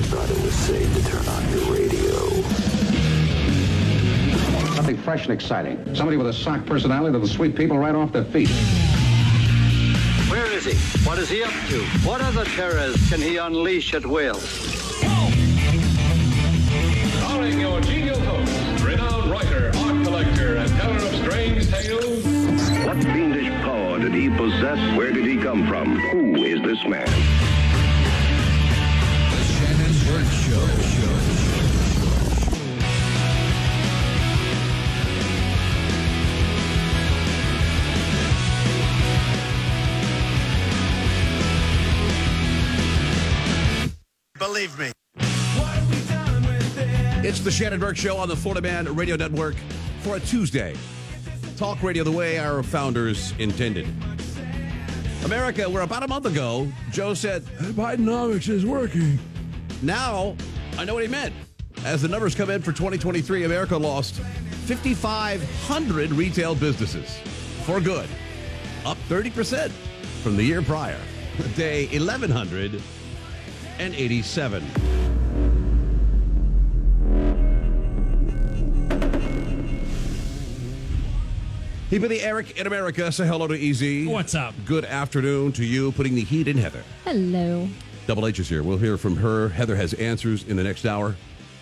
thought it was safe to turn on your radio. Something fresh and exciting. Somebody with a sock personality that'll sweep people right off their feet. Where is he? What is he up to? What other terrors can he unleash at will? Starring your genial host, renowned writer, art collector, and teller of strange tales. What fiendish power did he possess? Where did he come from? Who is this man? The Shannon Burke Show. Believe me. It's the Shannon Burke Show on the Florida Man Radio Network for a Tuesday. Talk radio the way our founders intended. America, where about a month ago, Joe said, Bidenomics is working. Now, I know what he meant. As the numbers come in for 2023, America lost 5,500 retail businesses for good, up 30% from the year prior. Day 1,187. He be the Eric in America. Say hello to EZ. What's up? Good afternoon to you, putting the heat in Heather. Hello. Double H is here. We'll hear from her. Heather has answers in the next hour.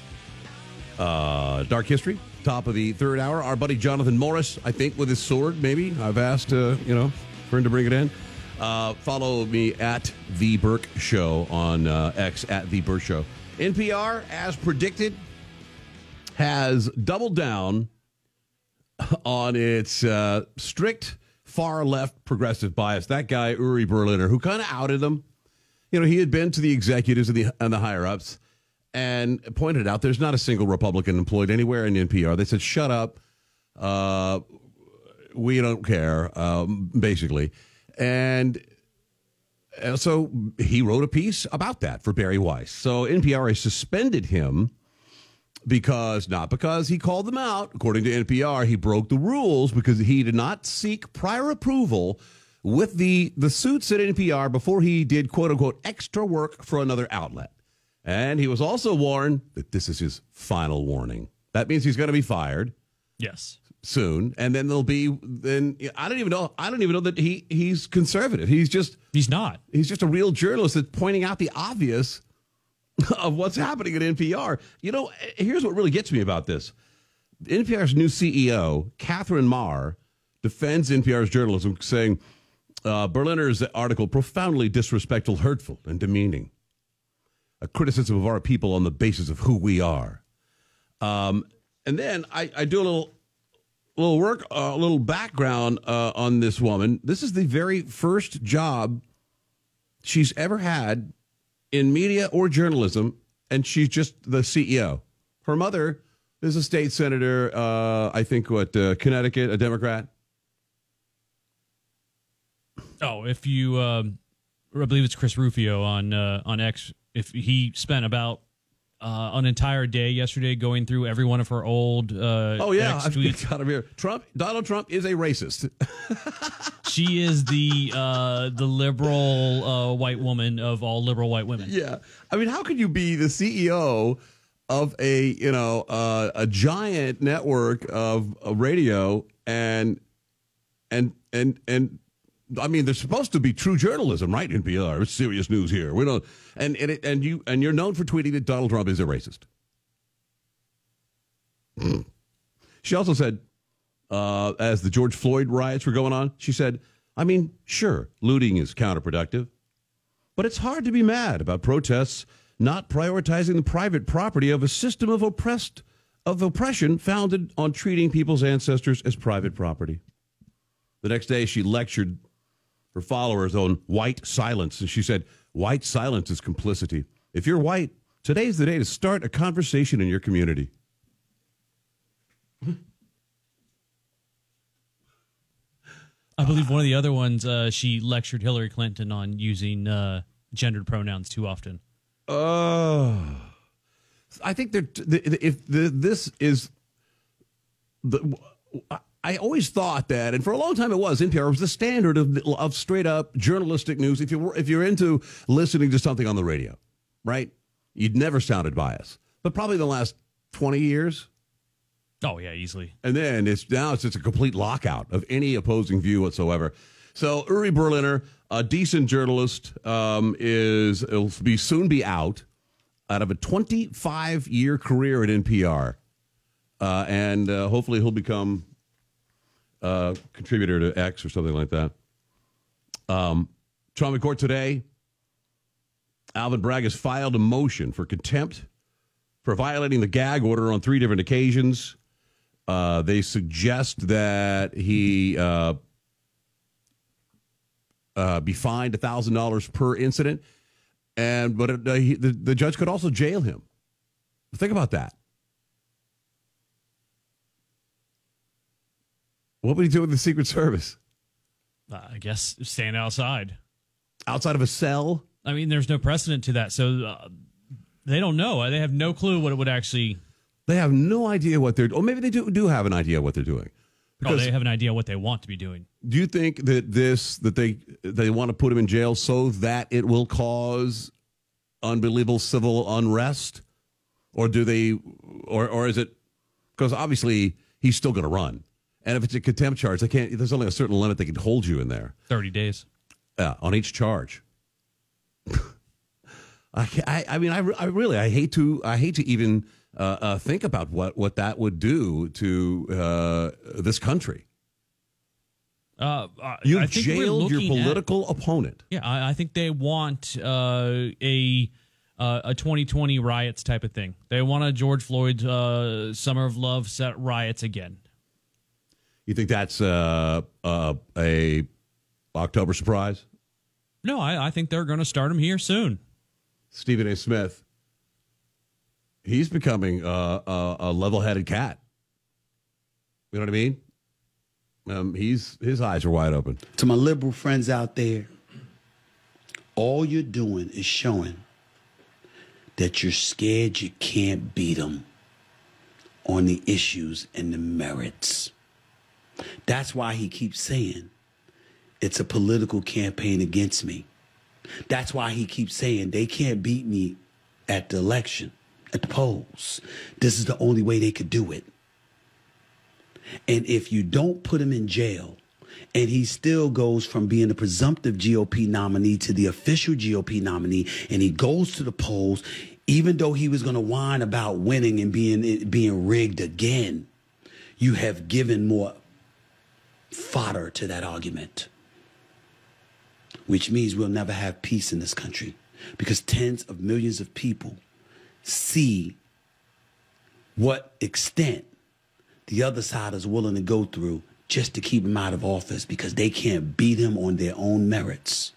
Dark History, top of the third hour. Our buddy Jonathan Morris, I think, with his sword, maybe. I've asked, for him to bring it in. Follow me at The Burke Show on X, at The Burke Show. NPR, as predicted, has doubled down on its strict far-left progressive bias. That guy, Uri Berliner, who kind of outed them. You know, he had been to the executives and the higher-ups and pointed out there's not a single Republican employed anywhere in NPR. They said, shut up. We don't care, basically. And so he wrote a piece about that for Barry Weiss. So NPR has suspended him not because he called them out. According to NPR, he broke the rules because he did not seek prior approval with the suits at NPR before he did, quote unquote, extra work for another outlet. And he was also warned that this is his final warning. That means he's going to be fired. Yes. Soon. And then I don't even know that he's conservative. He's not. He's just a real journalist that's pointing out the obvious of what's happening at NPR. You know, here's what really gets me about this. NPR's new CEO, Catherine Marr, defends NPR's journalism, saying Berliner's article profoundly disrespectful, hurtful, and demeaning. A criticism of our people on the basis of who we are. And then I do a little work, a little background on this woman. This is the very first job she's ever had in media or journalism, and she's just the CEO. Her mother is a state senator, I think, Connecticut, a Democrat. Oh, if you, I believe it's Chris Rufio on X, if he spent about an entire day yesterday going through every one of her old X tweets. Got him here. Donald Trump is a racist. She is the liberal white woman of all liberal white women. Yeah, I mean, how could you be the CEO of a giant network of radio and I mean, there's supposed to be true journalism, right? NPR, it's serious news here. We don't, and you're known for tweeting that Donald Trump is a racist. She also said, as the George Floyd riots were going on, she said, I mean, sure, looting is counterproductive, but it's hard to be mad about protests not prioritizing the private property of a system of oppression founded on treating people's ancestors as private property. The next day, she lectured her followers on white silence, and she said, white silence is complicity. If you're white, today's the day to start a conversation in your community. I believe one of the other ones, she lectured Hillary Clinton on using gendered pronouns too often. I think this is the. I always thought that, and for a long time it was, NPR was the standard of straight up journalistic news. If you're into listening to something on the radio, right? You'd never sounded biased. But probably the last 20 years. Oh, yeah, easily. And then it's just a complete lockout of any opposing view whatsoever. So Uri Berliner, a decent journalist, will soon be out of a 25-year career at NPR. And hopefully he'll become a contributor to X or something like that. Trump in court today. Alvin Bragg has filed a motion for contempt for violating the gag order on 3 different occasions. They suggest that he be fined $1,000 per incident, but the judge could also jail him. Think about that. What would he do with the Secret Service? I guess stand outside. Outside of a cell? I mean, there's no precedent to that, so they don't know. They have no clue what it would actually... They have no idea what they're... Or maybe they do have an idea what they're doing. Because they have an idea what they want to be doing. Do you think that they want to put him in jail so that it will cause unbelievable civil unrest? Or do they... Or is it... Because obviously he's still going to run. And if it's a contempt charge, they can't... There's only a certain limit they can hold you in there. 30 days. On each charge. I hate to even think about what that would do to this country. You've jailed your political opponent. Yeah, I think they want a 2020 riots type of thing. They want a George Floyd's Summer of Love set riots again. You think that's a October surprise? No, I think they're going to start them here soon. Stephen A. Smith, he's becoming a level-headed cat. You know what I mean? His eyes are wide open. To my liberal friends out there, all you're doing is showing that you're scared you can't beat them on the issues and the merits. That's why he keeps saying it's a political campaign against me. That's why he keeps saying they can't beat me at the election, at the polls. This is the only way they could do it. And if you don't put him in jail, and he still goes from being a presumptive GOP nominee to the official GOP nominee, and he goes to the polls, even though he was going to whine about winning and being rigged again, you have given more fodder to that argument. Which means we'll never have peace in this country because tens of millions of people see what extent the other side is willing to go through just to keep him out of office because they can't beat him on their own merits.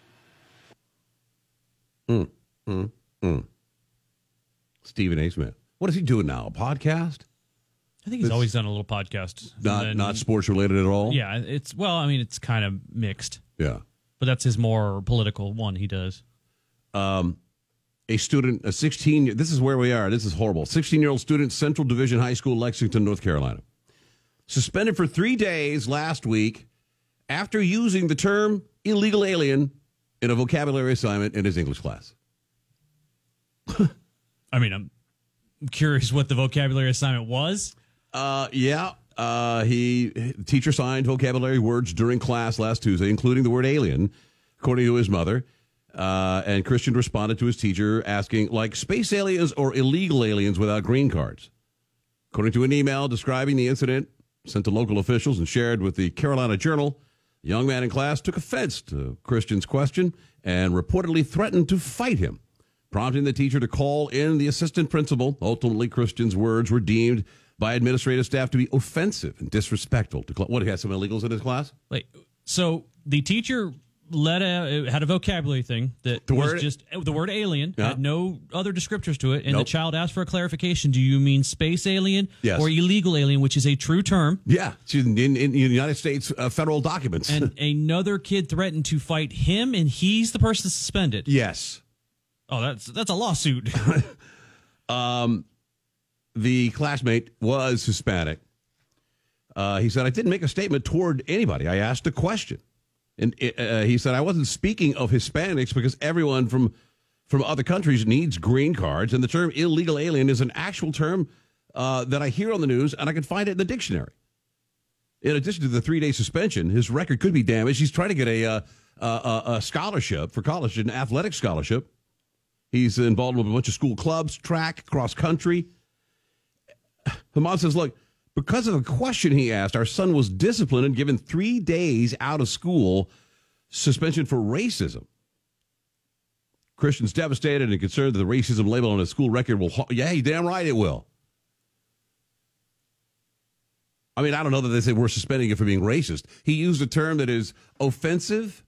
Stephen A. Smith. What is he doing now? A podcast? I think he's always done a little podcast. Not sports related at all? Yeah, it's kind of mixed. Yeah. But that's his more political one he does. A student, this is where we are. This is horrible. 16-year-old student, Central Division High School, Lexington, North Carolina. Suspended for 3 days last week after using the term illegal alien in a vocabulary assignment in his English class. I mean, I'm curious what the vocabulary assignment was. Teacher signed vocabulary words during class last Tuesday, including the word alien, according to his mother. And Christian responded to his teacher asking, like, space aliens or illegal aliens without green cards. According to an email describing the incident sent to local officials and shared with the Carolina Journal, the young man in class took offense to Christian's question and reportedly threatened to fight him, prompting the teacher to call in the assistant principal. Ultimately, Christian's words were deemed by administrative staff to be offensive and disrespectful. What, he had some illegals in his class? So the teacher had a vocabulary thing that was just the word alien, had no other descriptors to it, and the child asked for a clarification. Do you mean space alien or illegal alien, which is a true term? Yeah, in the United States federal documents. And another kid threatened to fight him, and he's the person suspended. Yes. Oh, that's a lawsuit. The classmate was Hispanic. He said, I didn't make a statement toward anybody. I asked a question. And he said, I wasn't speaking of Hispanics because everyone from from other countries needs green cards, and the term illegal alien is an actual term that I hear on the news, and I can find it in the dictionary. In addition to the 3-day suspension, his record could be damaged. He's trying to get a scholarship for college, an athletic scholarship. He's involved with a bunch of school clubs, track, cross country. The mom says, look, because of a question he asked, our son was disciplined and given 3 days out of school suspension for racism. Christian's devastated and concerned that the racism label on his school record will... Yeah, you're damn right it will. I mean, I don't know that they say we're suspending you for being racist. He used a term that is offensive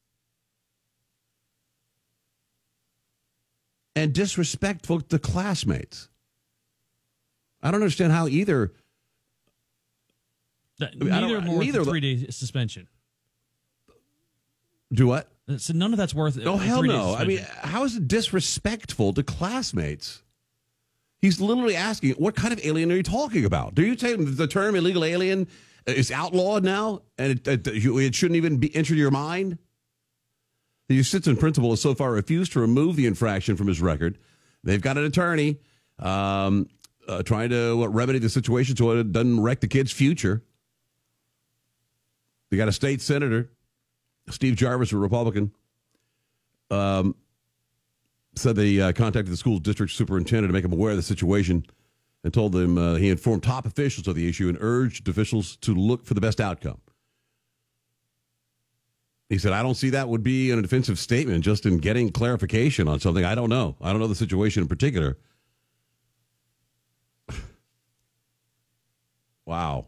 and disrespectful to classmates. I don't understand how either... Neither more than 3-day suspension. Do what? So none of that's worth... Oh, hell no. I mean, how is it disrespectful to classmates? He's literally asking, what kind of alien are you talking about? Do you say the term illegal alien is outlawed now and it shouldn't even be entered your mind? The assistant principal has so far refused to remove the infraction from his record. They've got an attorney trying to remedy the situation so it doesn't wreck the kid's future. They got a state senator, Steve Jarvis, a Republican, said they contacted the school district superintendent to make him aware of the situation and told them he informed top officials of the issue and urged officials to look for the best outcome. He said, I don't see that would be an offensive statement just in getting clarification on something. I don't know. I don't know the situation in particular. Wow.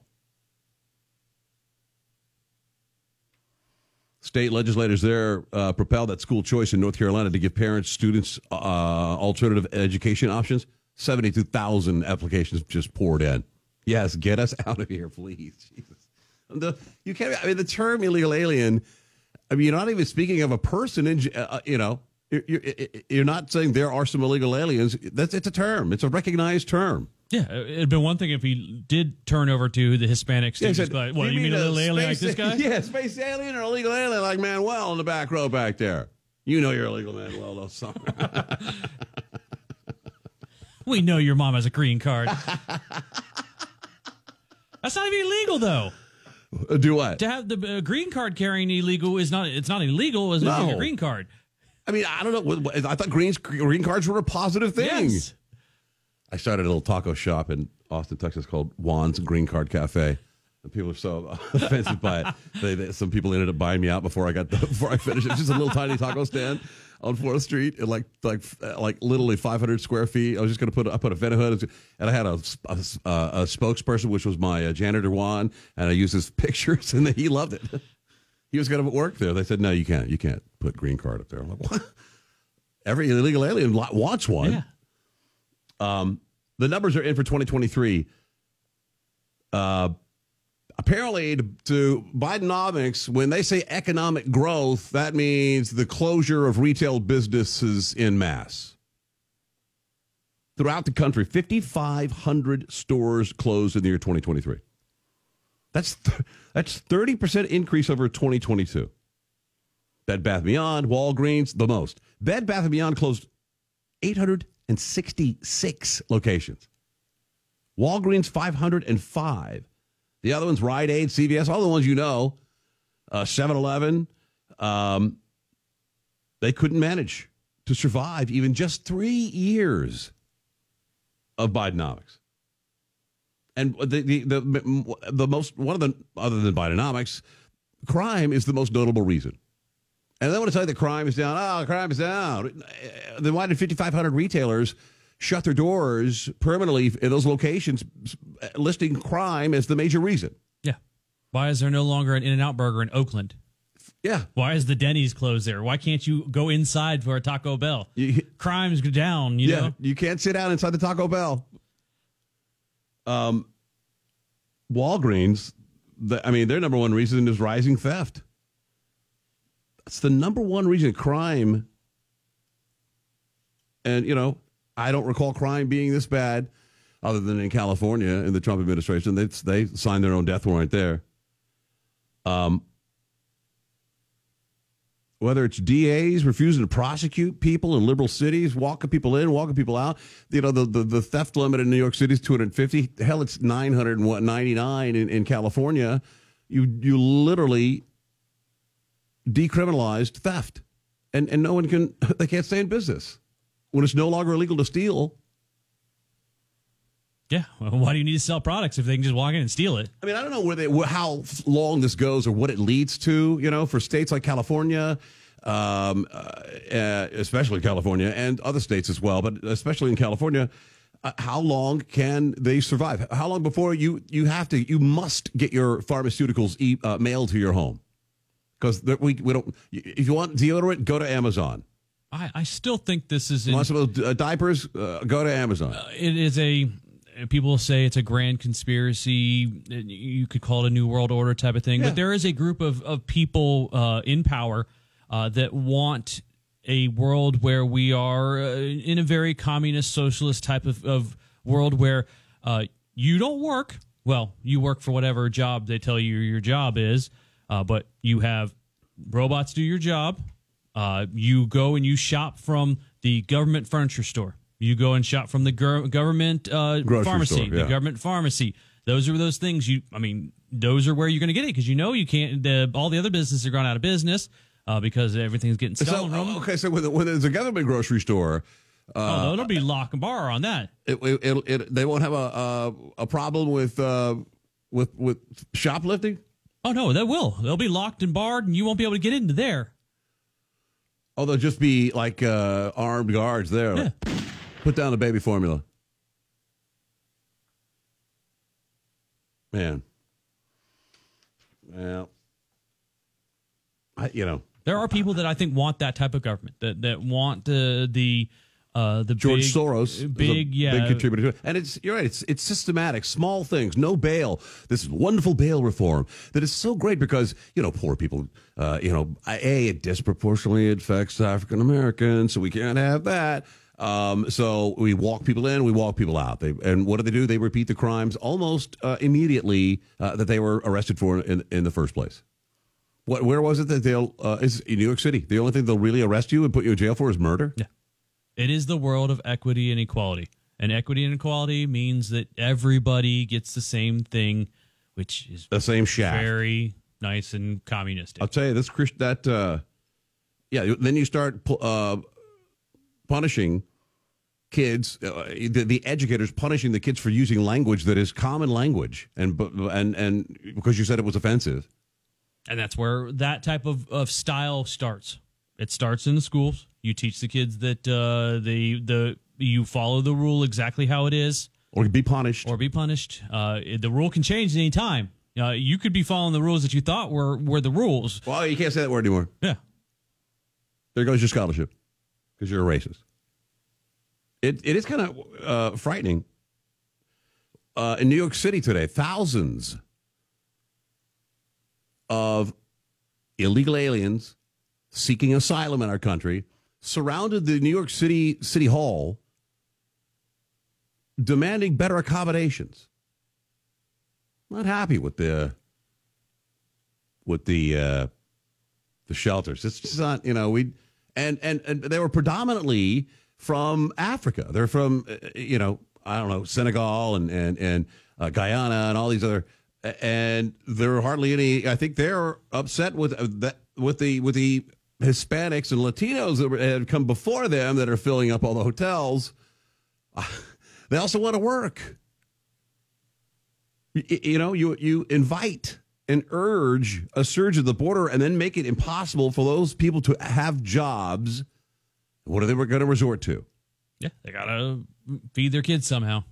State legislators there propelled that school choice in North Carolina to give parents, students alternative education options. 72,000 applications just poured in. Yes, get us out of here, please. Jesus. You can't. I mean, the term illegal alien. I mean, you're not even speaking of a person. You're not saying there are some illegal aliens. It's a term. It's a recognized term. Yeah, it'd been one thing if he did turn over to the Hispanic students. Yeah, what, you mean a little alien like this guy? Yeah, space alien or illegal alien like Manuel in the back row back there. You know you're illegal, Manuel. No, sorry. We know your mom has a green card. That's not even illegal, though. Do what? To have the green card carrying illegal is not. It's not illegal as a green card. I mean, I don't know. I thought green cards were a positive thing. Yes. I started a little taco shop in Austin, Texas called Juan's Green Card Cafe. And people are so offensive by it. Some people ended up buying me out before I finished. It's just a little tiny taco stand on 4th Street in like literally 500 square feet. I was just going to put a vent hood, and I had a spokesperson, which was my janitor Juan, and I used his pictures, and he loved it. He was going to work there. They said, no, you can't put green card up there. I'm like, what? Every illegal alien wants one. Yeah. The numbers are in for 2023. Apparently, to Bidenomics, when they say economic growth, that means the closure of retail businesses en masse. Throughout the country, 5,500 stores closed in the year 2023. That's 30% increase over 2022. Bed Bath & Beyond, Walgreens, the most. Bed Bath & Beyond closed 866 locations. Walgreens, 505. The other ones, Rite Aid, CVS, all the ones you know, 7-Eleven, they couldn't manage to survive even just 3 years of Bidenomics. And the most, one of the, other than Bidenomics, crime is the most notable reason. And they want to tell you that crime is down. Oh, crime is down. Then why did 5,500 retailers shut their doors permanently in those locations, listing crime as the major reason? Yeah. Why is there no longer an In-N-Out Burger in Oakland? Yeah. Why is the Denny's closed there? Why can't you go inside for a Taco Bell? Crime's down, you know? You can't sit down inside the Taco Bell. Walgreens, their number one reason is rising theft. That's the number one reason, crime. And, I don't recall crime being this bad other than in California in the Trump administration. They signed their own death warrant there. whether it's DAs refusing to prosecute people in liberal cities, walking people in, walking people out. You know, the theft limit in New York City is 250. Hell, it's 999 in California. You literally decriminalized theft, and no one they can't stay in business when it's no longer illegal to steal. Yeah, well, why do you need to sell products if they can just walk in and steal it? I mean, I don't know how long this goes or what it leads to, you know, for states like California, especially California and other states as well, but especially in California, how long can they survive? How long before you must get your pharmaceuticals mailed to your home? Because we don't, if you want deodorant, go to Amazon. I still think this is... Want some diapers, go to Amazon. It is people say it's a grand conspiracy. You could call it a New World Order type of thing. Yeah. But there is a group of people in power that want a world where we are in a very communist, socialist type of world where you don't work. Well, you work for whatever job they tell you your job is, but you have robots do your job. You go and you shop from the government furniture store. You go and shop from the government pharmacy, store, yeah. The government pharmacy. Those are those things those are where you're going to get it because you can't. All the other businesses are going out of business because everything's getting stolen. Okay, so when there's a government grocery store, it'll be lock and bar on that. They won't have a problem with shoplifting. Oh no, they will. They'll be locked and barred, and you won't be able to get into there. Oh, they'll just be like armed guards there. Yeah. Put down the baby formula. Man. Well, there are people that I think want that type of government that want the George Soros, big contributor to it. And you're right. It's systematic, small things, no bail. This wonderful bail reform that is so great because poor people. It disproportionately affects African Americans, so we can't have that. So we walk people in, we walk people out. And what do? They repeat the crimes almost immediately that they were arrested for in the first place. Where was it that is in New York City? The only thing they'll really arrest you and put you in jail for is murder? Yeah. It is the world of equity and equality. And equity and equality means that everybody gets the same thing, which is the same shaft. Very nice and communistic. I'll tell you, then you start punishing kids, the educators punishing the kids for using language that is common language, and because you said it was offensive. And that's where that type of style starts. It starts in the schools. You teach the kids that you follow the rule exactly how it is, or be punished. The rule can change at any time. You could be following the rules that you thought were the rules. Well, you can't say that word anymore. Yeah. There goes your scholarship because you're a racist. It is kind of frightening. In New York City today, thousands of illegal aliens seeking asylum in our country surrounded the New York City Hall, demanding better accommodations. Not happy with the shelters. It's just not, and they were predominantly from Africa. They're from, I don't know, Senegal and Guyana and all these other, and there are hardly any. I think they're upset with the Hispanics and Latinos that had come before them that are filling up all the hotels. They also want to work. You invite and urge a surge at the border and then make it impossible for those people to have jobs. What are they going to resort to? Yeah, they got to feed their kids somehow.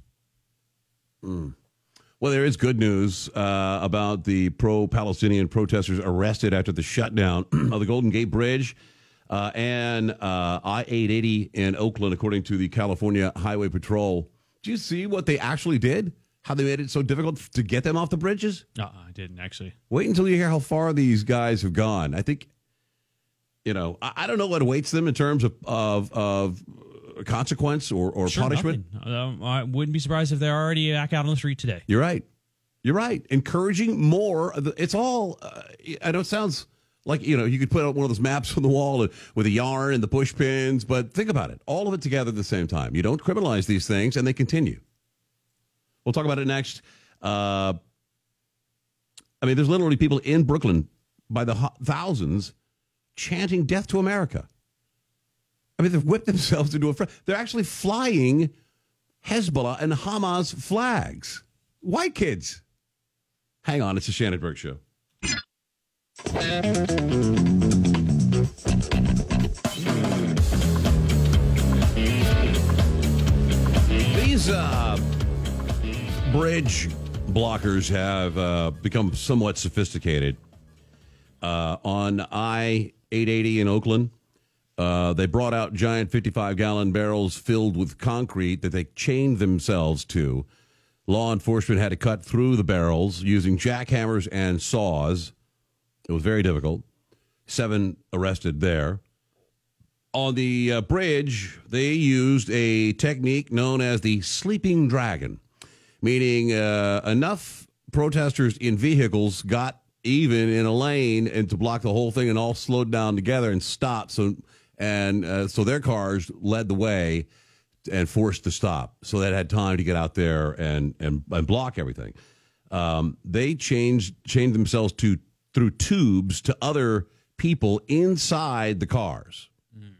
Well, there is good news about the pro-Palestinian protesters arrested after the shutdown of the Golden Gate Bridge and I-880 in Oakland, according to the California Highway Patrol. Did you see what they actually did? How they made it so difficult to get them off the bridges? No, I didn't, actually. Wait until you hear how far these guys have gone. I think, I don't know what awaits them in terms of consequence or punishment. I wouldn't be surprised if they're already back out on the street today. You're right. Encouraging more. It's all, I know it sounds Like, you could put out one of those maps on the wall with a yarn and the push pins, but think about it. All of it together at the same time. You don't criminalize these things, and they continue. We'll talk about it next. There's literally people in Brooklyn by the thousands chanting death to America. They've whipped themselves into they're actually flying Hezbollah and Hamas flags. White kids. Hang on, it's the Shannon Burke Show. These bridge blockers have become somewhat sophisticated. On I-880 in Oakland, they brought out giant 55-gallon barrels filled with concrete that they chained themselves to. Law enforcement had to cut through the barrels using jackhammers and saws. It was very difficult. 7 arrested there. On the bridge, they used a technique known as the sleeping dragon, meaning enough protesters in vehicles got even in a lane and to block the whole thing and all slowed down together and stopped. So their cars led the way and forced to stop. So that had time to get out there and block everything. They chained themselves through tubes to other people inside the cars.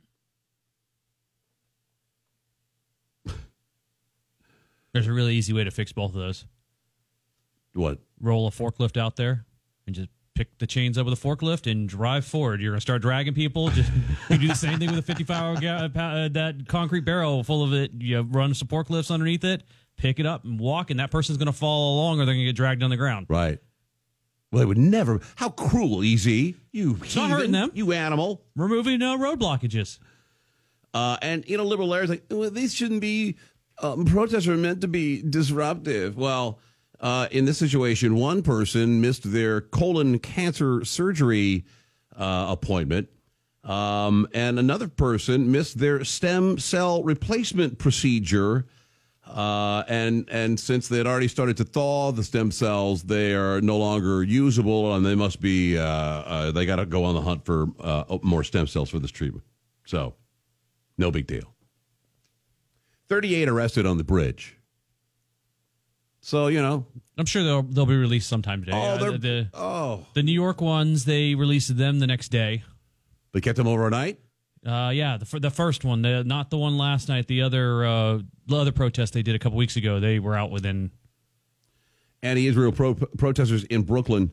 There's a really easy way to fix both of those. What? Roll a forklift out there and just pick the chains up with a forklift and drive forward. You're going to start dragging people. You do the same thing with a 55-hour that concrete barrel full of it. You run some forklifts underneath it, pick it up and walk, and that person's going to follow along or they're going to get dragged on the ground. Right. Well, they would never. How cruel, Easy. It's not hurting them. You animal. Removing road blockages. And, liberal areas like, well, these shouldn't be, protests are meant to be disruptive. Well, in this situation, one person missed their colon cancer surgery appointment, and another person missed their stem cell replacement procedure. And since they had already started to thaw the stem cells, they are no longer usable, and they must be, they got to go on the hunt for more stem cells for this treatment. So, no big deal. 38 arrested on the bridge. So, I'm sure they'll be released sometime today. The New York ones, they released them the next day. They kept them overnight? Yeah, the first one, not the one last night. The other protest they did a couple weeks ago, they were out within. Anti-Israel protesters in Brooklyn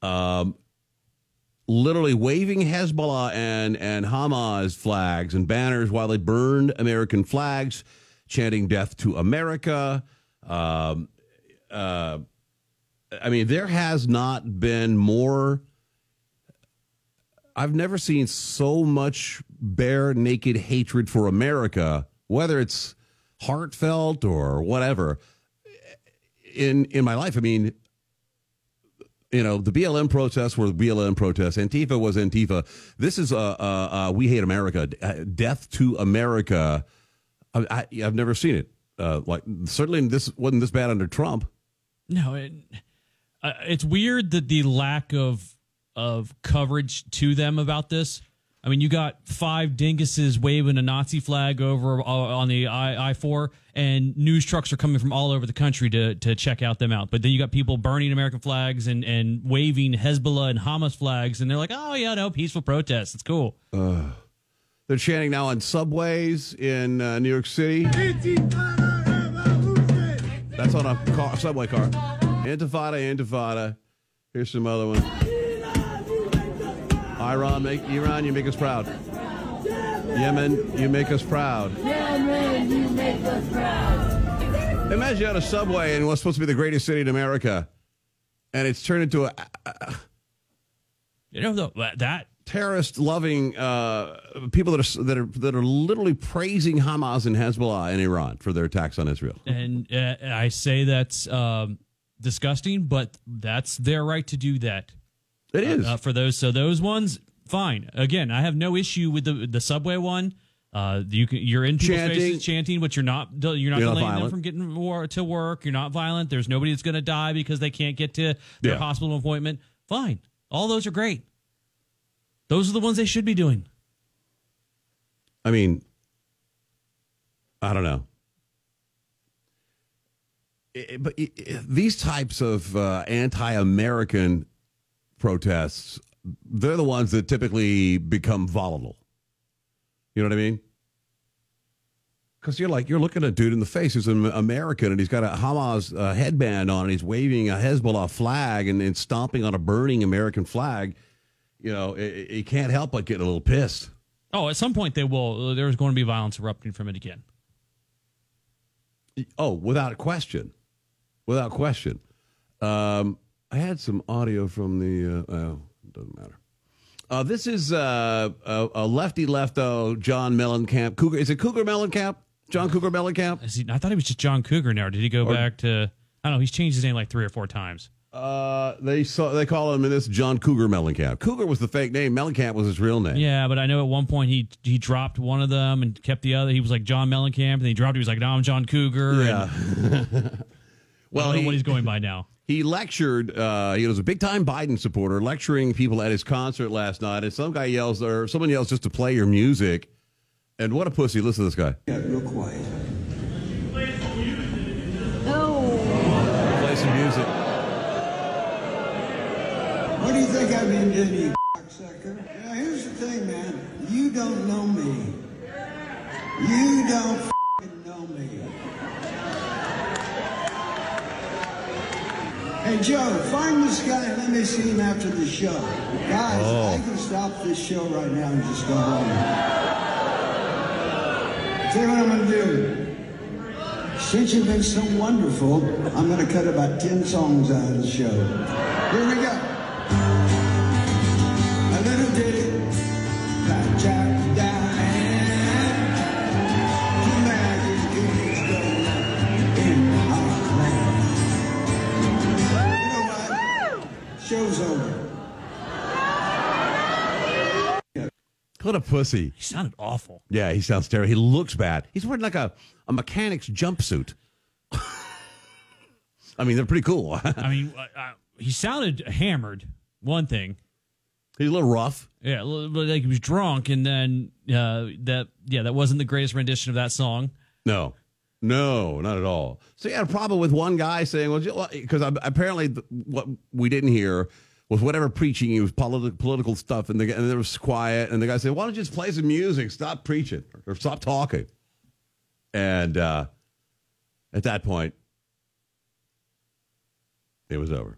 literally waving Hezbollah and Hamas flags and banners while they burned American flags, chanting death to America. There has not been more. I've never seen so much bare naked hatred for America, whether it's heartfelt or whatever, in my life. The BLM protests were the BLM protests. Antifa was Antifa. This is we hate America, death to America. I've never seen it. Certainly this wasn't this bad under Trump. No, it's weird that the lack of coverage to them about this. You got 5 dinguses waving a Nazi flag over on the I-4, and news trucks are coming from all over the country to check them out. But then you got people burning American flags and waving Hezbollah and Hamas flags, and they're like, oh, yeah, no, peaceful protests. It's cool. They're chanting now on subways in New York City. That's on a subway car. Intifada, Intifada. Here's some other one. Iran, you make us proud. Yemen, you make us proud. Yemen, you make us proud. Imagine you're on a subway in what's supposed to be the greatest city in America, and it's turned into that terrorist-loving people that are literally praising Hamas and Hezbollah and Iran for their attacks on Israel. And I say that's disgusting, but that's their right to do that. It is for those. So those ones, fine. Again, I have no issue with the subway one. You're in people's faces chanting, but you're not delaying them from getting to work. You're not violent. There's nobody that's going to die because they can't get to their hospital appointment. Fine. All those are great. Those are the ones they should be doing. I mean, I don't know. But these types of anti-American protests, they're the ones that typically become volatile. You know what I mean? Because you're looking at a dude in the face who's an American, and he's got a Hamas headband on, and he's waving a Hezbollah flag and stomping on a burning American flag. You know, he can't help but get a little pissed. Oh, at some point they will. There's going to be violence erupting from it again. Oh, without question. Without question. I had some audio from the... it doesn't matter. This is a lefty lefto John Mellencamp. Cougar. Is it Cougar Mellencamp? John Cougar Mellencamp? I thought he was just John Cougar now. Did he go back to... I don't know. He's changed his name like 3 or 4 times. They call him in this John Cougar Mellencamp. Cougar was the fake name. Mellencamp was his real name. Yeah, but I know at one point he dropped one of them and kept the other. He was like John Mellencamp, and he dropped. He was like, "No, I'm John Cougar." Yeah. Well, I don't know what he's going by now. He lectured. He was a big time Biden supporter, lecturing people at his concert last night. And someone yells just to play your music. And what a pussy! Listen to this guy. Yeah, real quiet. Play some music. What do you think I've been doing, you cocksucker? Now, here's the thing, man. You don't know me. You don't f***ing know me. Hey, Joe, find this guy and let me see him after the show. Guys, I can stop this show right now and just go home. Tell you what I'm going to do. Since you've been so wonderful, I'm going to cut about 10 songs out of the show. Here we go. A little ditty about Jack Diane. Two magic kids going in our land. You know what? Show's over. What a pussy. He sounded awful. Yeah, he sounds terrible. He looks bad. He's wearing like a mechanic's jumpsuit. I mean, they're pretty cool. I mean, he sounded hammered, one thing. He's a little rough. Yeah, like he was drunk, and then that wasn't the greatest rendition of that song. No, not at all. So you had a problem with one guy saying, well, because apparently what we didn't hear was whatever preaching, he was political stuff, and there was quiet, and the guy said, why don't you just play some music, stop preaching, or stop talking? And at that point, it was over.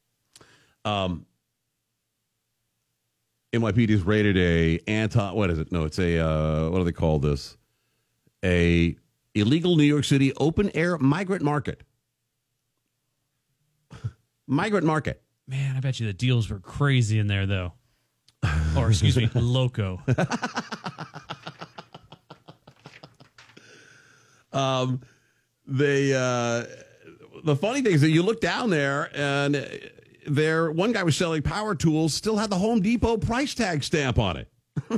NYPD's raided what do they call this? A illegal New York City open air migrant market. Migrant market. Man, I bet you the deals were crazy in there, though. Or, excuse me, loco. The funny thing is that you look down there, and one guy was selling power tools, still had the Home Depot price tag stamp on it.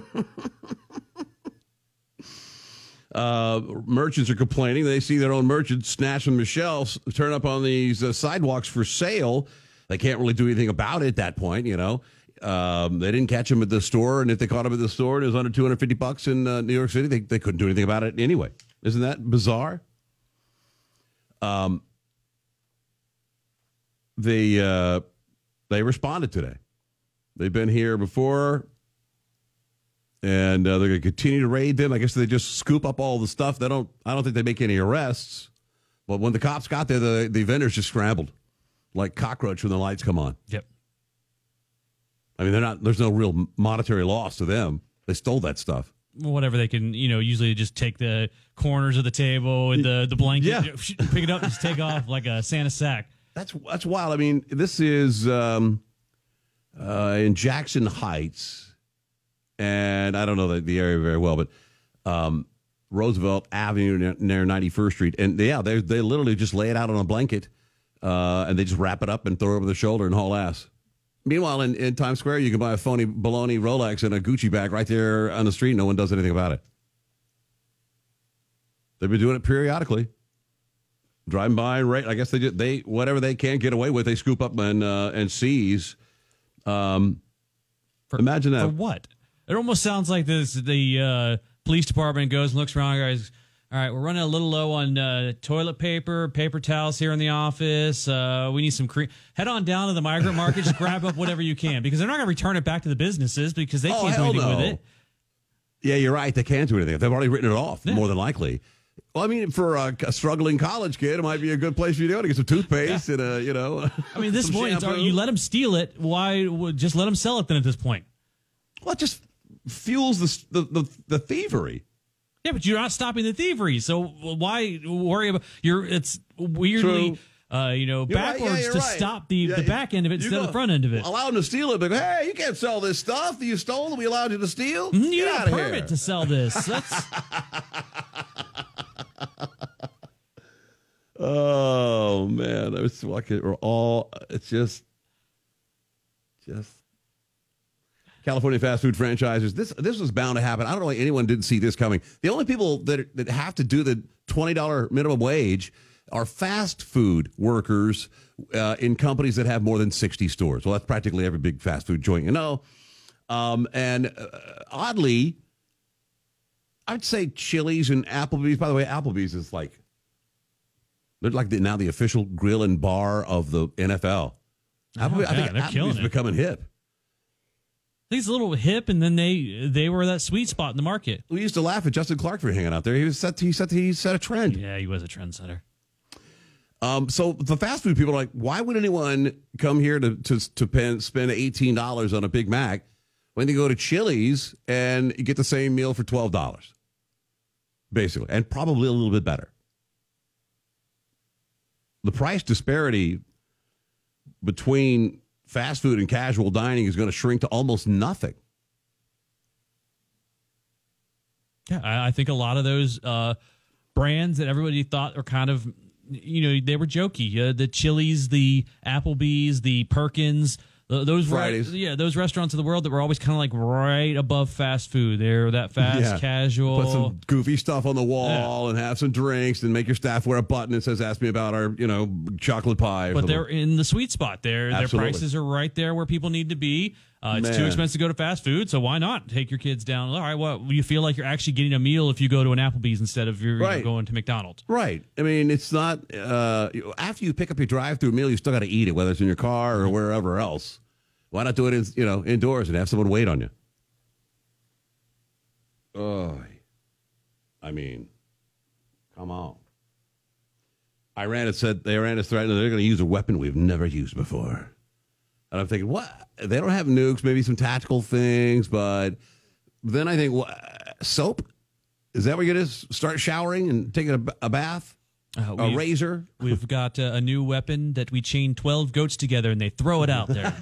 Merchants are complaining. They see their own merchants snatch from the shelves, turn up on these sidewalks for sale. They can't really do anything about it at that point, you know. They didn't catch him at the store, and if they caught him at the store and it was under $250 in New York City, they couldn't do anything about it anyway. Isn't that bizarre? They responded today. They've been here before, and they're going to continue to raid them. I guess they just scoop up all the stuff. I don't think they make any arrests. But when the cops got there, the vendors just scrambled like cockroach when the lights come on. Yep. I mean, there's no real monetary loss to them. They stole that stuff. Whatever they can, usually just take the corners of the table with the blanket, pick it up and just take off like a Santa sack. That's wild. I mean, this is in Jackson Heights, and I don't know the area very well, but Roosevelt Avenue near 91st Street. And they literally just lay it out on a blanket, and they just wrap it up and throw it over the shoulder and haul ass. Meanwhile, in Times Square, you can buy a phony baloney Rolex and a Gucci bag right there on the street. No one does anything about it. They've been doing it periodically. Driving by, right? I guess they whatever they can't get away with, they scoop up and seize. Imagine that. For what? It almost sounds like the police department goes and looks around, guys. All right, we're running a little low on toilet paper, paper towels here in the office. We need some cream. Head on down to the migrant market. Just grab up whatever you can, because they're not going to return it back to the businesses because they can't do anything with it. Yeah, you're right. They can't do anything. They've already written it off, more than likely. Well, I mean, for a struggling college kid, it might be a good place for you to go to get some toothpaste and I mean, this point, you let them steal it. Why just let them sell it then? At this point, well, it just fuels the thievery. Yeah, but you're not stopping the thievery, so why worry about it's weirdly backwards to stop the back end of it instead of the front end of it. Allow them to steal it, but hey, you can't sell this stuff that you stole that we allowed you to steal. You have a permit to sell this. That's oh man, it's like it's just California fast food franchises. This was bound to happen. I don't know why anyone didn't see this coming. The only people that have to do the $20 minimum wage are fast food workers in companies that have more than 60 stores. Well, that's practically every big fast food joint, And oddly, I'd say Chili's and Applebee's. By the way, Applebee's is they're now the official grill and bar of the NFL. I think Applebee's becoming hip. I think it's a little hip, and then they were that sweet spot in the market. We used to laugh at Justin Clark for hanging out there. He set a trend. Yeah, he was a trendsetter. So the fast food people are like, why would anyone come here to spend $18 on a Big Mac when they go to Chili's and you get the same meal for $12, basically, and probably a little bit better? The price disparity between fast food and casual dining is going to shrink to almost nothing. Yeah, I think a lot of those brands that everybody thought were kind of, they were jokey. The Chili's, the Applebee's, the Perkins, those Fridays. Those restaurants of the world that were always kind of like right above fast food. They're that fast, casual. Put some goofy stuff on the wall and have some drinks and make your staff wear a button that says, ask me about our, chocolate pie. But they're in the sweet spot there. Their prices are right there where people need to be. It's too expensive to go to fast food, so why not take your kids down? All right, well, you feel like you're actually getting a meal if you go to an Applebee's instead of going to McDonald's. Right. I mean, it's not after you pick up your drive-through meal, you still got to eat it, whether it's in your car or wherever else. Why not do it indoors and have someone wait on you? Oh, I mean, come on. Iran has threatened that they're going to use a weapon we've never used before. And I'm thinking, what? They don't have nukes, maybe some tactical things, but then I think, soap? Is that where you're going to start showering and taking a bath? A razor? We've got a new weapon that we chain 12 goats together and they throw it out there.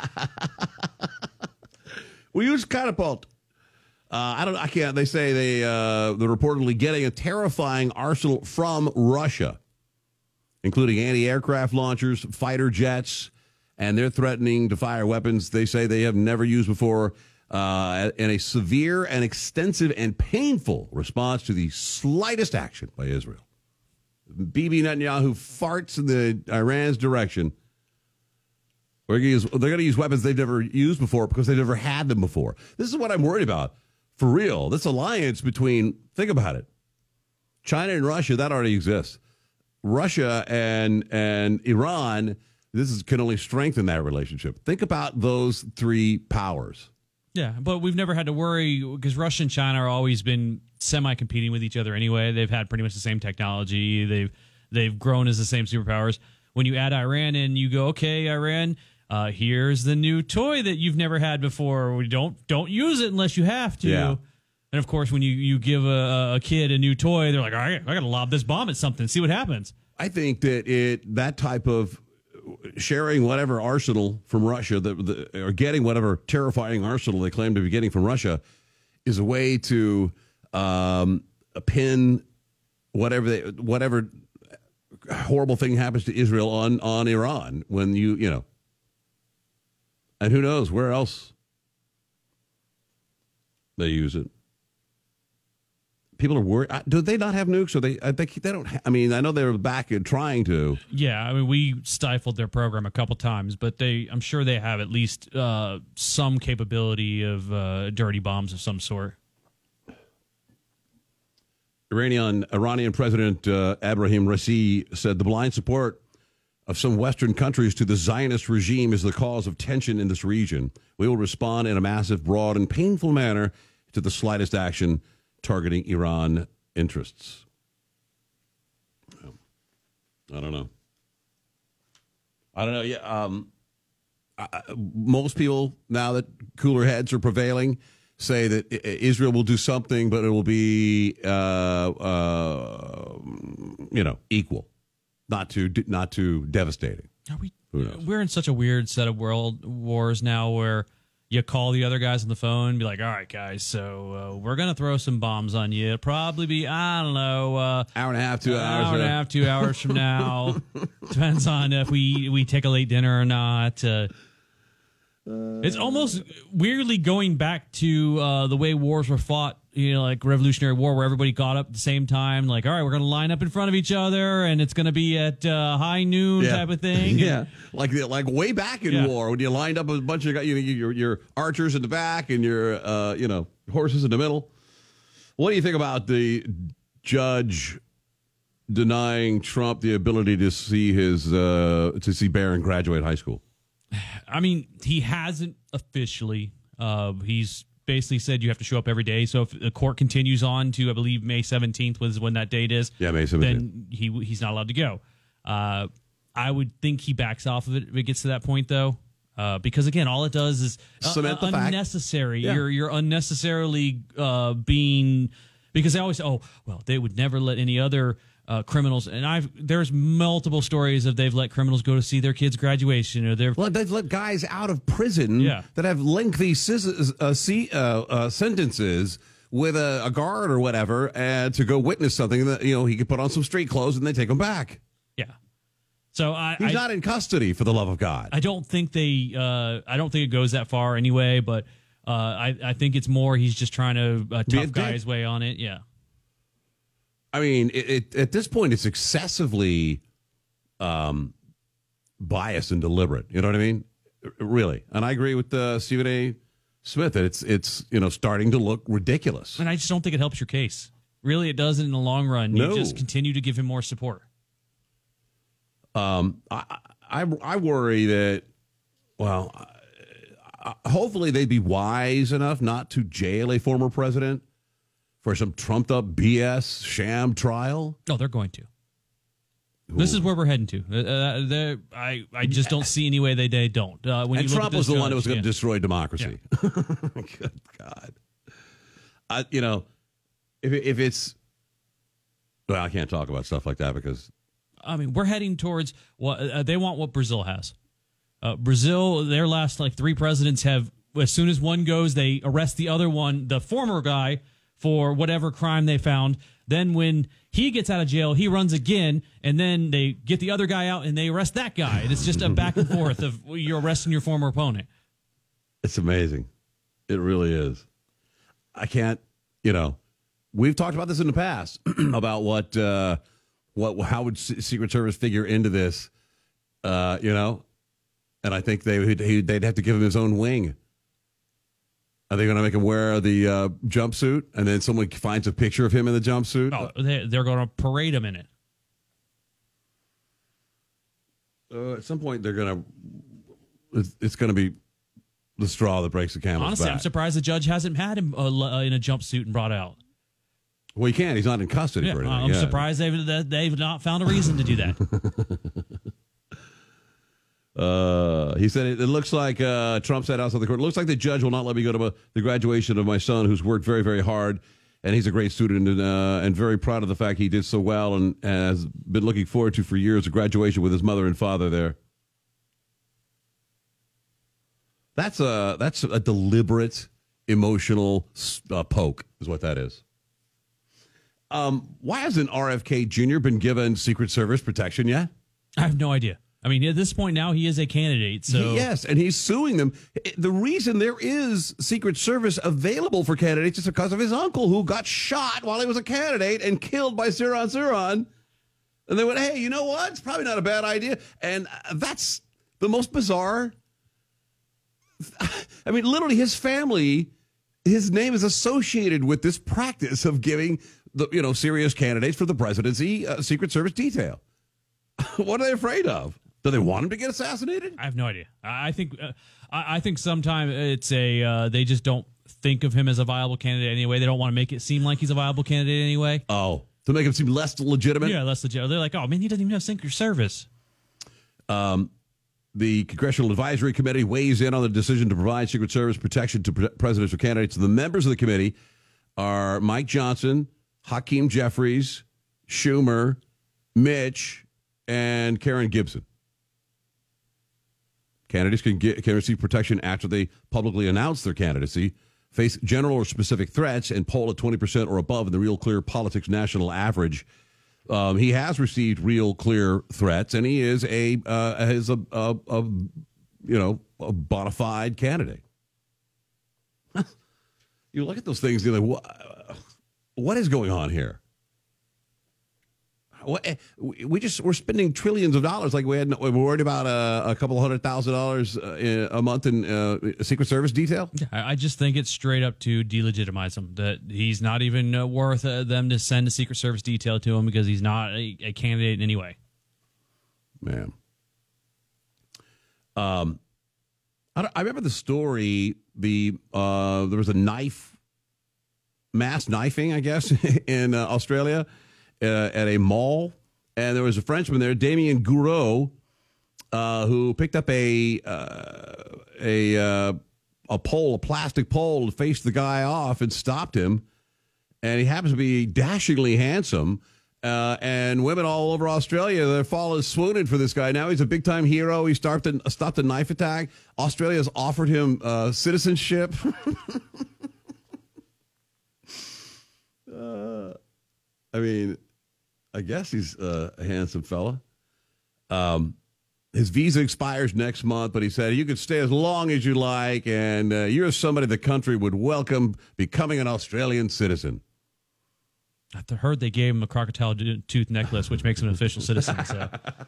We use catapult. I can't. They say they're reportedly getting a terrifying arsenal from Russia, including anti-aircraft launchers, fighter jets, and they're threatening to fire weapons they say they have never used before in a severe and extensive and painful response to the slightest action by Israel. Bibi Netanyahu farts in Iran's direction. They're going to use weapons they've never used before because they've never had them before. This is what I'm worried about. For real, this alliance between, think about it, China and Russia, that already exists. Russia and Iran, can only strengthen that relationship. Think about those three powers. Yeah, but we've never had to worry because Russia and China have always been semi-competing with each other anyway. They've had pretty much the same technology. They've grown as the same superpowers. When you add Iran in, you go, okay, Iran, here's the new toy that you've never had before. We don't use it unless you have to. Yeah. And of course, when you give a kid a new toy, they're like, all right, I got to lob this bomb at something, see what happens. I think that type of sharing whatever arsenal from Russia or getting whatever terrifying arsenal they claim to be getting from Russia is a way to pin whatever horrible thing happens to Israel on Iran when and who knows where else they use it. people are worried. Do they not have nukes? Or they don't. I mean, I know they're back and trying to. Yeah, I mean, we stifled their program a couple times, but I'm sure they have at least some capability of dirty bombs of some sort. Iranian President Ebrahim Raisi said the blind support of some Western countries to the Zionist regime is the cause of tension in this region. We will respond in a massive, broad, and painful manner to the slightest action targeting Iran interests. I don't know. Yeah. Most people, now that cooler heads are prevailing, say that Israel will do something, but it will be, equal, not too devastating. We're in such a weird set of world wars now where you call the other guys on the phone and be like, all right, guys, so we're going to throw some bombs on you. It'll probably be, I don't know, hour and a half, 2 hours. Hour and a half, 2 hours from now. Depends on if we take a late dinner or not. It's almost weirdly going back to the way wars were fought, like Revolutionary War, where everybody got up at the same time, like, all right, we're going to line up in front of each other, and it's going to be at high noon type of thing. Yeah, like way back in war, when you lined up a bunch of your archers in the back and your horses in the middle. What do you think about the judge denying Trump the ability to see Barron graduate high school? I mean, he hasn't officially. He's basically said you have to show up every day. So if the court continues on to, I believe, May 17th was when that date is. Yeah, May 17th. Then he's not allowed to go. I would think he backs off of it if it gets to that point, though. Because, again, all it does is unnecessary. Yeah. You're unnecessarily being – because they always say, they would never let any other – criminals, and there's multiple stories of they've let criminals go to see their kids' graduation, or they've let guys out of prison that have lengthy sentences with a guard or whatever, and to go witness something that he could put on some street clothes and they take him back. Yeah. So he's not in custody, for the love of God. I don't think I don't think it goes that far anyway, but I think it's more he's just trying to tough guy his way on it. Yeah. I mean, at this point, it's excessively biased and deliberate. You know what I mean? Really. And I agree with Stephen A. Smith that it's starting to look ridiculous. And I just don't think it helps your case. Really, it doesn't in the long run. You just continue to give him more support. I worry that, hopefully they'd be wise enough not to jail a former president for some trumped-up BS sham trial? No, they're going to. Ooh. This is where we're heading to. I just don't see any way they don't. And Trump was the one that was going to destroy democracy. Yeah. Good God. If it's... Well, I can't talk about stuff like that because... I mean, we're heading towards... they want what Brazil has. Brazil, their last 3 presidents have... As soon as one goes, they arrest the other one, the former guy... for whatever crime they found. Then when he gets out of jail, he runs again, and then they get the other guy out and they arrest that guy. And it's just a back and forth of you're arresting your former opponent. It's amazing. It really is. I can't, we've talked about this in the past about how would Secret Service figure into this, and I think they'd have to give him his own wing. Are they going to make him wear the jumpsuit, and then someone finds a picture of him in the jumpsuit? Oh, they're going to parade him in it. At some point, they're going to. It's going to be the straw that breaks the camel's Honestly, back. I'm surprised the judge hasn't had him in a jumpsuit and brought out. Well, he can't. He's not in custody for anything. I'm surprised they've not found a reason to do that. He said it looks like Trump said outside the court. It looks like the judge will not let me go to the graduation of my son, who's worked very, very hard, and he's a great student and very proud of the fact he did so well and has been looking forward to for years a graduation with his mother and father there. That's a deliberate emotional poke, is what that is. Why hasn't RFK Jr. been given Secret Service protection yet? I have no idea. I mean, at this point now, he is a candidate. So yes, and he's suing them. The reason there is Secret Service available for candidates is because of his uncle, who got shot while he was a candidate and killed by Ziran. And they went, hey, you know what? It's probably not a bad idea. And that's the most bizarre. I mean, literally, his family, his name is associated with this practice of giving serious candidates for the presidency Secret Service detail. What are they afraid of? Do they want him to get assassinated? I have no idea. I think sometimes it's they just don't think of him as a viable candidate anyway. They don't want to make it seem like he's a viable candidate anyway. Oh, to make him seem less legitimate? Yeah, less legitimate. They're like, oh, man, he doesn't even have Secret Service. The Congressional Advisory Committee weighs in on the decision to provide Secret Service protection to presidential candidates. The members of the committee are Mike Johnson, Hakeem Jeffries, Schumer, Mitch, and Karen Gibson. Candidates can receive protection after they publicly announce their candidacy, face general or specific threats, and poll at 20% or above in the Real Clear Politics national average. He has received real clear threats, and he is a bona fide candidate. You look at those things, you're like, what is going on here? We're spending trillions of dollars like we're worried about a couple $100,000 a month in Secret Service detail. I just think it's straight up to delegitimize him, that he's not even worth them to send a Secret Service detail to him because he's not a candidate in any way. Man. I remember the story. There was a mass knifing, I guess, in Australia. At a mall, and there was a Frenchman there, Damien Gouraud, who picked up a plastic pole, to face the guy off and stopped him. And he happens to be dashingly handsome. And women all over Australia, they're falling swooning for this guy. Now he's a big time hero. He stopped a knife attack. Australia's offered him citizenship. I mean, I guess he's a handsome fella. His visa expires next month, but he said you could stay as long as you like, and you're somebody the country would welcome becoming an Australian citizen. I heard they gave him a crocodile tooth necklace, which makes him an official citizen. So.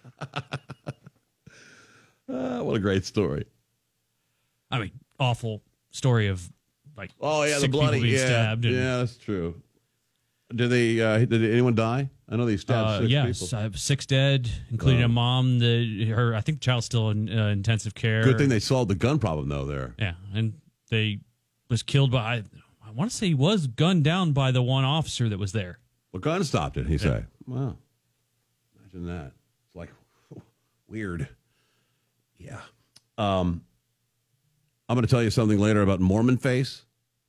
What a great story. I mean, awful story of the bloody being stabbed. Yeah, that's true. Did anyone die? I know they stabbed 6 people. Yes, 6 dead, including a mom. I think the child's still in intensive care. Good thing they solved the gun problem, though, there. Yeah, and they was killed by, I want to say he was gunned down by the one officer that was there. Well, gun stopped it, he said. Wow. Imagine that. It's like, weird. Yeah. I'm going to tell you something later about Mormon face.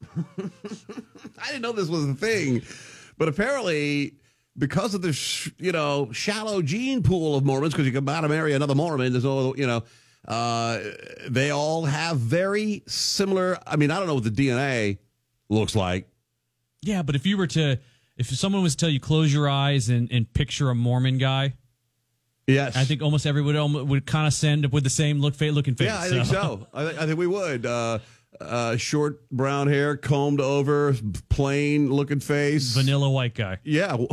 I didn't know this was a thing. But apparently, because of the shallow gene pool of Mormons, because you come out to marry another Mormon, there's no, they all have very similar. I mean, I don't know what the DNA looks like. Yeah, but if someone was to tell you close your eyes and picture a Mormon guy, yes, I think almost everyone would kind of send up with the same looking face. Yeah, I think so. I think we would. Short brown hair, combed over, plain looking face. Vanilla white guy. Yeah. All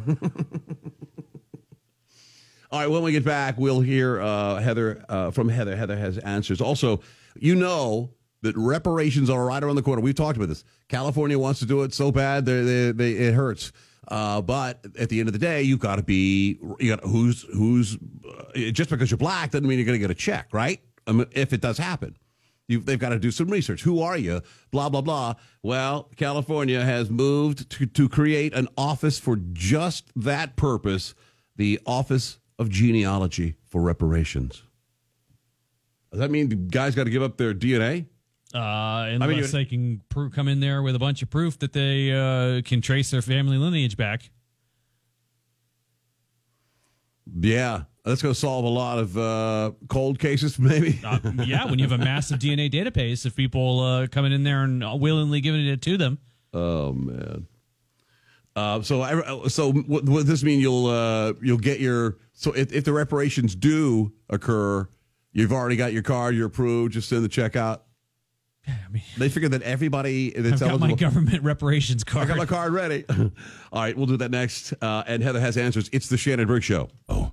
right, when we get back, we'll hear Heather from Heather. Heather has answers. Also, that reparations are right around the corner. We've talked about this. California wants to do it so bad, it hurts. But at the end of the day, you've got to be, who's just because you're black doesn't mean you're going to get a check, right? I mean, if it does happen. They've got to do some research. Who are you? Blah, blah, blah. Well, California has moved to create an office for just that purpose, the Office of Genealogy for Reparations. Does that mean the guys got to give up their DNA? Unless they can come in there with a bunch of proof that they can trace their family lineage back. Yeah. That's going to solve a lot of cold cases, maybe. Yeah, when you have a massive DNA database of people coming in there and willingly giving it to them. Oh, man. So what this mean? You'll get your if the reparations do occur, you've already got your card, you're approved. Just send the check out. Yeah, I mean, they figured that everybody that's I've got eligible, my government reparations card. I got my card ready. All right, we'll do that next. And Heather has answers. It's the Shannon Briggs Show. Oh.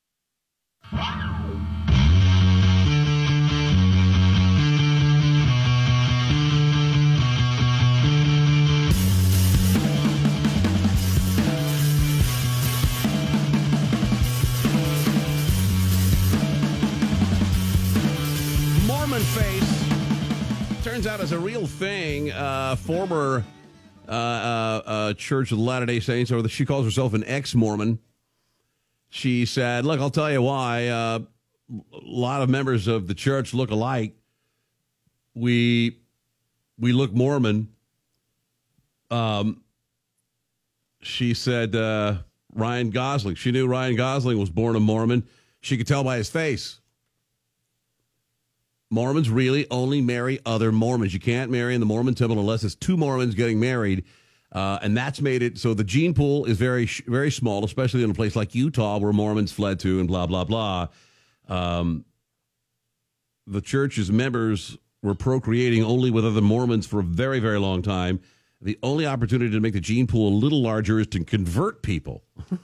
Mormon face turns out is a real thing. Former Church of the Latter-day Saints, or she calls herself an ex-Mormon. She said, look, I'll tell you why. A lot of members of the church look alike. We look Mormon. She said Ryan Gosling. She knew Ryan Gosling was born a Mormon. She could tell by his face. Mormons really only marry other Mormons. You can't marry in the Mormon temple unless it's two Mormons getting married. And that's made it so the gene pool is very, very small, especially in a place like Utah where Mormons fled to and blah, blah, blah. The church's members were procreating only with other Mormons for a very, very long time. The only opportunity to make the gene pool a little larger is to convert people.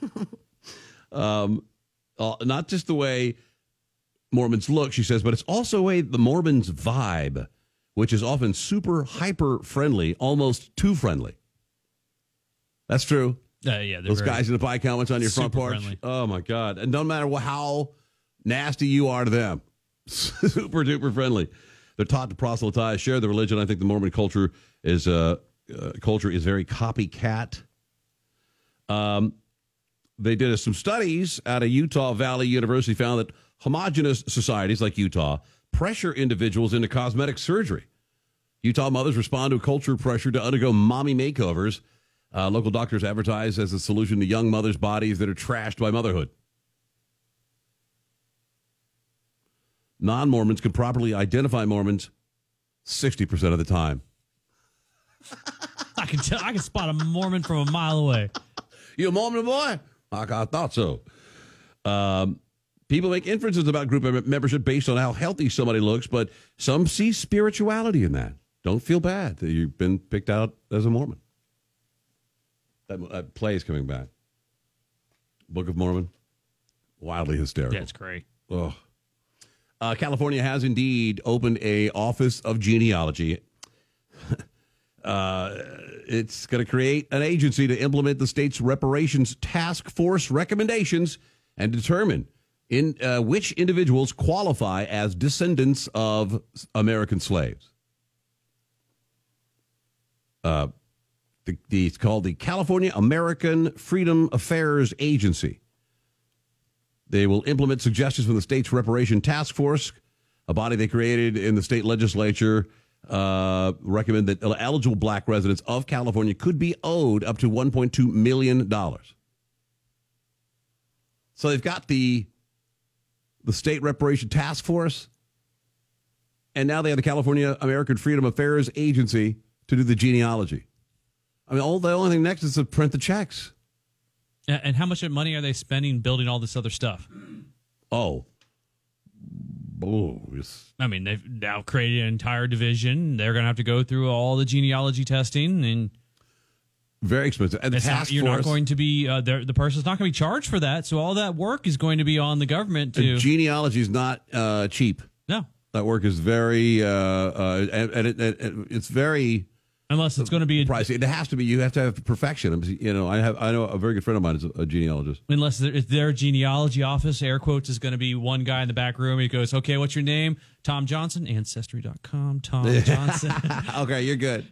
Not just the way Mormons look, she says, but it's also a way the Mormons vibe, which is often super hyper friendly, almost too friendly. That's true. Yeah, those guys in the bike helmets on your front porch. Friendly. Oh my God! And no matter how nasty you are to them, super duper friendly. They're taught to proselytize, share the religion. I think the Mormon culture is very copycat. They did some studies out of Utah Valley University, found that homogenous societies like Utah pressure individuals into cosmetic surgery. Utah mothers respond to culture pressure to undergo mommy makeovers. Local doctors advertise as a solution to young mothers' bodies that are trashed by motherhood. Non-Mormons can properly identify Mormons 60% of the time. I can spot a Mormon from a mile away. You a Mormon boy? I thought so. People make inferences about group membership based on how healthy somebody looks, but some see spirituality in that. Don't feel bad that you've been picked out as a Mormon. That play is coming back. Book of Mormon. Wildly hysterical. Yeah, it's great. Oh. California has indeed opened a Office of Genealogy. It's going to create an agency to implement the state's reparations task force recommendations and determine which individuals qualify as descendants of American slaves. It's called the California American Freedom Affairs Agency. They will implement suggestions from the state's reparation task force, a body they created in the state legislature. Recommend that eligible black residents of California could be owed up to $1.2 million. So they've got the state reparation task force, and now they have the California American Freedom Affairs Agency to do the genealogy. I mean, the only thing next is to print the checks. And how much money are they spending building all this other stuff? Yes. I mean, they've now created an entire division. They're going to have to go through all the genealogy testing, and very expensive. And you're not going to be the person's not going to be charged for that. So all that work is going to be on the government to. Genealogy is not cheap. No, that work is very it's very. Unless it's going to be pricey. It has to be. You have to have perfection. You know, I know a very good friend of mine is a genealogist. Unless their genealogy office, air quotes, is going to be one guy in the back room. He goes, "Okay, what's your name? Tom Johnson, Ancestry.com. Tom Johnson." Okay, you're good.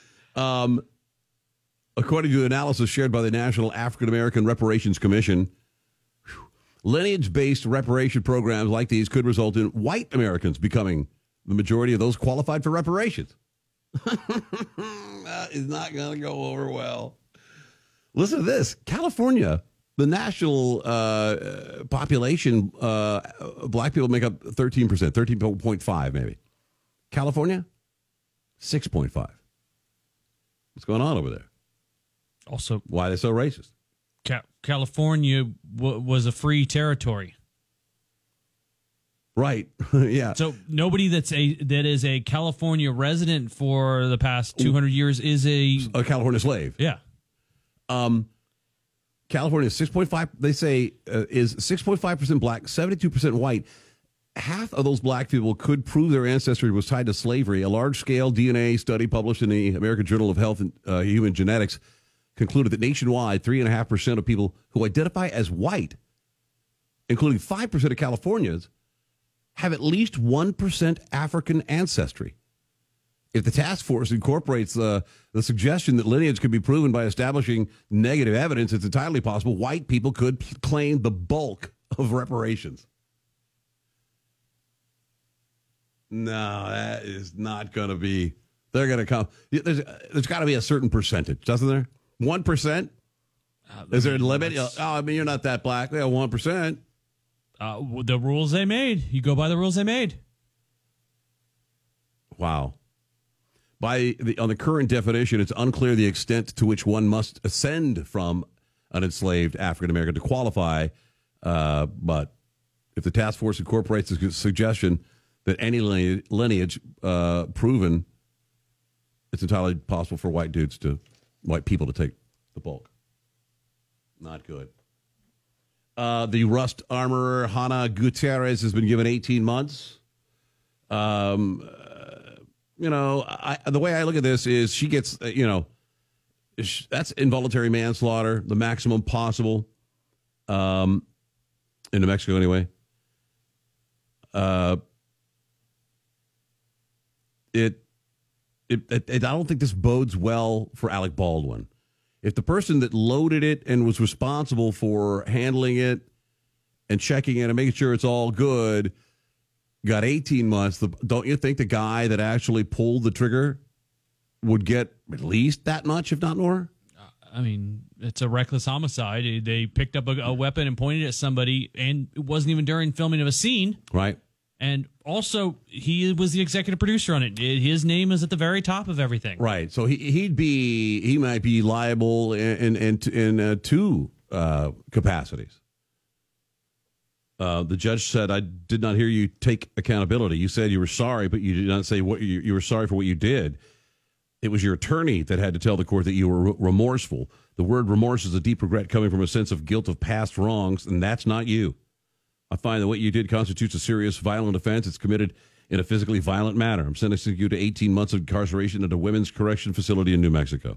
According to analysis shared by the National African American Reparations Commission, lineage-based reparation programs like these could result in white Americans becoming the majority of those qualified for reparations. That is not going to go over well. Listen to this. California, the national population, black people make up 13%, 13.5 maybe. California, 6.5. What's going on over there? Also, why they're so racist. California was a free territory. Right. Yeah. So nobody that is a California resident for the past 200 years is a California slave. Yeah. California is 6.5. They say is 6.5% black, 72% white. Half of those black people could prove their ancestry was tied to slavery. A large-scale DNA study published in the American Journal of Health and Human Genetics concluded that nationwide, 3.5% of people who identify as white, including 5% of Californians, have at least 1% African ancestry. If the task force incorporates the suggestion that lineage could be proven by establishing negative evidence, it's entirely possible white people could claim the bulk of reparations. No, that is not going to be. They're going to come. There's got to be a certain percentage, doesn't there? 1%? Is there a limit? You're not that black. Yeah, 1%. The rules they made. You go by the rules they made. Wow. On the current definition, it's unclear the extent to which one must ascend from an enslaved African American to qualify. But if the task force incorporates the suggestion that any lineage proven, it's entirely possible for white people to take the bulk. Not good. The Rust armorer Hannah Gutierrez has been given 18 months. The way I look at this is she gets, that's involuntary manslaughter, the maximum possible, in New Mexico anyway. I don't think this bodes well for Alec Baldwin. If the person that loaded it and was responsible for handling it and checking it and making sure it's all good got 18 months, don't you think the guy that actually pulled the trigger would get at least that much, if not more? I mean, it's a reckless homicide. They picked up a weapon and pointed at somebody, and it wasn't even during filming of a scene. Right. And also, he was the executive producer on it. His name is at the very top of everything. Right. So he might be liable in two capacities. The judge said, "I did not hear you take accountability. You said you were sorry, but you did not say what you were sorry for what you did. It was your attorney that had to tell the court that you were remorseful. The word remorse is a deep regret coming from a sense of guilt of past wrongs, and that's not you. I find that what you did constitutes a serious violent offense. It's committed in a physically violent manner. I'm sentencing you to 18 months of incarceration at a women's correction facility in New Mexico."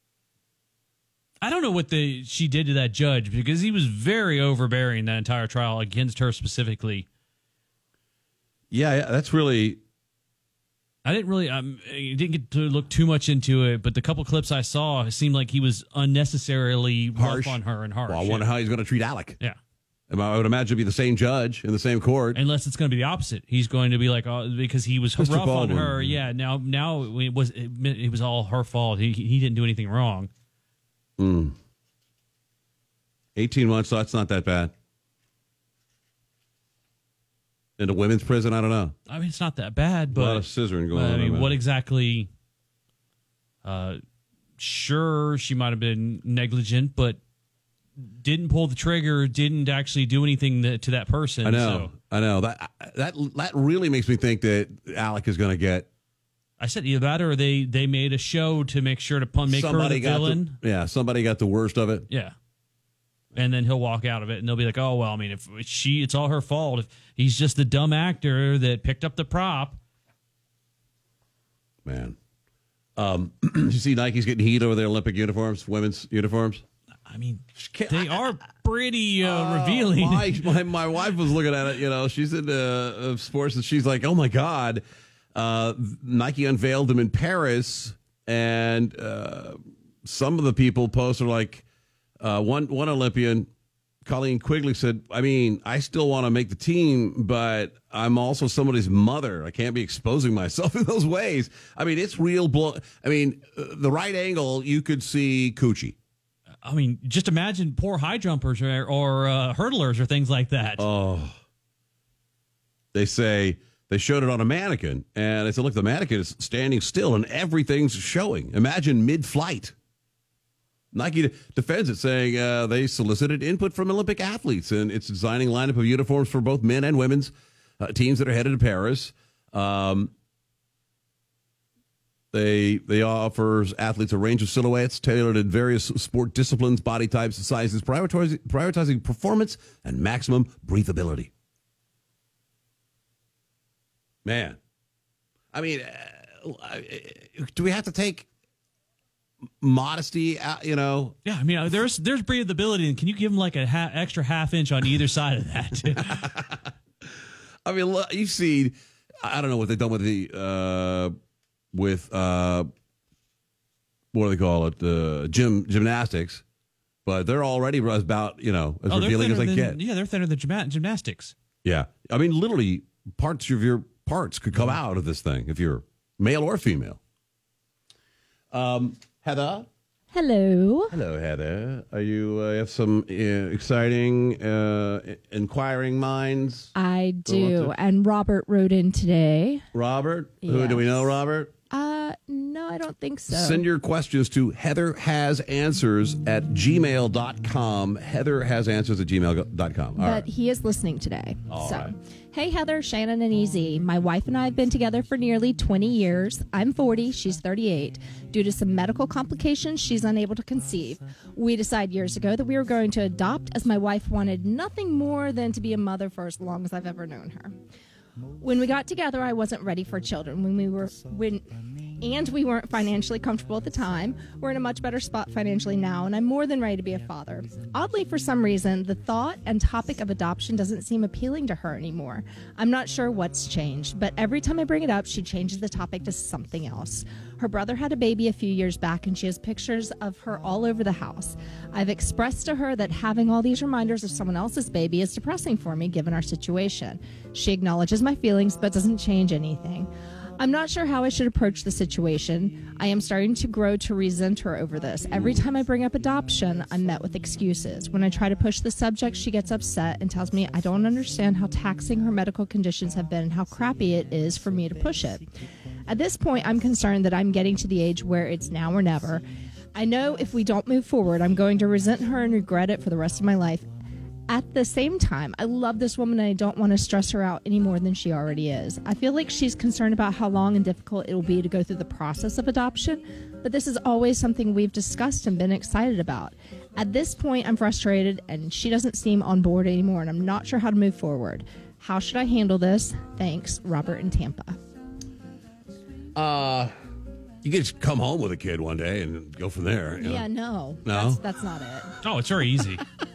I don't know what she did to that judge, because he was very overbearing that entire trial against her specifically. Yeah, that's really. I didn't get to look too much into it, but the couple clips I saw, it seemed like he was unnecessarily harsh on her and harsh. Well, I wonder how he's going to treat Alec. Yeah. I would imagine it'd be the same judge in the same court. Unless it's going to be the opposite. He's going to be like, because he was Mr. rough Baldwin. on her. Yeah, now it was all her fault. He didn't do anything wrong. 18 months, so that's not that bad. In a women's prison, I don't know. I mean, it's not that bad, but a lot of scissoring going on. I mean, what exactly? Sure, she might have been negligent, but didn't pull the trigger, didn't actually do anything to that person. I know. That really makes me think that Alec is going to get. I said either that or they made a show to make sure to make her the villain. Somebody got the worst of it. Yeah. And then he'll walk out of it, and they'll be like, "Oh well, I mean, if it's all her fault. If he's just the dumb actor that picked up the prop." Man, you see Nike's getting heat over their Olympic uniforms, women's uniforms. I mean, they are pretty revealing. My wife was looking at it. She's into sports, and she's like, "Oh my God!" Nike unveiled them in Paris, and some of the people posted like. One Olympian, Colleen Quigley, said, "I mean, I still want to make the team, but I'm also somebody's mother. I can't be exposing myself in those ways." I mean, it's real. The right angle, you could see coochie. I mean, just imagine poor high jumpers or hurdlers or things like that. Oh. They say they showed it on a mannequin, and they said, "Look, the mannequin is standing still, and everything's showing. Imagine mid-flight." Nike defends it, saying they solicited input from Olympic athletes, and it's designing a lineup of uniforms for both men and women's teams that are headed to Paris. They offers athletes a range of silhouettes tailored at various sport disciplines, body types, and sizes, prioritizing performance and maximum breathability. Man, I mean, do we have to take modesty out, Yeah, I mean, there's breathability, and can you give them like a extra half inch on either side of that? I mean, look, you've seen, I don't know what they've done with the what do they call it, gymnastics, but they're already about, as revealing as they get. Yeah, they're thinner than gymnastics. Yeah, I mean, literally parts of your parts could come out of this thing if you're male or female. Heather? Hello. Hello, Heather. Are you have some exciting, inquiring minds? I do. And Robert wrote in today. Robert? Yes. Who do we know, Robert? No, I don't think so. Send your questions to heatherhasanswers@gmail.com. heatherhasanswers@gmail.com. But right. he is listening today. All right. Hey, Heather, Shannon, and Easy. My wife and I have been together for nearly 20 years. I'm 40. She's 38. Due to some medical complications, she's unable to conceive. We decided years ago that we were going to adopt, as my wife wanted nothing more than to be a mother for as long as I've ever known her. When we got together, I wasn't ready for children. We weren't financially comfortable at the time. We're in a much better spot financially now, and I'm more than ready to be a father. Oddly, for some reason, the thought and topic of adoption doesn't seem appealing to her anymore. I'm not sure what's changed, but every time I bring it up, she changes the topic to something else. Her brother had a baby a few years back, and she has pictures of her all over the house. I've expressed to her that having all these reminders of someone else's baby is depressing for me, given our situation. She acknowledges my feelings, but doesn't change anything. I'm not sure how I should approach the situation. I am starting to grow to resent her over this. Every time I bring up adoption, I'm met with excuses. When I try to push the subject, she gets upset and tells me I don't understand how taxing her medical conditions have been and how crappy it is for me to push it. At this point, I'm concerned that I'm getting to the age where it's now or never. I know if we don't move forward, I'm going to resent her and regret it for the rest of my life. At the same time, I love this woman and I don't want to stress her out any more than she already is. I feel like she's concerned about how long and difficult it will be to go through the process of adoption, but this is always something we've discussed and been excited about. At this point, I'm frustrated and she doesn't seem on board anymore, and I'm not sure how to move forward. How should I handle this? Thanks, Robert in Tampa. You can just come home with a kid one day and go from there. Yeah, no. No? That's not it. Oh, it's very easy.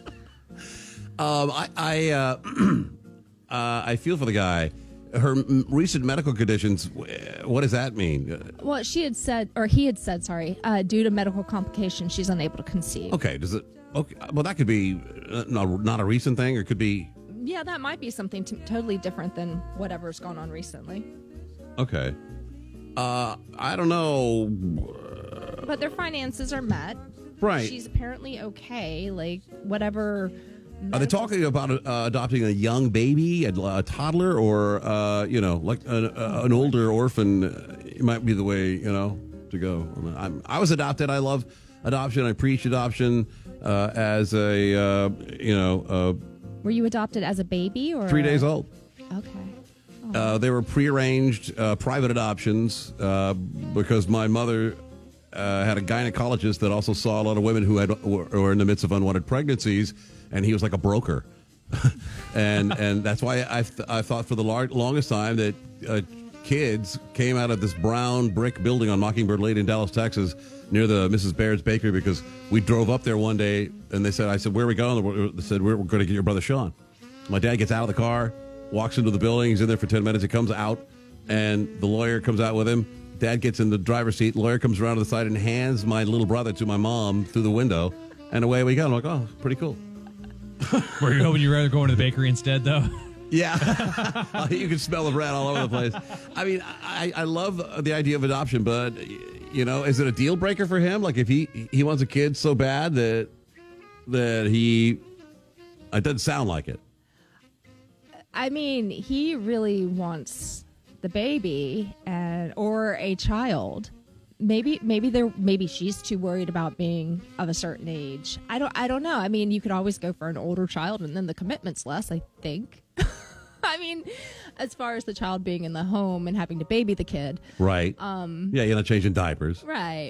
I feel for the guy. Her recent medical conditions, what does that mean? Well, he had said, due to medical complications, she's unable to conceive. Okay, does it? Okay, well, that could be not a recent thing, or it could be. Yeah, that might be something totally different than whatever's gone on recently. Okay. I don't know. But their finances are met. Right. She's apparently okay. Like, whatever. Are they talking about adopting a young baby, a toddler, or like an older orphan? It might be the way to go. I was adopted. I love adoption. I preach adoption as a Were you adopted as a baby or 3 days old? Okay. They were prearranged private adoptions because my mother had a gynecologist that also saw a lot of women who were in the midst of unwanted pregnancies. And he was like a broker, and that's why I thought for the longest time that kids came out of this brown brick building on Mockingbird Lane in Dallas, Texas, near the Mrs. Baird's Bakery, because we drove up there one day and I said, where are we going? They said, we're going to get your brother Sean. My dad gets out of the car, walks into the building. He's in there for 10 minutes. He comes out, and the lawyer comes out with him. Dad gets in the driver's seat. Lawyer comes around to the side and hands my little brother to my mom through the window, and away we go. I'm like, oh, pretty cool. Were you hoping you'd rather go into the bakery instead, though? Yeah. You can smell the bread all over the place. I mean, I love the idea of adoption, but, is it a deal breaker for him? Like, if he wants a kid so bad that it doesn't sound like it. I mean, he really wants the baby or a child. maybe she's too worried about being of a certain age. I don't know. I mean, you could always go for an older child, and then the commitment's less, I think. I mean, as far as the child being in the home and having to baby the kid. Right. Yeah, you're not changing diapers. Right.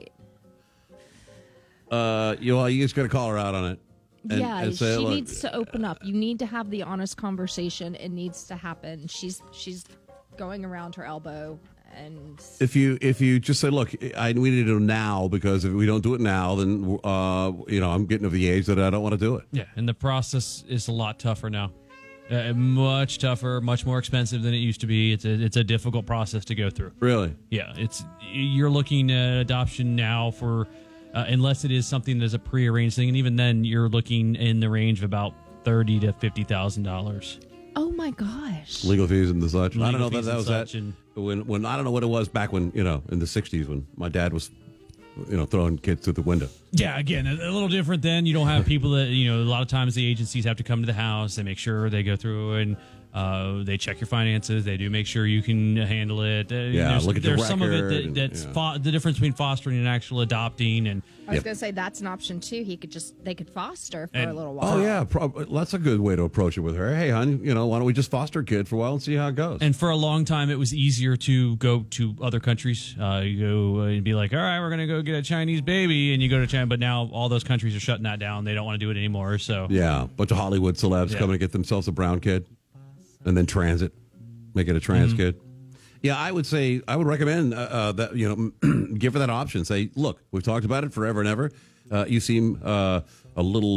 You just got to call her out on it. And say, she look, needs to open up. You need to have the honest conversation. It needs to happen. She's going around her elbow. And if you just say, look, we need to do it now, because if we don't do it now, then I'm getting to the age that I don't want to do it. Yeah, and the process is a lot tougher now. Much tougher, much more expensive than it used to be. It's a difficult process to go through. Really? Yeah, you're looking at adoption now for unless it is something that's a prearranged thing, and even then you're looking in the range of about $30,000 to $50,000. Oh my gosh! Legal fees and the such. Legal I don't know fees that was that. When I don't know what it was back when in the '60s when my dad was throwing kids through the window. Yeah, again, a little different then. You don't have people that, a lot of times the agencies have to come to the house. They make sure they go through and they check your finances. They do make sure you can handle it. Look at your record. There's some of it that's the difference between fostering and actual adopting. And I was going to say that's an option too. They could foster for a little while. Oh yeah, that's a good way to approach it with her. Hey, hon, why don't we just foster a kid for a while and see how it goes? And for a long time, it was easier to go to other countries. You go and be like, all right, we're going to go get a Chinese baby, and you go to China. But now all those countries are shutting that down. They don't want to do it anymore. So yeah, a bunch of Hollywood celebs coming to get themselves a brown kid, and then transit, make it a trans kid. Yeah, I would recommend that give her that option. Say, look, we've talked about it forever and ever. You seem a little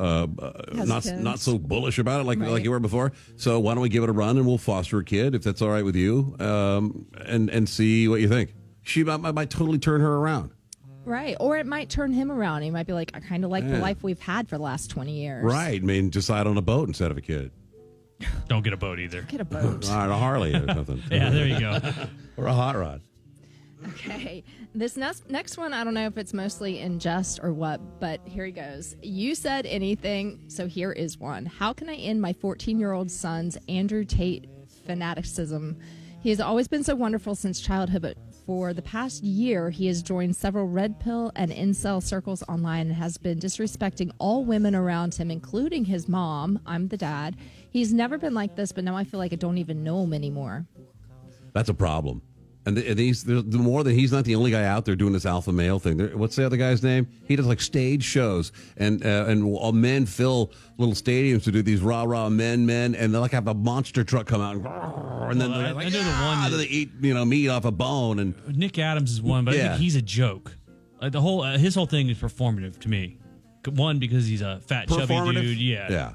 not so bullish about it like you were before. So why don't we give it a run and we'll foster a kid if that's all right with you, and see what you think. She might totally turn her around. Right, or it might turn him around. He might be like, I kind of like the life we've had for the last 20 years. Right, I mean, decide on a boat instead of a kid. Don't get a boat either. Get a boat. All right, a Harley or something. Yeah, there you go. Or a hot rod. Okay, this next one, I don't know if it's mostly in jest or what, but here he goes. You said anything, so here is one. How can I end my 14-year-old son's Andrew Tate fanaticism? He has always been so wonderful since childhood, but for the past year, he has joined several red pill and incel circles online and has been disrespecting all women around him, including his mom. I'm the dad. He's never been like this, but now I feel like I don't even know him anymore. That's a problem. And the more that he's not the only guy out there doing this alpha male thing. What's the other guy's name? He does like stage shows, and all men fill little stadiums to do these rah men, and they like have a monster truck come out, and then they're like, they eat meat off a bone. And Nick Adams is one, but I think he's a joke. His whole thing is performative to me. One, because he's a fat chubby dude. Yeah.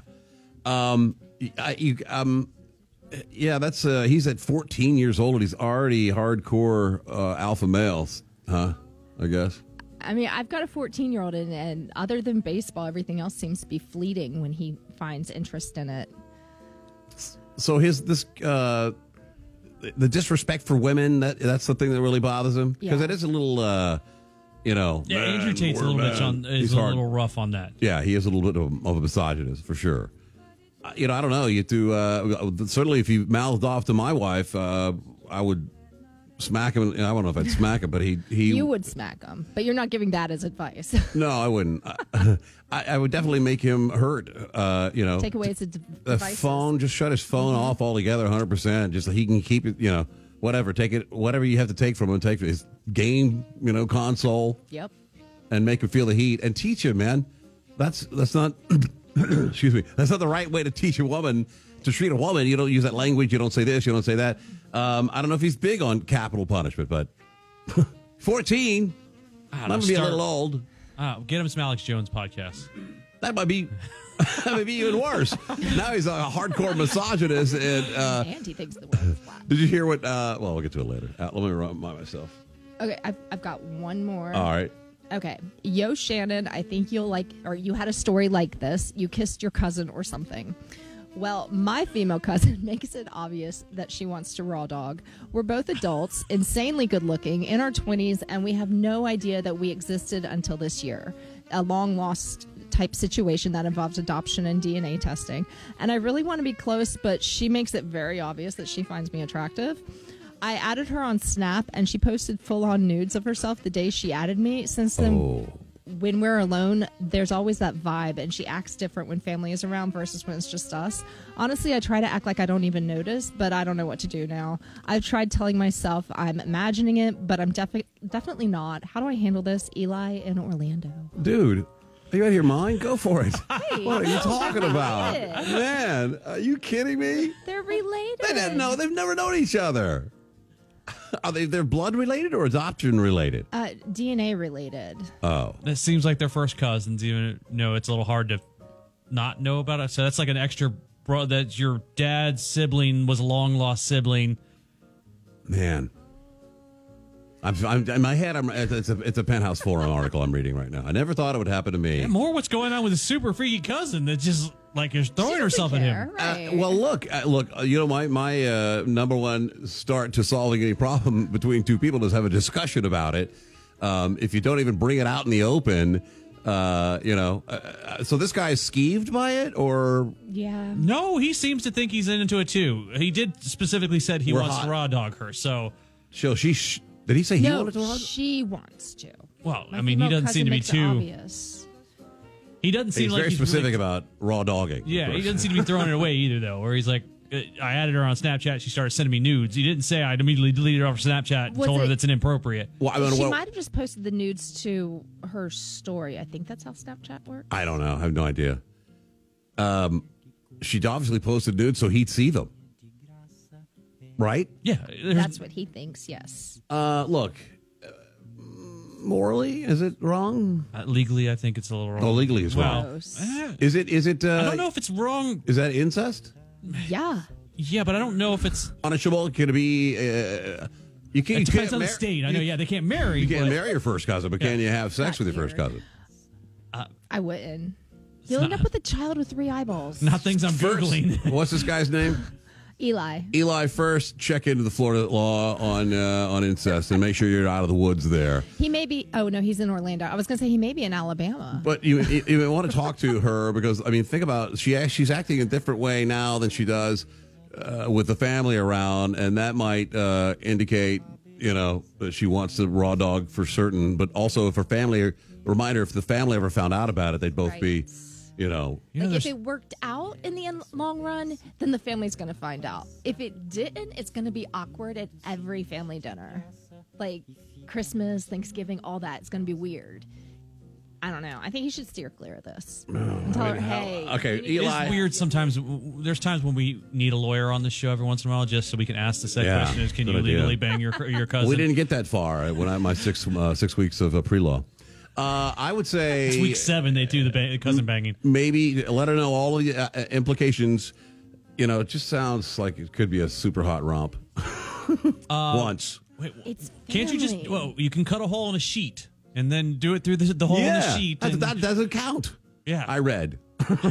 Yeah, that's he's at 14 years old and he's already hardcore alpha males, huh? I guess. I mean, I've got a 14-year-old, and other than baseball, everything else seems to be fleeting when he finds interest in it. So the disrespect for women, that's the thing that really bothers him, because it is a little, Andrew Tate's a little little rough on that. Yeah, he is a little bit of a misogynist for sure. I don't know. You do certainly if you mouthed off to my wife, I would smack him. I don't know if I'd smack him, but he you would smack him, but you're not giving that as advice. No, I wouldn't. I would definitely make him hurt. Take away his devices. Phone. Just shut his phone off altogether, 100%. Just so he can keep it. Whatever. Take it. Whatever you have to take from him. Take his game. Console. Yep. And make him feel the heat and teach him, man. That's not. Excuse me. That's not the right way to teach a woman to treat a woman. You don't use that language. You don't say this. You don't say that. I don't know if he's big on capital punishment, but 14. That might be a little old. Get him some Alex Jones podcast. That might be even worse. Now he's a hardcore misogynist, and he thinks the world is flat. Did you hear what? We'll get to it later. Let me remind myself. Okay, I've got one more. All right. Okay. Yo, Shannon, I think you'll you had a story like this. You kissed your cousin or something. Well, my female cousin makes it obvious that she wants to raw dog. We're both adults, insanely good looking, in our 20s, and we have no idea that we existed until this year. A long lost type situation that involves adoption and DNA testing. And I really want to be close, but she makes it very obvious that she finds me attractive. I added her on Snap, and she posted full-on nudes of herself the day she added me. Since then, when we're alone, there's always that vibe, and she acts different when family is around versus when it's just us. Honestly, I try to act like I don't even notice, but I don't know what to do now. I've tried telling myself I'm imagining it, but I'm definitely not. How do I handle this? Eli in Orlando. Dude, are you out of your mind? Go for it. Hey, what are you talking about? it. Man, are you kidding me? They're related. They didn't know. They've never known each other. Are they're blood related or adoption related? DNA related. Oh. That seems like they're first cousins, even though it's a little hard to not know about it. So that's like an extra bro that your dad's sibling was a long lost sibling. Man. I'm in my head. It's a Penthouse Forum article I'm reading right now. I never thought it would happen to me. Yeah, more what's going on with a super freaky cousin that just like is throwing herself at him. Right. Well, look. You know, my number one start to solving any problem between two people is have a discussion about it. If you don't even bring it out in the open, so this guy is skeeved by it, or Yeah. No, he seems to think he's into it too. He did specifically said he wants to raw dog her. So did he say he No, wanted to raw dog? she wants to. Well, My I mean, he female doesn't seem to be cousin makes it too. obvious. He doesn't seem He's like very he's specific really, about raw dogging. Yeah, he doesn't seem to be throwing it away either, though. Where he's like, I added her on Snapchat. She started sending me nudes. He didn't say I'd immediately deleted her off Snapchat and told her that's inappropriate. Well, I mean, She might have just posted the nudes to her story. I think that's how Snapchat works. I don't know. I have no idea. She obviously posted nudes so he'd see them. Right? Yeah. That's what he thinks, yes. Look, morally, is it wrong? Legally, I think it's a little wrong. Oh, legally as well. Gross. Is it? I don't know if it's wrong. Is that incest? Yeah. Yeah, but I don't know if it's punishable. Could it be? You can't. It depends on the state. I know. Yeah, they can't marry. You can't but- marry your first cousin, but can you have sex with your first cousin? I wouldn't. You'll end up with a child with 3 eyeballs. Not things I'm Googling. What's this guy's name? Eli. Eli, first check into the Florida law on incest and make sure you're out of the woods there. He may be. Oh no, he's in Orlando. I was going to say he may be in Alabama. But you want to talk to her because I mean, think about she's acting a different way now than she does with the family around, and that might indicate that she wants to raw dog for certain. But also, if her family, reminder, if the family ever found out about it, they'd both be. Like if it worked out in the long run, then the family's going to find out. If it didn't, it's going to be awkward at every family dinner. Like Christmas, Thanksgiving, all that. It's going to be weird. I don't know. I think you should steer clear of this. And tell her, hey. Okay, Eli. It's weird sometimes. There's times when we need a lawyer on the show every once in a while just so we can ask the set question is, can you legally bang your cousin? We didn't get that far when I had my 6 weeks of pre-law. I would say it's week 7 they do the cousin banging. Maybe let her know all of the implications. It just sounds like it could be a super hot romp. Once. Wait, it's can't you just? Well, you can cut a hole in a sheet and then do it through the hole in the sheet. That doesn't count. Yeah, I read.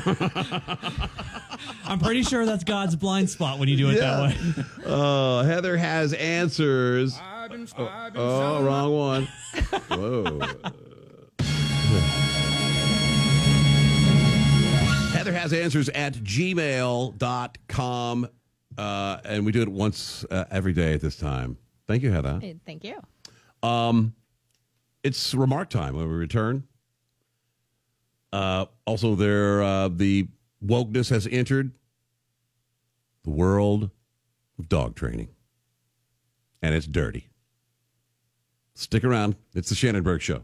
I'm pretty sure that's God's blind spot when you do it that way. Heather has answers. Wrong one. Whoa. Heather has answers at gmail.com. And we do it once every day at this time. Thank you, Heather. Thank you. It's remark time when we return. Also, the wokeness has entered the world of dog training. And it's dirty. Stick around. It's the Shannon Burke Show.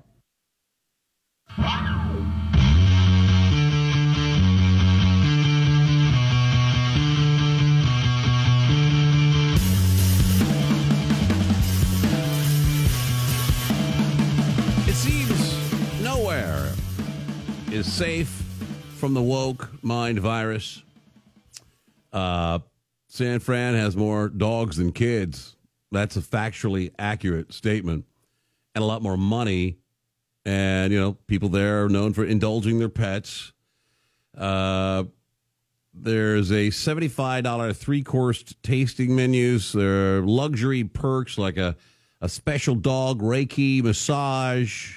It seems nowhere is safe from the woke mind virus. San Fran has more dogs than kids. That's a factually accurate statement. And a lot more money. And, people there are known for indulging their pets. There's a $75 3-course tasting menus. There are luxury perks like a special dog Reiki massage.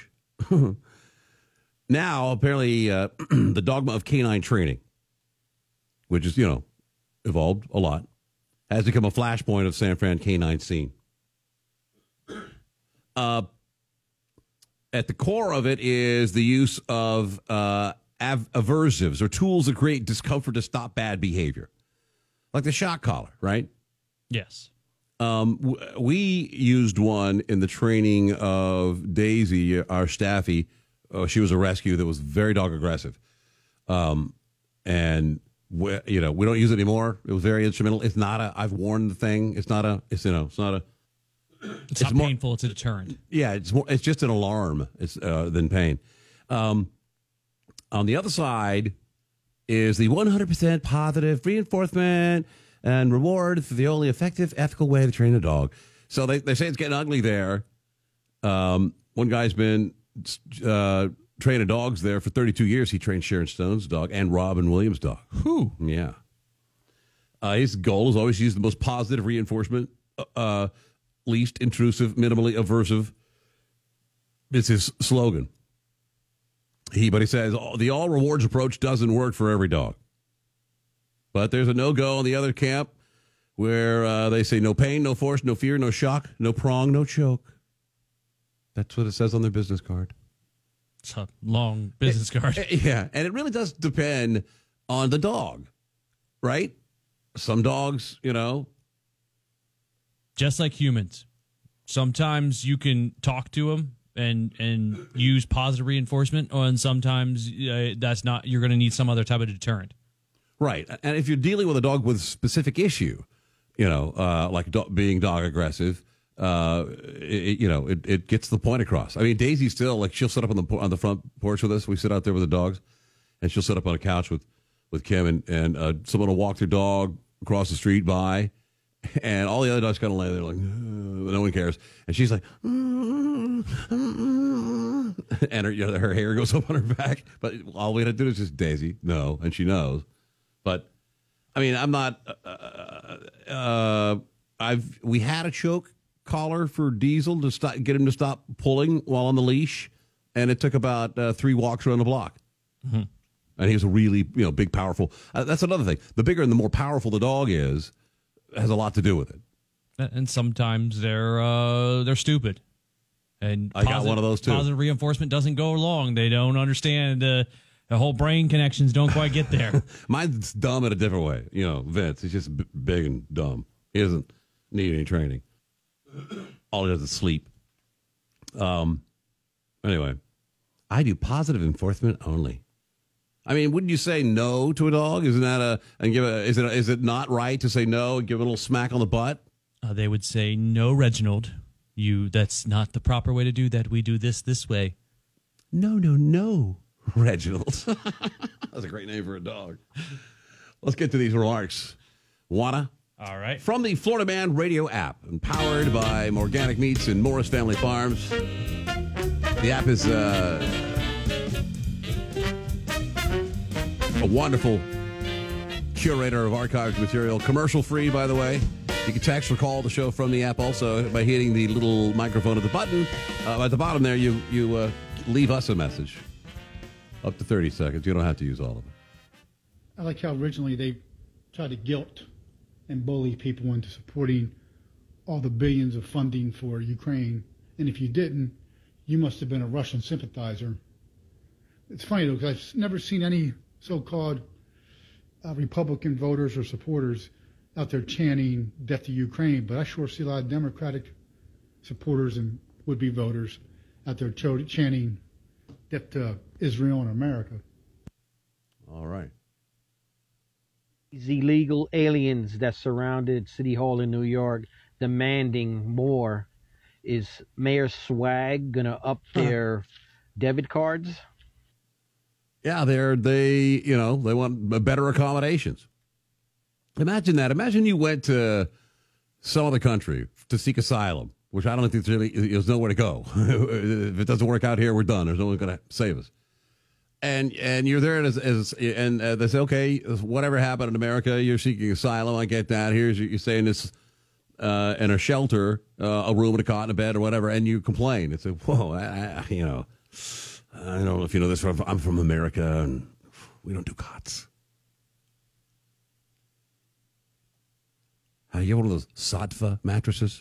Now, apparently, the dogma of canine training, which is, evolved a lot, has become a flashpoint of San Fran canine scene. At the core of it is the use of aversives, or tools that create discomfort to stop bad behavior, like the shock collar, right? Yes. We used one in the training of Daisy, our staffy. She was a rescue that was very dog aggressive. And we don't use it anymore. It was very instrumental. It's not a, I've worn the thing. It's not not painful. It's a deterrent. Yeah. It's just an alarm. It's, than pain. On the other side is the 100% positive reinforcement and reward for the only effective, ethical way to train a dog. So they say it's getting ugly there. One guy's been training dogs there for 32 years. He trained Sharon Stone's dog and Robin Williams' dog. Whew. Yeah. His goal is always to use the most positive reinforcement, least intrusive, minimally aversive. It's his slogan. But he says the all rewards approach doesn't work for every dog. But there's a no-go on the other camp where they say no pain, no force, no fear, no shock, no prong, no choke. That's what it says on their business card. It's a long business card. Yeah, and it really does depend on the dog, right? Some dogs, just like humans, sometimes you can talk to them and use positive reinforcement, and sometimes that's not. You're going to need some other type of deterrent. Right. And if you're dealing with a dog with a specific issue, like being dog aggressive, it gets the point across. I mean, Daisy still, like, she'll sit up on the front porch with us. We sit out there with the dogs, and she'll sit up on a couch with Kim, and someone will walk their dog across the street by, and all the other dogs kind of lay there like, no one cares. And she's like, and her hair goes up on her back. But all we had to do is just, Daisy, no, and she knows. But I mean, I'm not. We had a choke collar for Diesel to get him to stop pulling while on the leash, and it took about 3 walks around the block. Mm-hmm. And he was a really big, powerful. That's another thing. The bigger and the more powerful the dog is, has a lot to do with it. And sometimes they're stupid. And I got one of those too. Positive reinforcement doesn't go along. They don't understand. The whole brain connections don't quite get there. Mine's dumb in a different way. Vince, he's just big and dumb. He doesn't need any training. All he does is sleep. Anyway, I do positive enforcement only. I mean, wouldn't you say no to a dog? Isn't that is it not right to say no and give a little smack on the butt? They would say, no, Reginald. That's not the proper way to do that. We do this way. No. Reginald. That's a great name for a dog. Let's get to these remarks. Juana? All right. From the Florida Man radio app, empowered by Organic Meats and Morris Family Farms. The app is a wonderful curator of archived material. Commercial free, by the way. You can text or call the show from the app also by hitting the little microphone at the button. At the bottom there, you leave us a message. Up to 30 seconds. You don't have to use all of it. I like how originally they tried to guilt and bully people into supporting all the billions of funding for Ukraine. And if you didn't, you must have been a Russian sympathizer. It's funny, though, because I've never seen any so-called Republican voters or supporters out there chanting death to Ukraine, but I sure see a lot of Democratic supporters and would-be voters out there chanting death to Israel and America. All right. These illegal aliens that surrounded City Hall in New York demanding more. Is Mayor Swag going to up their debit cards? Yeah, they want better accommodations. Imagine that. Imagine you went to some other country to seek asylum, which I don't think there's nowhere to go. If it doesn't work out here, we're done. There's no one going to save us. And you're there and they say, okay, whatever happened in America, you're seeking asylum. I get that. You're saying this in a shelter, a room and a cot and a bed or whatever, and you complain. It's like, whoa, I don't know if you know this. I'm from America, and we don't do cots. You have one of those Sattva mattresses?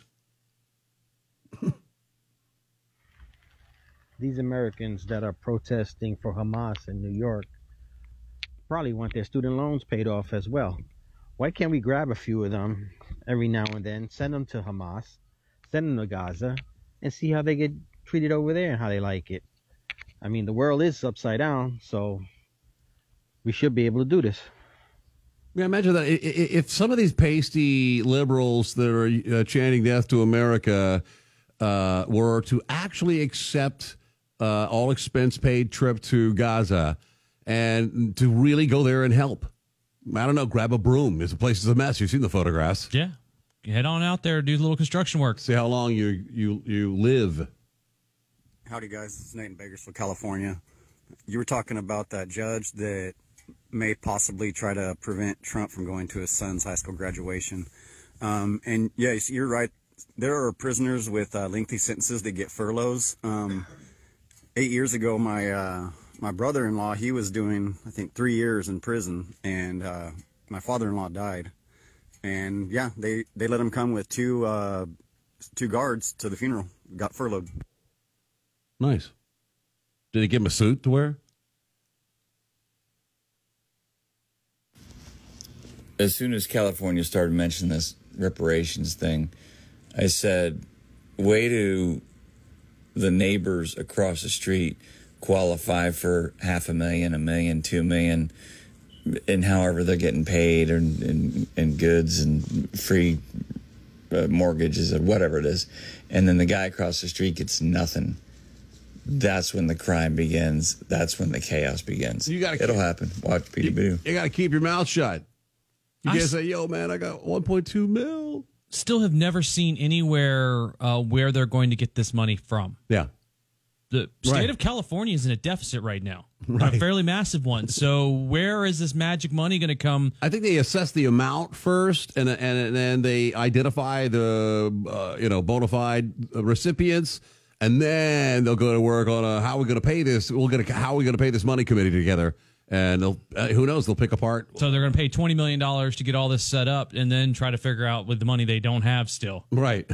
These Americans that are protesting for Hamas in New York probably want their student loans paid off as well. Why can't we grab a few of them every now and then, send them to Hamas, send them to Gaza, and see how they get treated over there and how they like it? I mean, the world is upside down, so we should be able to do this. Yeah, imagine that if some of these pasty liberals that are chanting death to America were to actually accept all expense paid trip to Gaza and to really go there and help. I don't know, grab a broom. The place is a mess. You've seen the photographs. Yeah. Head on out there, do a little construction work. See how long you live. Howdy, guys. It's Nate in Bakersfield, California. You were talking about that judge that may possibly try to prevent Trump from going to his son's high school graduation. And, yes, you're right. There are prisoners with lengthy sentences that get furloughs. 8 years ago, my brother-in-law, he was doing, I think, 3 years in prison, and my father-in-law died. And, yeah, they let him come with two guards to the funeral, got furloughed. Nice. Did he give him a suit to wear? As soon as California started mentioning this reparations thing, I said, way do the neighbors across the street qualify for $500,000, $1 million, $2 million, and however they're getting paid and goods and free mortgages or whatever it is. And then the guy across the street gets nothing. That's when the crime begins. That's when the chaos begins. It'll happen. Watch Petey-Boo. You got to keep your mouth shut. You can't say, yo, man, I got 1.2 mil. Still have never seen anywhere where they're going to get this money from. Yeah. The state of California is in a deficit right now, a fairly massive one. So where is this magic money going to come? I think they assess the amount first, and then they identify the bona fide recipients, and then they'll go to work on how are we going to pay this. How are we going to pay this money committee together? And they'll who knows? They'll pick apart. So they're going to pay $20 million to get all this set up, and then try to figure out with the money they don't have still. Right.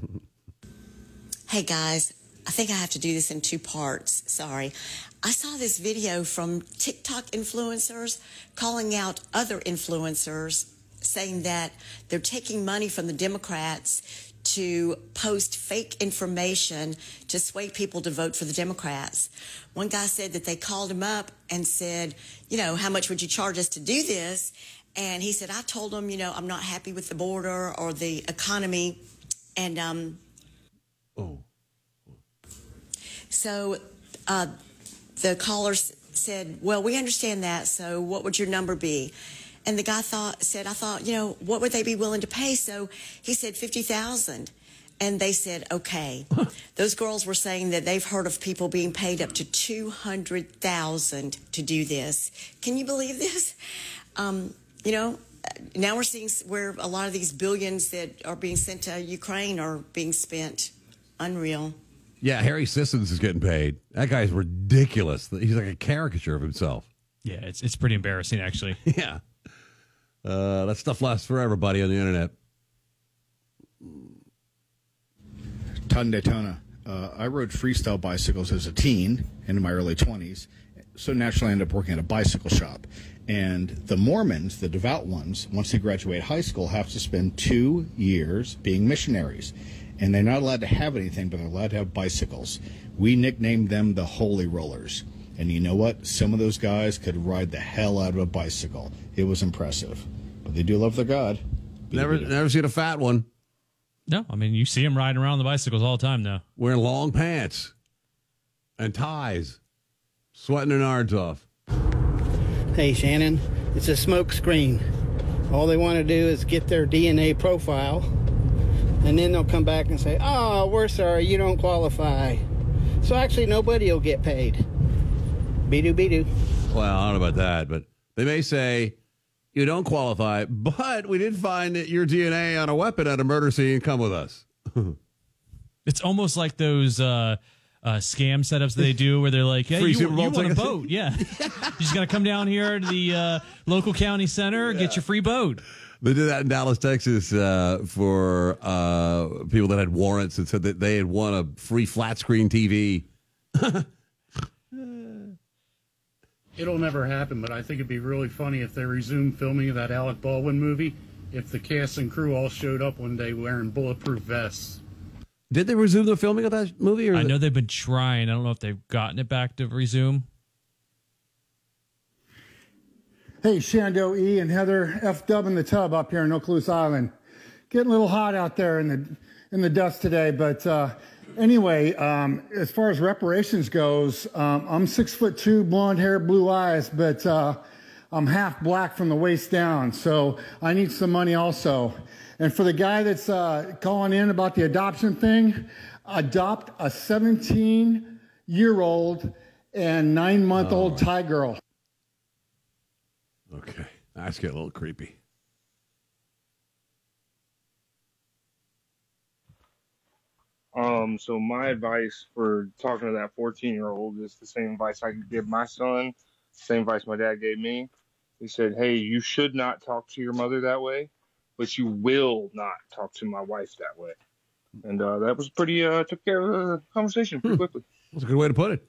Hey guys, I think I have to do this in 2 parts. Sorry. I saw this video from TikTok influencers calling out other influencers, saying that they're taking money from the Democrats to post fake information to sway people to vote for the Democrats. One guy said that they called him up and said, how much would you charge us to do this? And he said, I told them, I'm not happy with the border or the economy. And so the caller said, well, we understand that. So what would your number be? And the guy said, what would they be willing to pay? So he said $50,000. And they said, okay. Those girls were saying that they've heard of people being paid up to $200,000 to do this. Can you believe this? Now we're seeing where a lot of these billions that are being sent to Ukraine are being spent. Unreal. Yeah, Harry Sissons is getting paid. That guy's ridiculous. He's like a caricature of himself. Yeah, it's pretty embarrassing, actually. Yeah. That stuff lasts forever, buddy, on the internet. Todd Daytona. I rode freestyle bicycles as a teen and in my early 20s, so naturally I ended up working at a bicycle shop. And the Mormons, the devout ones, once they graduate high school, have to spend 2 years being missionaries. And they're not allowed to have anything, but they're allowed to have bicycles. We nicknamed them the Holy Rollers. And you know what? Some of those guys could ride the hell out of a bicycle. It was impressive. But they do love their God. Never seen a fat one. No, I mean, you see them riding around the bicycles all the time now. Wearing long pants and ties, sweating their nards off. Hey, Shannon, it's a smoke screen. All they want to do is get their DNA profile, and then they'll come back and say, oh, we're sorry, you don't qualify. So actually, nobody will get paid. Be-do. Well, I don't know about that, but they may say, you don't qualify, but we did find that your DNA on a weapon at a murder scene. Come with us. It's almost like those scam setups that they do where they're like, hey, you want a boat. Yeah. You just got to come down here to the local county center, get your free boat. They did that in Dallas, Texas, for people that had warrants and said that they had won a free flat screen TV. It'll never happen, but I think it'd be really funny if they resumed filming of that Alec Baldwin movie, if the cast and crew all showed up one day wearing bulletproof vests. Did they resume the filming of that movie? I know they've been trying. I don't know if they've gotten it back to resume. Hey, Shando E and Heather F. Dub in the tub up here in Okaloosa Island. Getting a little hot out there in the dust today, but anyway, as far as reparations goes, I'm 6'2", blonde hair, blue eyes, but I'm half black from the waist down, so I need some money also. And for the guy that's calling in about the adoption thing, adopt a 17-year-old and 9-month-old Thai girl. Okay, that's getting a little creepy. So my advice for talking to that 14-year-old is the same advice I could give my son, same advice my dad gave me. He said, hey, you should not talk to your mother that way, but you will not talk to my wife that way. And that was pretty, took care of the conversation pretty quickly. That's a good way to put it.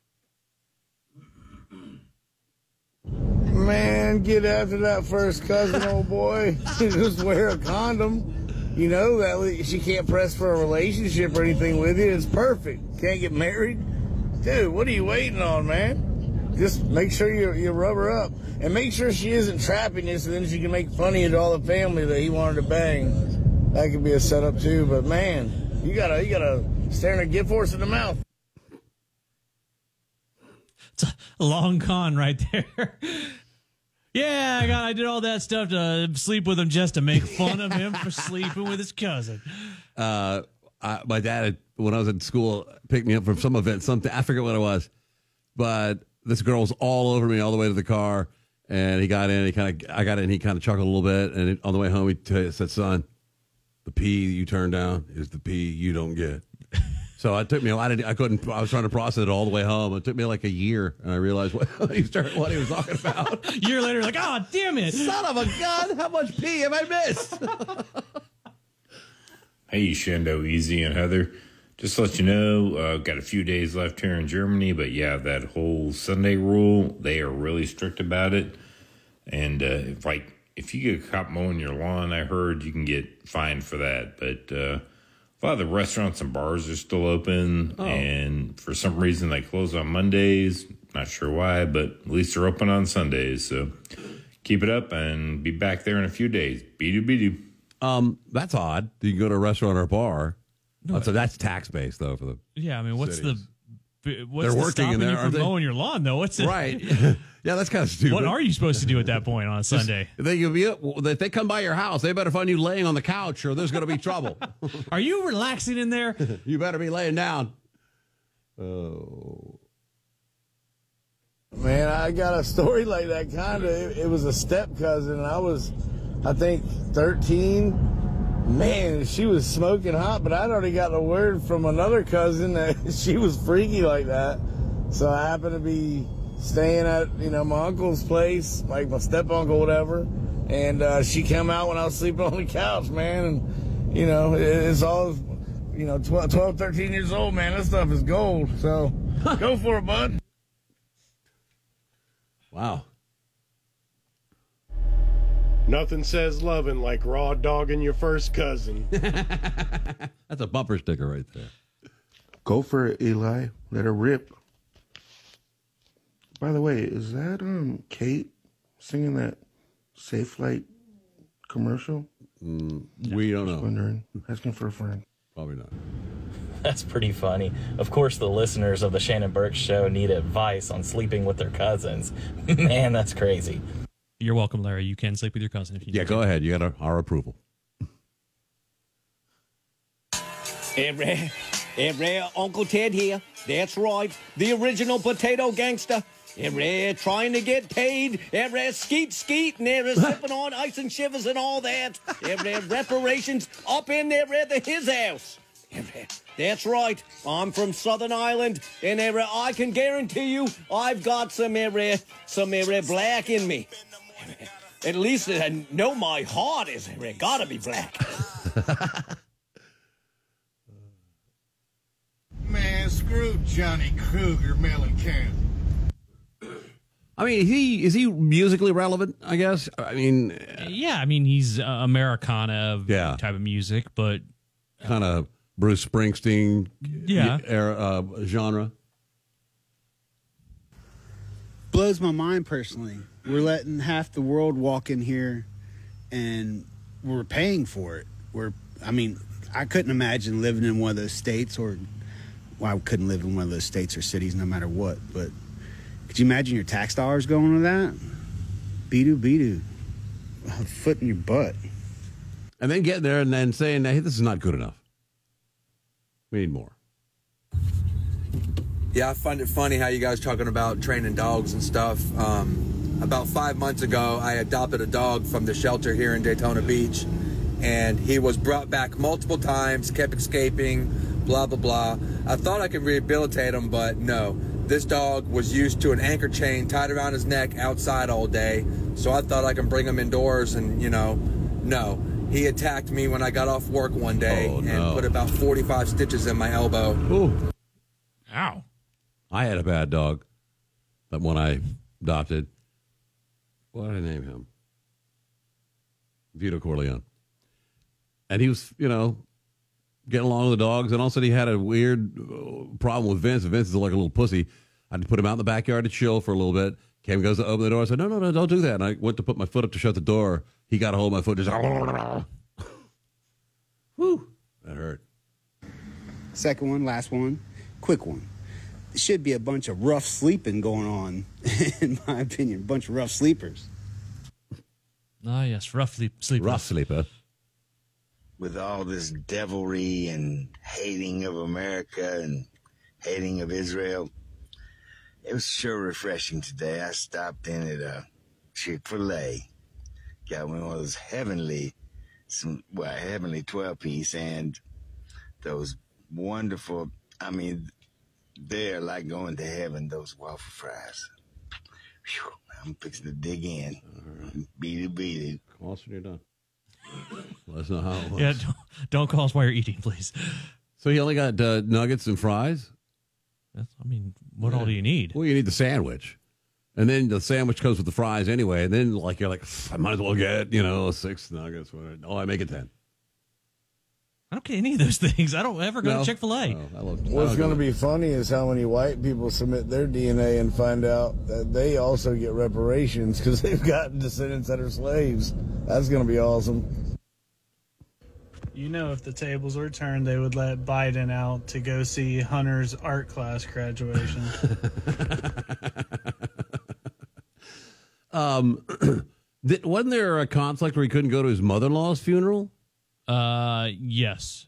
Man, get after that first cousin, old boy. Just wear a condom. You know that she can't press for a relationship or anything with you. It's perfect. Can't get married. Dude, what are you waiting on, man? Just make sure you rub her up. And make sure she isn't trapping you so then she can make fun of you to all the family that he wanted to bang. That could be a setup too, but man, you gotta stare in a gift horse in the mouth. It's a long con right there. Yeah, I did all that stuff to sleep with him just to make fun of him for sleeping with his cousin. My dad, when I was in school, picked me up from some event, something, I forget what it was, but this girl was all over me all the way to the car, and he got in, I got in, he kind of chuckled a little bit, and on the way home, he said, son, the P you turn down is the P you don't get. So it took me, I was trying to process it all the way home. It took me like a year, and I realized what he was talking about. A year later, like, oh, damn it. Son of a gun, how much P have I missed? Hey, Shando, Easy, and Heather. Just to let you know, got a few days left here in Germany, but yeah, that whole Sunday rule, they are really strict about it. And if you get a cop mowing your lawn, I heard you can get fined for that. But a lot of the restaurants and bars are still open, and for some reason they close on Mondays. Not sure why, but at least they're open on Sundays. So keep it up and be back there in a few days. Be-do. That's odd. You can go to a restaurant or a bar. No, so that's tax-based, though, for the yeah, I mean, what's cities. They're working stopping in there, you from mowing your lawn, though? What's it? Right. Yeah, that's kind of stupid. What are you supposed to do at that point on a Sunday? If they come by your house, they better find you laying on the couch or there's going to be trouble. Are you relaxing in there? You better be laying down. Oh. Man, I got a story like that, kind of. It was a step cousin, and I was, I think, 13. Man, she was smoking hot, but I'd already gotten a word from another cousin that she was freaky like that. So I happened to be staying at, my uncle's place, like my step uncle, whatever. And she came out when I was sleeping on the couch, man. And, it's all, 12, 13 years old, man. This stuff is gold. So go for it, bud. Wow. Nothing says loving like raw dogging your first cousin. That's a bumper sticker right there. Go for it, Eli. Let her rip. By the way, is that Kate singing that Safe Flight commercial? We don't know. Wondering. Asking for a friend. Probably not. That's pretty funny. Of course, the listeners of the Shannon Burke Show need advice on sleeping with their cousins. Man, that's crazy. You're welcome, Larry. You can sleep with your cousin if you Yeah, go ahead. You got our approval. Hey, Uncle Ted here. That's right. The original potato gangster. Trying to get paid. Skeet, and sipping on ice and shivers and all that. Reparations up in there at his house. That's right. I'm from Southern Ireland, and I can guarantee you I've got some black in me. At least I know my heart is gotta be black. Man, screw Johnny Kruger, Mellencamp. I mean, is he musically relevant, I guess? I mean... Yeah, I mean, he's Americana type of music, but... Kind of Bruce Springsteen genre. Blows my mind personally. We're letting half the world walk in here, and we're paying for it. I couldn't imagine living in one of those states, I couldn't live in one of those states or cities no matter what, but could you imagine your tax dollars going to that? Be-doo. A foot in your butt. And then getting there and then saying, hey, this is not good enough. We need more. Yeah, I find it funny how you guys talking about training dogs and stuff. About 5 months ago, I adopted a dog from the shelter here in Daytona Beach, and he was brought back multiple times, kept escaping, blah, blah, blah. I thought I could rehabilitate him, but no. This dog was used to an anchor chain tied around his neck outside all day, so I thought I could bring him indoors and, no. He attacked me when I got off work one day and put about 45 stitches in my elbow. Ooh. Ow. I had a bad dog, that one I adopted. What did I name him? Vito Corleone. And he was, getting along with the dogs, and all of a sudden he had a weird problem with Vince. Vince is like a little pussy. I had to put him out in the backyard to chill for a little bit. Cam goes to open the door. I said, no, don't do that. And I went to put my foot up to shut the door. He got a hold of my foot. Just whoo, that hurt. Second one, last one, quick one. There should be a bunch of rough sleeping going on, in my opinion. A bunch of rough sleepers. Ah, yes, rough sleeper. Rough sleeper. With all this devilry and hating of America and hating of Israel, it was sure refreshing today. I stopped in at a Chick-fil-A, got one of those heavenly 12-piece, and those wonderful, they're like going to heaven, those waffle fries. Whew, I'm fixing to dig in. Right. Beat it. Call us when you're done. Let us know how it was. Yeah, don't call us while you're eating, please. So he only got nuggets and fries? What all do you need? Well, you need the sandwich. And then the sandwich comes with the fries anyway. And then you're like, I might as well get, 6 nuggets. I make it 10. I don't get any of those things. I don't ever go to Chick-fil-A. What's going to be funny is how many white people submit their DNA and find out that they also get reparations because they've got descendants that are slaves. That's going to be awesome. If the tables were turned, they would let Biden out to go see Hunter's art class graduation. Wasn't there a conflict where he couldn't go to his mother-in-law's funeral? Yes.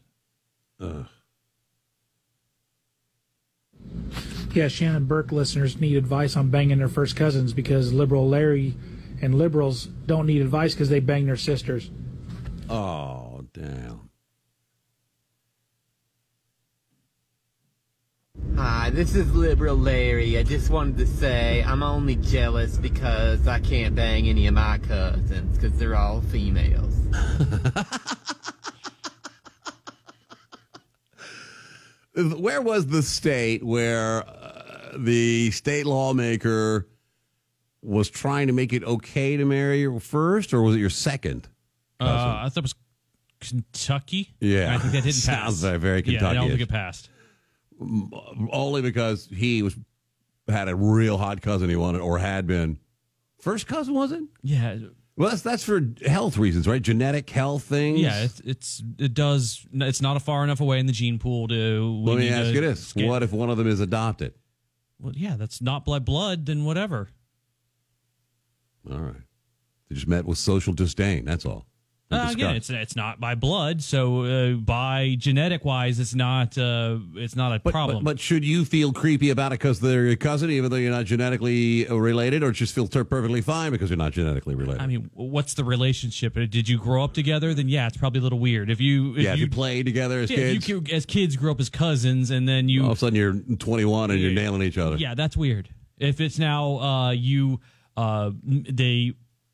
Yeah, Shannon Burke listeners need advice on banging their first cousins because liberal Larry and liberals don't need advice because they bang their sisters. Oh, damn. Hi, this is Liberal Larry. I just wanted to say I'm only jealous because I can't bang any of my cousins because they're all females. Where was the state where the state lawmaker was trying to make it okay to marry your first, or was it your second? I thought it was Kentucky. Yeah. I think that didn't Sounds pass. very Kentucky. Yeah, I don't think it passed. Only because he had a real hot cousin he wanted, or had been. First cousin, was it? Yeah. Well, that's for health reasons, right? Genetic health things. Yeah, it's not a far enough away in the gene pool to. Let me ask you this: what if one of them is adopted? Well, yeah, that's not blood. Then whatever. All right, they just met with social disdain. That's all. Again, it's not by blood, so by genetic wise, it's not a problem. But should you feel creepy about it because they're your cousin, even though you're not genetically related, or just feel perfectly fine because you're not genetically related? I mean, what's the relationship? Did you grow up together? Then yeah, it's probably a little weird. If you played together as kids, as kids grew up as cousins, and then all of a sudden you're 21 and you're nailing each other. Yeah, that's weird. If it's now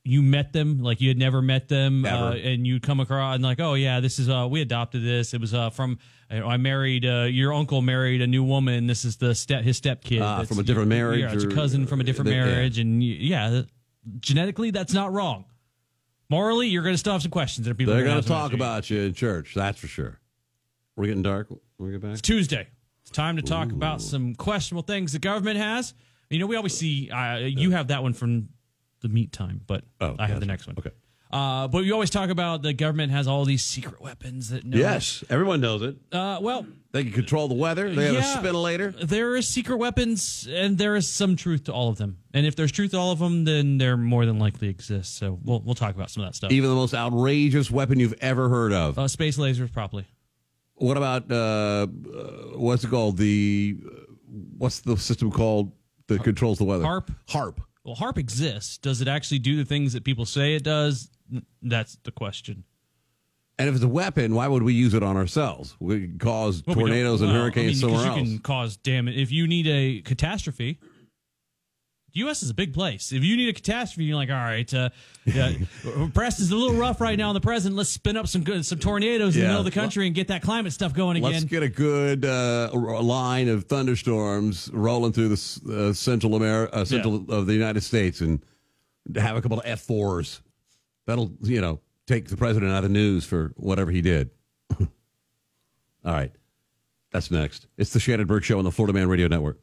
you met them, like you had never met them, and you'd come across and like, oh yeah, this is we adopted this. It was from I married your uncle married a new woman. This is his stepkid from a different marriage. Yeah, it's a cousin from a different marriage, and genetically that's not wrong. Morally, you're going to still have some questions that people. They're going to talk about you in church. That's for sure. We're getting dark. When we get back. It's Tuesday. It's time to talk about some questionable things the government has. You know, we always see you have that one from the meat time, but I have the next one. Okay. But we always talk about the government has all these secret weapons that Yes, everyone knows it. Well, they can control the weather. They have a spinnulator. There is secret weapons, and there is some truth to all of them. And if there's truth to all of them, then they're more than likely exist. So we'll talk about some of that stuff. Even the most outrageous weapon you've ever heard of. Space lasers, probably. What about what's it called? What's the system called that controls the weather? HARP. Well, HARP exists. Does it actually do the things that people say it does? That's the question. And if it's a weapon, why would we use it on ourselves? We could cause tornadoes and hurricanes somewhere else. You can cause damage. If you need a catastrophe, the U.S. is a big place. If you need a catastrophe, you're like, all right, Preston's a little rough right now in the present. Let's spin up some tornadoes in the middle of the country and get that climate stuff going again. Let's get a good line of thunderstorms rolling through the central of the United States and have a couple of F4s. That'll, take the president out of the news for whatever he did. All right. That's next. It's the Shannon Burke Show on the Florida Man Radio Network.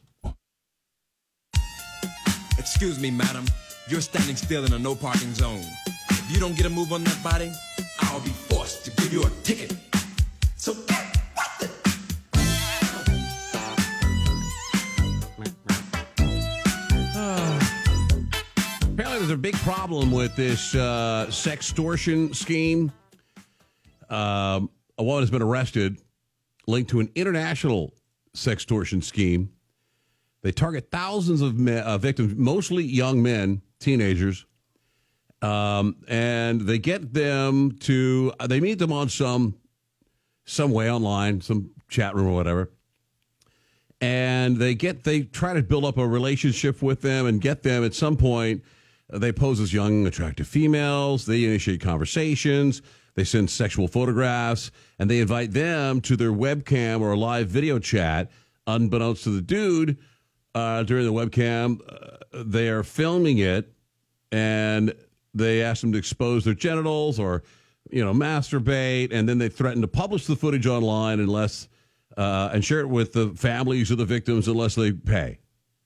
Excuse me, madam. You're standing still in a no parking zone. If you don't get a move on that body, I'll be forced to give you a ticket. So get with it. Apparently there's a big problem with this sextortion scheme. A woman has been arrested linked to an international sextortion scheme. They target thousands of victims, mostly young men, teenagers, and they get them they meet them on some way online, some chat room or whatever, and they try to build up a relationship with them and get them at some point. They pose as young, attractive females. They initiate conversations. They send sexual photographs, and they invite them to their webcam or a live video chat, unbeknownst to the dude. During the webcam, they are filming it, and they ask them to expose their genitals or, masturbate, and then they threaten to publish the footage online and share it with the families of the victims unless they pay.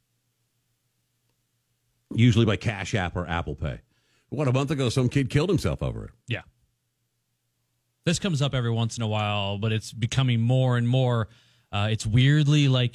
Usually by Cash App or Apple Pay. A month ago, some kid killed himself over it. Yeah. This comes up every once in a while, but it's becoming more and more. It's weirdly like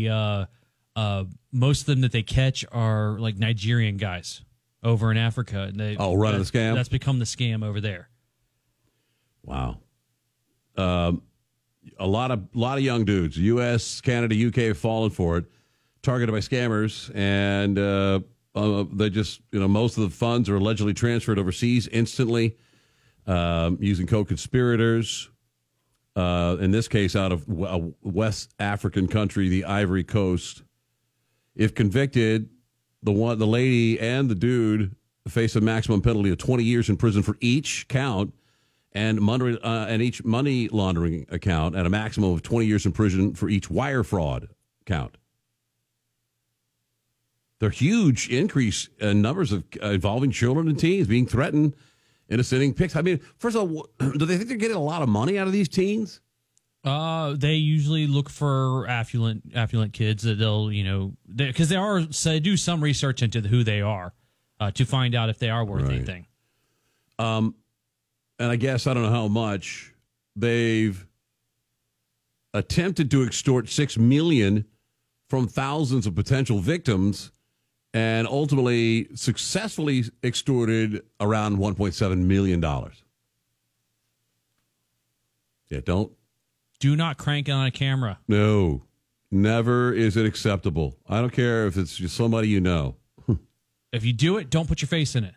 most of them that they catch are like Nigerian guys over in Africa. And running the scam? That's become the scam over there. Wow. A lot of young dudes, U.S., Canada, U.K. have fallen for it, targeted by scammers, and they just, most of the funds are allegedly transferred overseas instantly using co-conspirators. In this case, out of a West African country, the Ivory Coast. If convicted, the lady and the dude face a maximum penalty of 20 years in prison for each count, and each money laundering account, at a maximum of 20 years in prison for each wire fraud count. There are huge increase in numbers of involving children and teens being threatened into sending pics. I mean, first of all, do they think they're getting a lot of money out of these teens? They usually look for affluent kids that they'll, because they do some research into who they are to find out if they are worth anything. And I guess, I don't know how much, they've attempted to extort $6 million from thousands of potential victims and ultimately successfully extorted around $1.7 million. Yeah, Do not crank it on a camera. No, never is it acceptable. I don't care if it's just somebody you know. If you do it, don't put your face in it.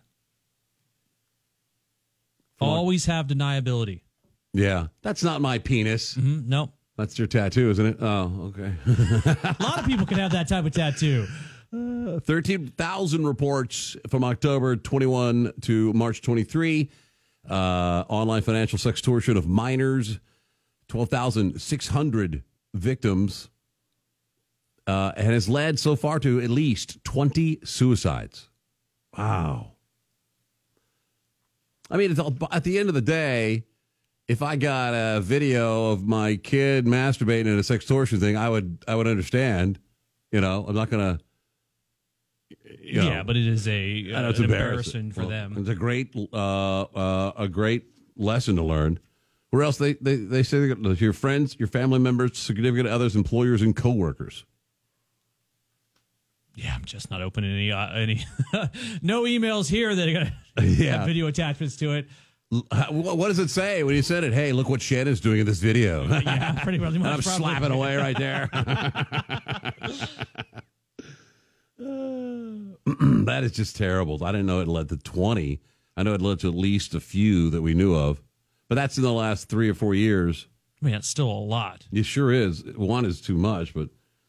Always have deniability. Yeah, that's not my penis. Mm-hmm. No. That's your tattoo, isn't it? Oh, okay. A lot of people can have that type of tattoo. 13,000 reports from October 21 to March 23. Online financial sextortion of minors, 12,600 victims, and has led so far to at least 20 suicides. Wow. I mean, at the end of the day, if I got a video of my kid masturbating in a sextortion thing, I would understand. I'm not going to. But it is an embarrassment for them. It's a great lesson to learn. Where else they say your friends, your family members, significant others, employers, and coworkers. Yeah, I'm just not opening any no emails here that are going to have video attachments to it. What does it say when you send it? Hey, look what Shannon's doing in this video. Yeah, pretty much. I'm slapping away right there. That is just terrible. I didn't know it led to 20. I know it led to at least a few that we knew of. But that's in the last 3 or 4 years. I mean, that's still a lot. It sure is. One is too much, but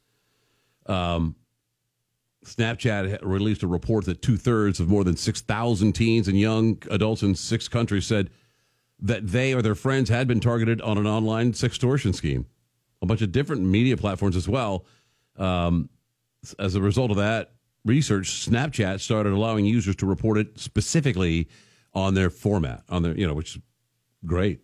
Snapchat released a report that 2/3 of more than 6,000 teens and young adults in 6 countries said that they or their friends had been targeted on an online sextortion scheme. A bunch of different media platforms as well. As a result of that research, Snapchat started allowing users to report it specifically on their format, which is great.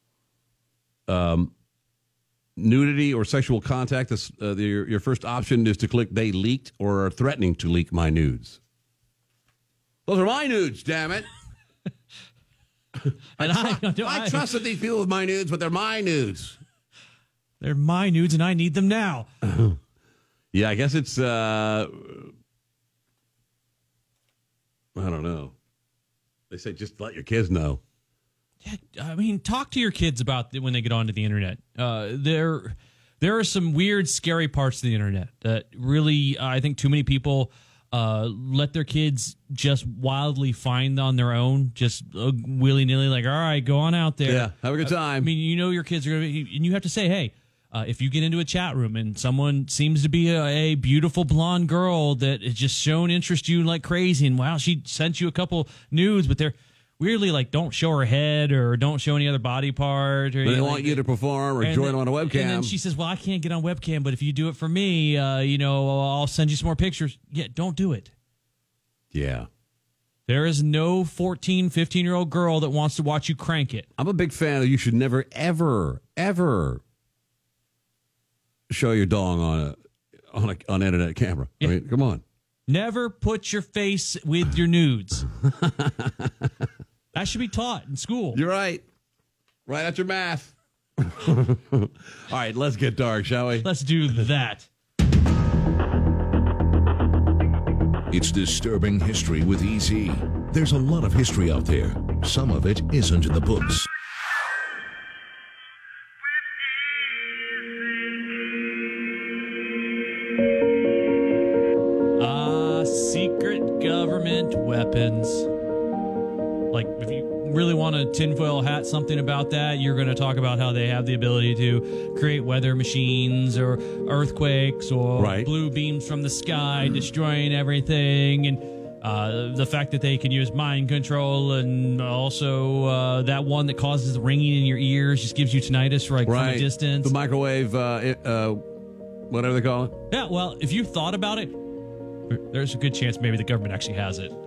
Nudity or sexual contact, your first option is to click "They leaked" or are threatening to leak my nudes. Those are my nudes, damn it. And I trusted these people with my nudes, but they're my nudes. They're my nudes, and I need them now. Yeah, I guess it's, I don't know. They say just let your kids know. Yeah, I mean, talk to your kids about when they get onto the internet. There are some weird, scary parts of the internet that really, I think too many people let their kids just wildly find on their own, just willy-nilly, like, all right, go on out there. Yeah, have a good time. I mean, your kids are going to be, and you have to say, hey, if you get into a chat room and someone seems to be a beautiful blonde girl that has just shown interest in you like crazy, and wow, she sent you a couple nudes, but they're weirdly like, don't show her head or don't show any other body part. Or but they want you to perform or join on a webcam. And then she says, well, I can't get on webcam, but if you do it for me, I'll send you some more pictures. Yeah, don't do it. Yeah. There is no 14, 15-year-old girl that wants to watch you crank it. I'm a big fan of you should never, ever, ever show your dong on an internet camera. Yeah. I mean, come on. Never put your face with your nudes. That should be taught in school. You're right. Right at your math. All right, let's get dark, shall we? Let's do that. It's Disturbing History with EZ. There's a lot of history out there. Some of it isn't in the books. Secret government weapons. Like, if you really want to tinfoil hat something about that, you're going to talk about how they have the ability to create weather machines or earthquakes or blue beams from the sky destroying everything, and the fact that they can use mind control, and also that one that causes ringing in your ears, just gives you tinnitus from a distance. The microwave, whatever they call it. Yeah, well, if you thought about it, there's a good chance maybe the government actually has it.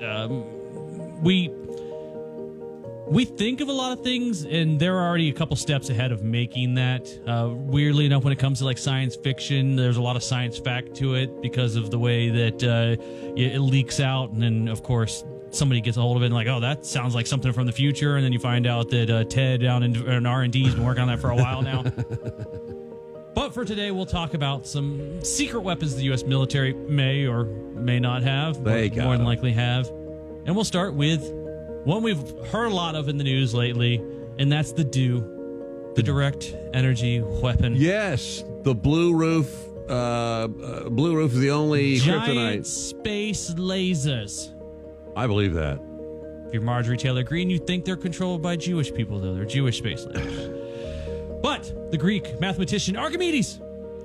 We think of a lot of things, and they're already a couple steps ahead of making that. Weirdly enough, when it comes to like science fiction, there's a lot of science fact to it because of the way that it leaks out, and then of course somebody gets a hold of it and like, oh, that sounds like something from the future, and then you find out that Ted down in R&D has been working on that for a while now. But for today, we'll talk about some secret weapons the U.S. military may or may not have, more than likely have. And we'll start with one we've heard a lot of in the news lately, and that's the DEW, the Direct Energy Weapon. Yes, the Blue Roof. Blue Roof is the only giant kryptonite. Space lasers. I believe that. If you're Marjorie Taylor Greene, you think they're controlled by Jewish people, though. They're Jewish space lasers. But the Greek mathematician Archimedes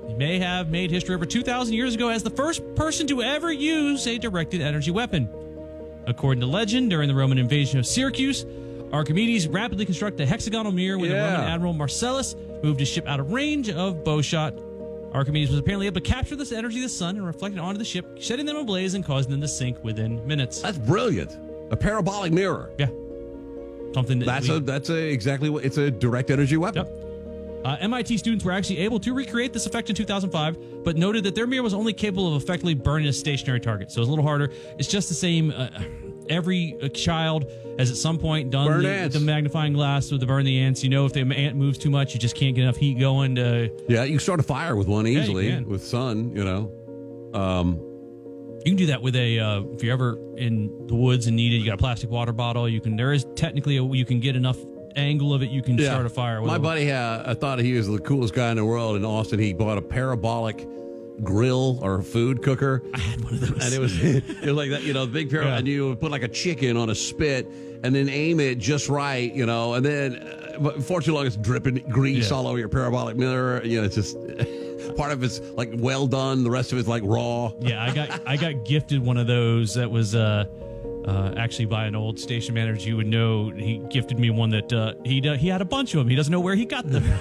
He may have made history over 2,000 years ago as the first person to ever use a directed energy weapon. According to legend, during the Roman invasion of Syracuse, Archimedes rapidly constructed a hexagonal mirror when the Roman admiral Marcellus moved his ship out of range of bowshot. Archimedes was apparently able to capture this energy of the sun and reflect it onto the ship, setting them ablaze and causing them to sink within minutes. That's brilliant. A parabolic mirror. Yeah. Something that's exactly what it's a direct energy weapon. Yep. MIT students were actually able to recreate this effect in 2005, but noted that their mirror was only capable of effectively burning a stationary target. So it's a little harder. It's just the same. Every child has at some point done the magnifying glass to burn the ants. You know, if the ant moves too much, you just can't get enough heat going to... Yeah, you can start a fire with one easily with sun, you know. You can do that with if you're ever in the woods and need it, you got a plastic water bottle. You can get enough angle of it, you can start a fire with. My buddy, I thought he was the coolest guy in the world in Austin. He bought a parabolic grill or food cooker. I had one of those. And it was like that, you know, big parabolic, and you would put like a chicken on a spit and then aim it just right, you know, and then but for too long it's dripping grease all over your parabolic mirror. You know, it's just part of it's like well done, the rest of it's like raw. Yeah, I got gifted one of those that was actually by an old station manager. You would know, he gifted me one that he had a bunch of them. He doesn't know where he got them.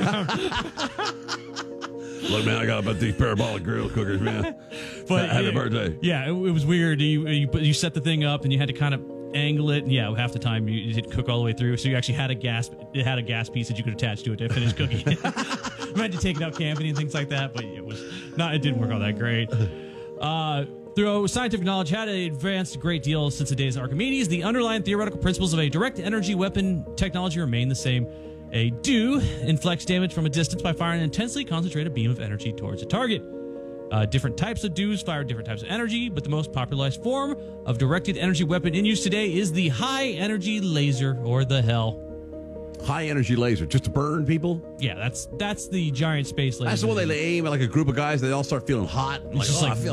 Look, man, I got about these parabolic grill cookers, man. But happy birthday. Yeah, it was weird. You set the thing up and you had to kind of angle it, and half the time you didn't cook all the way through. So you actually had a gas piece that you could attach to it to finish cooking. You had to take it out camping and things like that, but it didn't work all that great. Though scientific knowledge had advanced a great deal since the days of Archimedes, the underlying theoretical principles of a direct energy weapon technology remain the same. A DEW inflicts damage from a distance by firing an intensely concentrated beam of energy towards a target. Different types of DEWs fire different types of energy, but the most popularized form of directed energy weapon in use today is the high energy laser, or the HEL. High energy laser, just to burn people? Yeah, that's the giant space laser. That's the one they aim at like a group of guys. They all start feeling hot. I feel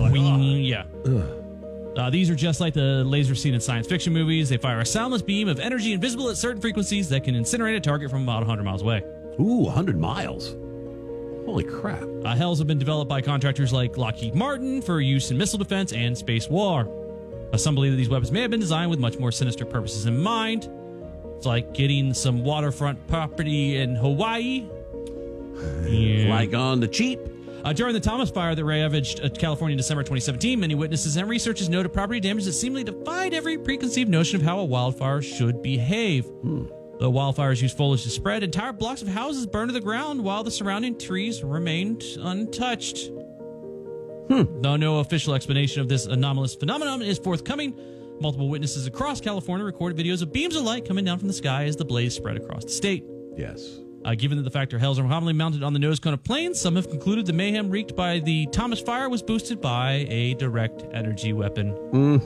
like these are just like the laser seen in science fiction movies. They fire a soundless beam of energy invisible at certain frequencies that can incinerate a target from about 100 miles away. Ooh, 100 miles. Holy crap. HELs have been developed by contractors like Lockheed Martin for use in missile defense and space war. Some believe that these weapons may have been designed with much more sinister purposes in mind. It's like getting some waterfront property in Hawaii. Like on the cheap. During the Thomas Fire that ravaged California in December 2017, many witnesses and researchers noted property damage that seemingly defied every preconceived notion of how a wildfire should behave. The wildfires used foliage to spread. Entire blocks of houses burned to the ground while the surrounding trees remained untouched. Though no official explanation of this anomalous phenomenon is forthcoming, multiple witnesses across California recorded videos of beams of light coming down from the sky as the blaze spread across the state. Yes. Given that the factor HELs are commonly mounted on the nose cone of planes, some have concluded the mayhem wreaked by the Thomas Fire was boosted by a direct energy weapon.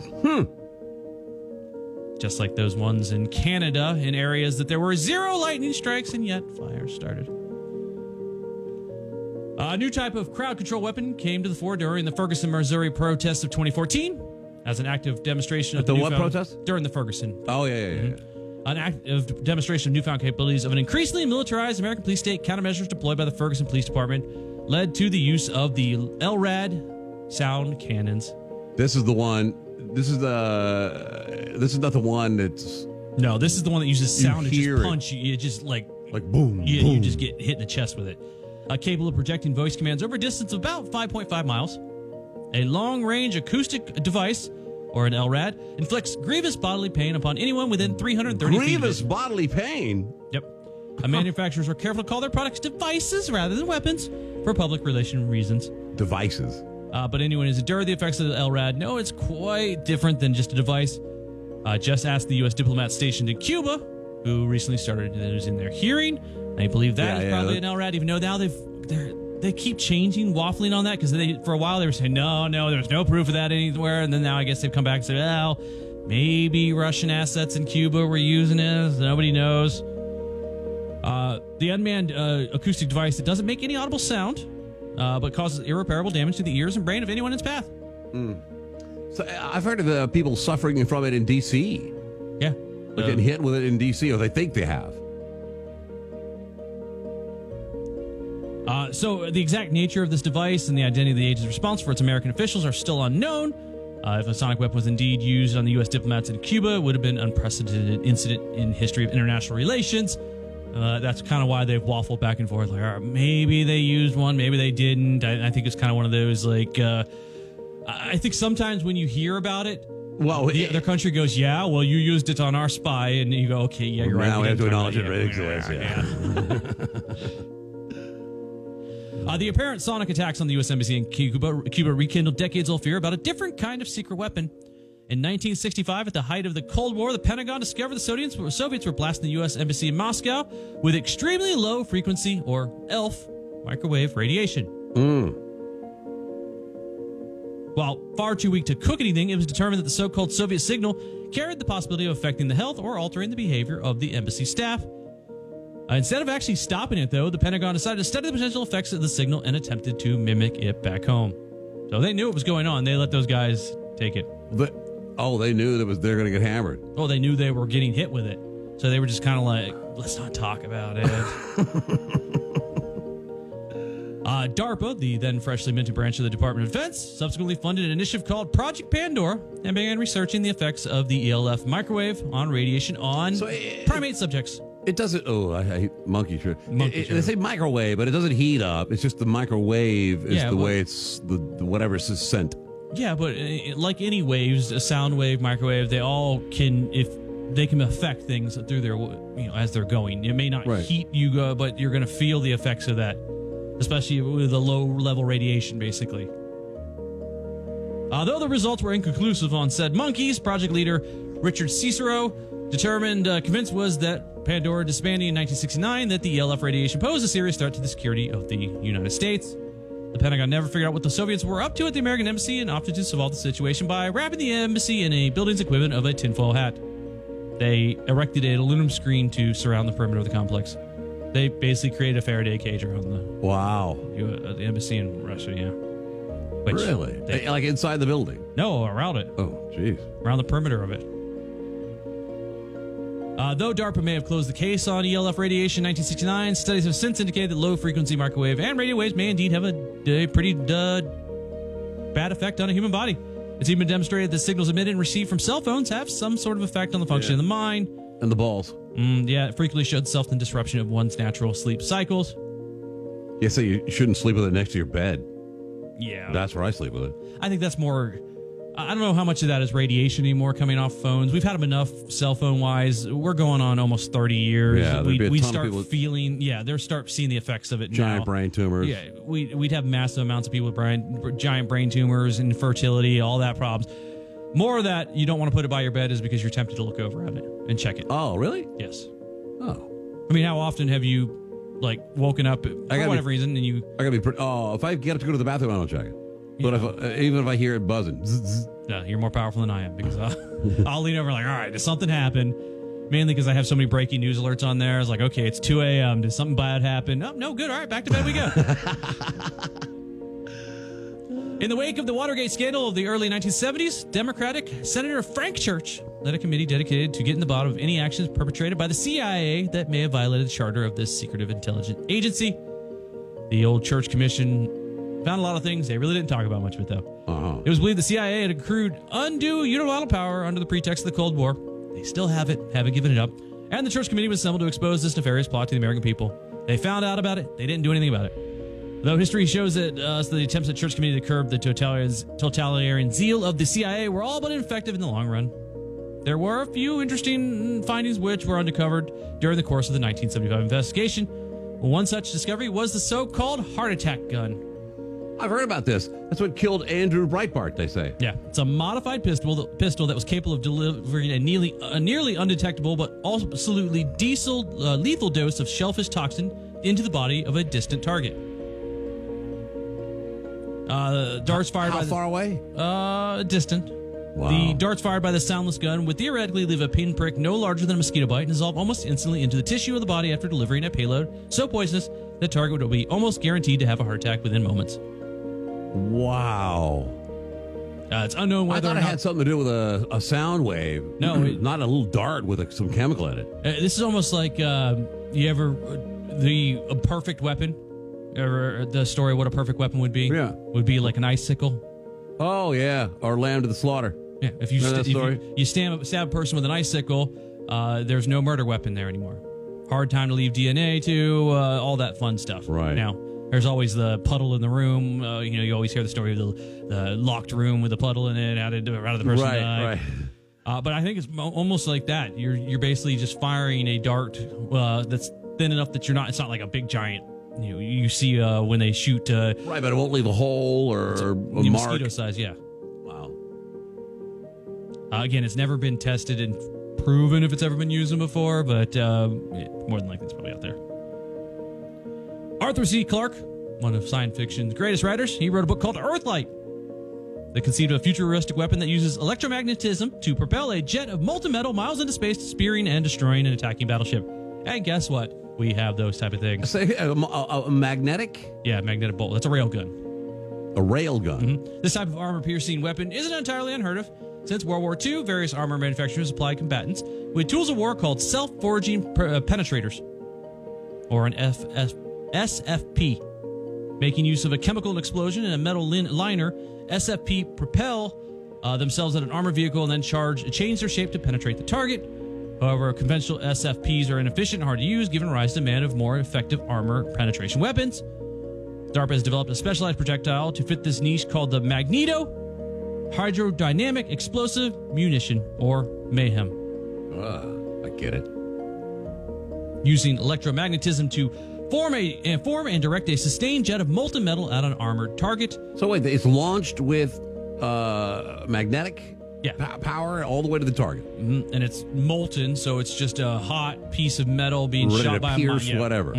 Just like those ones in Canada, in areas that there were 0 lightning strikes, and yet fires started. A new type of crowd control weapon came to the fore during the Ferguson, Missouri protests of 2014 as an active demonstration of the what protest? During the Ferguson. Oh, yeah. An active demonstration of newfound capabilities of an increasingly militarized American police state. Countermeasures deployed by the Ferguson Police Department led to the use of the LRAD sound cannons. This is the one. This is not the one that's. No, this is the one that uses sound to just punch you. You just like boom. Yeah, boom. You just get hit in the chest with it. Capable of projecting voice commands over a distance of about 5.5 miles. A long-range acoustic device, or an LRAD, inflicts grievous bodily pain upon anyone within 330 feet. Grievous bodily pain? Yep. Manufacturers are careful to call their products devices rather than weapons for public relation reasons. Devices. But anyone who's endured the effects of the LRAD know it's quite different than just a device. Just ask the U.S. diplomat stationed in Cuba, who recently started in their hearing. I believe that is probably an LRAD, even though now they keep changing, waffling on that, because for a while they were saying, no, there's no proof of that anywhere. And then now I guess they've come back and said, well, maybe Russian assets in Cuba were using it. Nobody knows. The unmanned acoustic device that doesn't make any audible sound, but causes irreparable damage to the ears and brain of anyone in its path. So I've heard of people suffering from it in D.C. Yeah. Like getting hit with it in D.C., or they think they have. So the exact nature of this device and the identity of the agents responsible for its American officials are still unknown. If a sonic weapon was indeed used on the U.S. diplomats in Cuba, it would have been an unprecedented incident in history of international relations. That's kind of why they've waffled back and forth. Like, all right, maybe they used one, maybe they didn't. I think it's kind of one of those, like, I think sometimes when you hear about it, well, the other country goes, yeah, well, you used it on our spy, and you go, okay, yeah, you're right. Now we have to acknowledge it exists. The apparent sonic attacks on the U.S. Embassy in Cuba rekindled decades-old fear about a different kind of secret weapon. In 1965, at the height of the Cold War, the Pentagon discovered the Soviets were blasting the U.S. Embassy in Moscow with extremely low frequency, or ELF, microwave radiation. While far too weak to cook anything, it was determined that the so-called Soviet signal carried the possibility of affecting the health or altering the behavior of the embassy staff. Instead of actually stopping it, though, the Pentagon decided to study the potential effects of the signal and attempted to mimic it back home. So they knew it was going on. They let those guys take it. They knew they're going to get hammered. Oh, they knew they were getting hit with it. So they were just kind of like, let's not talk about it. DARPA, the then freshly minted branch of the Department of Defense, subsequently funded an initiative called Project Pandora and began researching the effects of the ELF microwave on radiation on primate subjects. It doesn't. Oh, I hate monkey shit. They say microwave, but it doesn't heat up. It's just the microwave is way it's the whatever is sent. Yeah, but like any waves, a sound wave, microwave, they all can they can affect things through their as they're going. It may not heat you, but you're going to feel the effects of that, especially with a low level radiation, basically. Though the results were inconclusive on said monkeys, project leader Richard Cicero convinced was that Pandora disbanding in 1969 that the ELF radiation posed a serious threat to the security of the United States. The Pentagon never figured out what the Soviets were up to at the American embassy and opted to solve the situation by wrapping the embassy in a building's equivalent of a tinfoil hat. They erected an aluminum screen to surround the perimeter of the complex. They basically created a Faraday cage around the embassy in Russia, yeah. Really? Like inside the building? No, around it. Oh, jeez. Around the perimeter of it. Though DARPA may have closed the case on ELF radiation in 1969, studies have since indicated that low-frequency microwave and radio waves may indeed have a pretty bad effect on a human body. It's even been demonstrated that signals emitted and received from cell phones have some sort of effect on the function of the mind. And the balls. It frequently shows self and disruption of one's natural sleep cycles. Yeah, so you shouldn't sleep with it next to your bed. Yeah. That's where I sleep with it. I think that's more... I don't know how much of that is radiation anymore coming off phones. We've had them enough cell phone wise. We're going on almost 30 years. Yeah, we start feeling, they start seeing the effects of it giant now. Brain tumors. Yeah, we'd have massive amounts of people with giant brain tumors, infertility, all that problems. More of that you don't want to put it by your bed is because you're tempted to look over at it and check it. Oh, really? Yes. Oh. I mean, how often have you woken up for whatever reason and you... I gotta be if I get up to go to the bathroom, I don't check it. But even if I hear it buzzing, no, you're more powerful than I am because I'll lean over like, all right, did something happen? Mainly because I have so many breaking news alerts on there. It's like, okay, it's 2 a.m. Did something bad happen? Oh, no, good. All right, back to bed we go. In the wake of the Watergate scandal of the early 1970s, Democratic Senator Frank Church led a committee dedicated to getting to the bottom of any actions perpetrated by the CIA that may have violated the charter of this secretive intelligence agency. The old Church Commission found a lot of things. They really didn't talk about much of it, though. It was believed the CIA had accrued undue unilateral power under the pretext of the Cold War. They still have it, haven't given it up. And the Church Committee was assembled to expose this nefarious plot to the American people. They found out about it. They didn't do anything about it. Though history shows that the attempts of the Church Committee to curb the totalitarian zeal of the CIA were all but ineffective in the long run. There were a few interesting findings which were uncovered during the course of the 1975 investigation. One such discovery was the so-called heart attack gun. I've heard about this. That's what killed Andrew Breitbart, they say. Yeah, it's a modified pistol that was capable of delivering a nearly undetectable but absolutely lethal dose of shellfish toxin into the body of a distant target. Darts fired How far away? Distant. Wow. The darts fired by the soundless gun would theoretically leave a pinprick no larger than a mosquito bite and dissolve almost instantly into the tissue of the body after delivering a payload so poisonous the target would be almost guaranteed to have a heart attack within moments. Wow. It's unknown whether I thought it had something to do with a sound wave. No. Not a little dart with some chemical in it. This is almost like, you ever, the perfect weapon, Or the story, what a perfect weapon would be? Yeah. Would be like an icicle. Oh, yeah. Or lamb to the slaughter. Yeah. If you, Remember that story? you stab a person with an icicle, there's no murder weapon there anymore. Hard time to leave DNA to, all that fun stuff. Right. Now, there's always the puddle in the room. You always hear the story of the locked room with a puddle in it. How did the person die? Right. But I think it's almost like that. You're basically just firing a dart that's thin enough that it's not like a big giant. You see when they shoot. Right, but it won't leave a hole or a mark. Mosquito size, yeah. Wow. Again, it's never been tested and proven if it's ever been used before, but more than likely it's probably out there. Arthur C. Clarke, one of science fiction's greatest writers, he wrote a book called Earthlight. They conceived a futuristic weapon that uses electromagnetism to propel a jet of molten metal miles into space, spearing and destroying an attacking battleship. And guess what? We have those type of things. Say a magnetic? Yeah, magnetic bolt. That's a railgun. A railgun? Mm-hmm. This type of armor-piercing weapon isn't entirely unheard of. Since World War II, various armor manufacturers supplied combatants with tools of war called self-forging penetrators, or an SFP. Making use of a chemical explosion and a metal liner, SFP propel themselves at an armored vehicle and then change their shape to penetrate the target. However, conventional SFPs are inefficient and hard to use, giving rise to demand of more effective armor penetration weapons. DARPA has developed a specialized projectile to fit this niche called the Magneto Hydrodynamic Explosive Munition, or Mayhem. I get it. Using electromagnetism to form and direct a sustained jet of molten metal at an armored target. So wait, it's launched with magnetic power all the way to the target. Mm-hmm. And it's molten, so it's just a hot piece of metal being ready shot to by pierce a mine. whatever.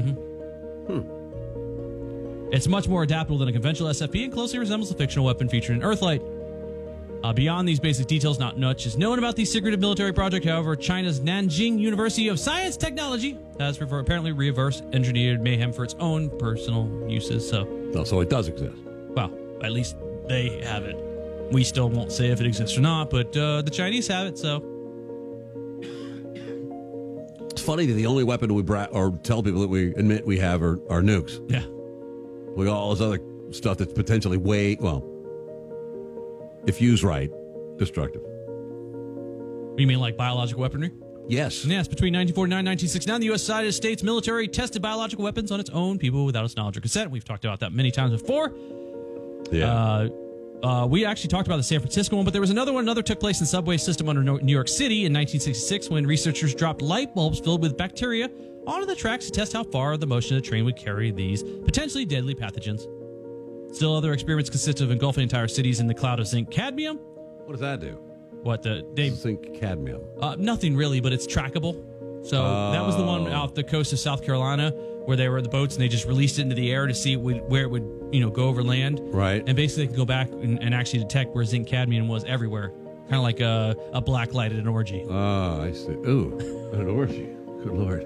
It's much more adaptable than a conventional SFP and closely resembles the fictional weapon featured in Earthlight. Beyond these basic details, not much is known about the secretive military project. However, China's Nanjing University of Science Technology has apparently reverse engineered Mayhem for its own personal uses. So it does exist. Well, at least they have it. We still won't say if it exists or not, but the Chinese have it, so. It's funny that the only weapon we tell people that we admit we have are nukes. Yeah. We got all this other stuff that's potentially if used right, destructive. You mean like biological weaponry? Yes. Yes, between 1949 and 1969, the United States military tested biological weapons on its own people without its knowledge or consent. We've talked about that many times before. Yeah. We actually talked about the San Francisco one, but there was another one. Another took place in the subway system under New York City in 1966 when researchers dropped light bulbs filled with bacteria onto the tracks to test how far the motion of the train would carry these potentially deadly pathogens. Still, other experiments consist of engulfing entire cities in the cloud of zinc cadmium. What does that do? Zinc cadmium? Nothing really, but it's trackable. So that was the one off the coast of South Carolina where they were in the boats and they just released it into the air to see where it would go over land. Right. And basically they could go back and actually detect where zinc cadmium was everywhere. Kind of like a black light at an orgy. Oh, I see. Ooh, an orgy. Good Lord.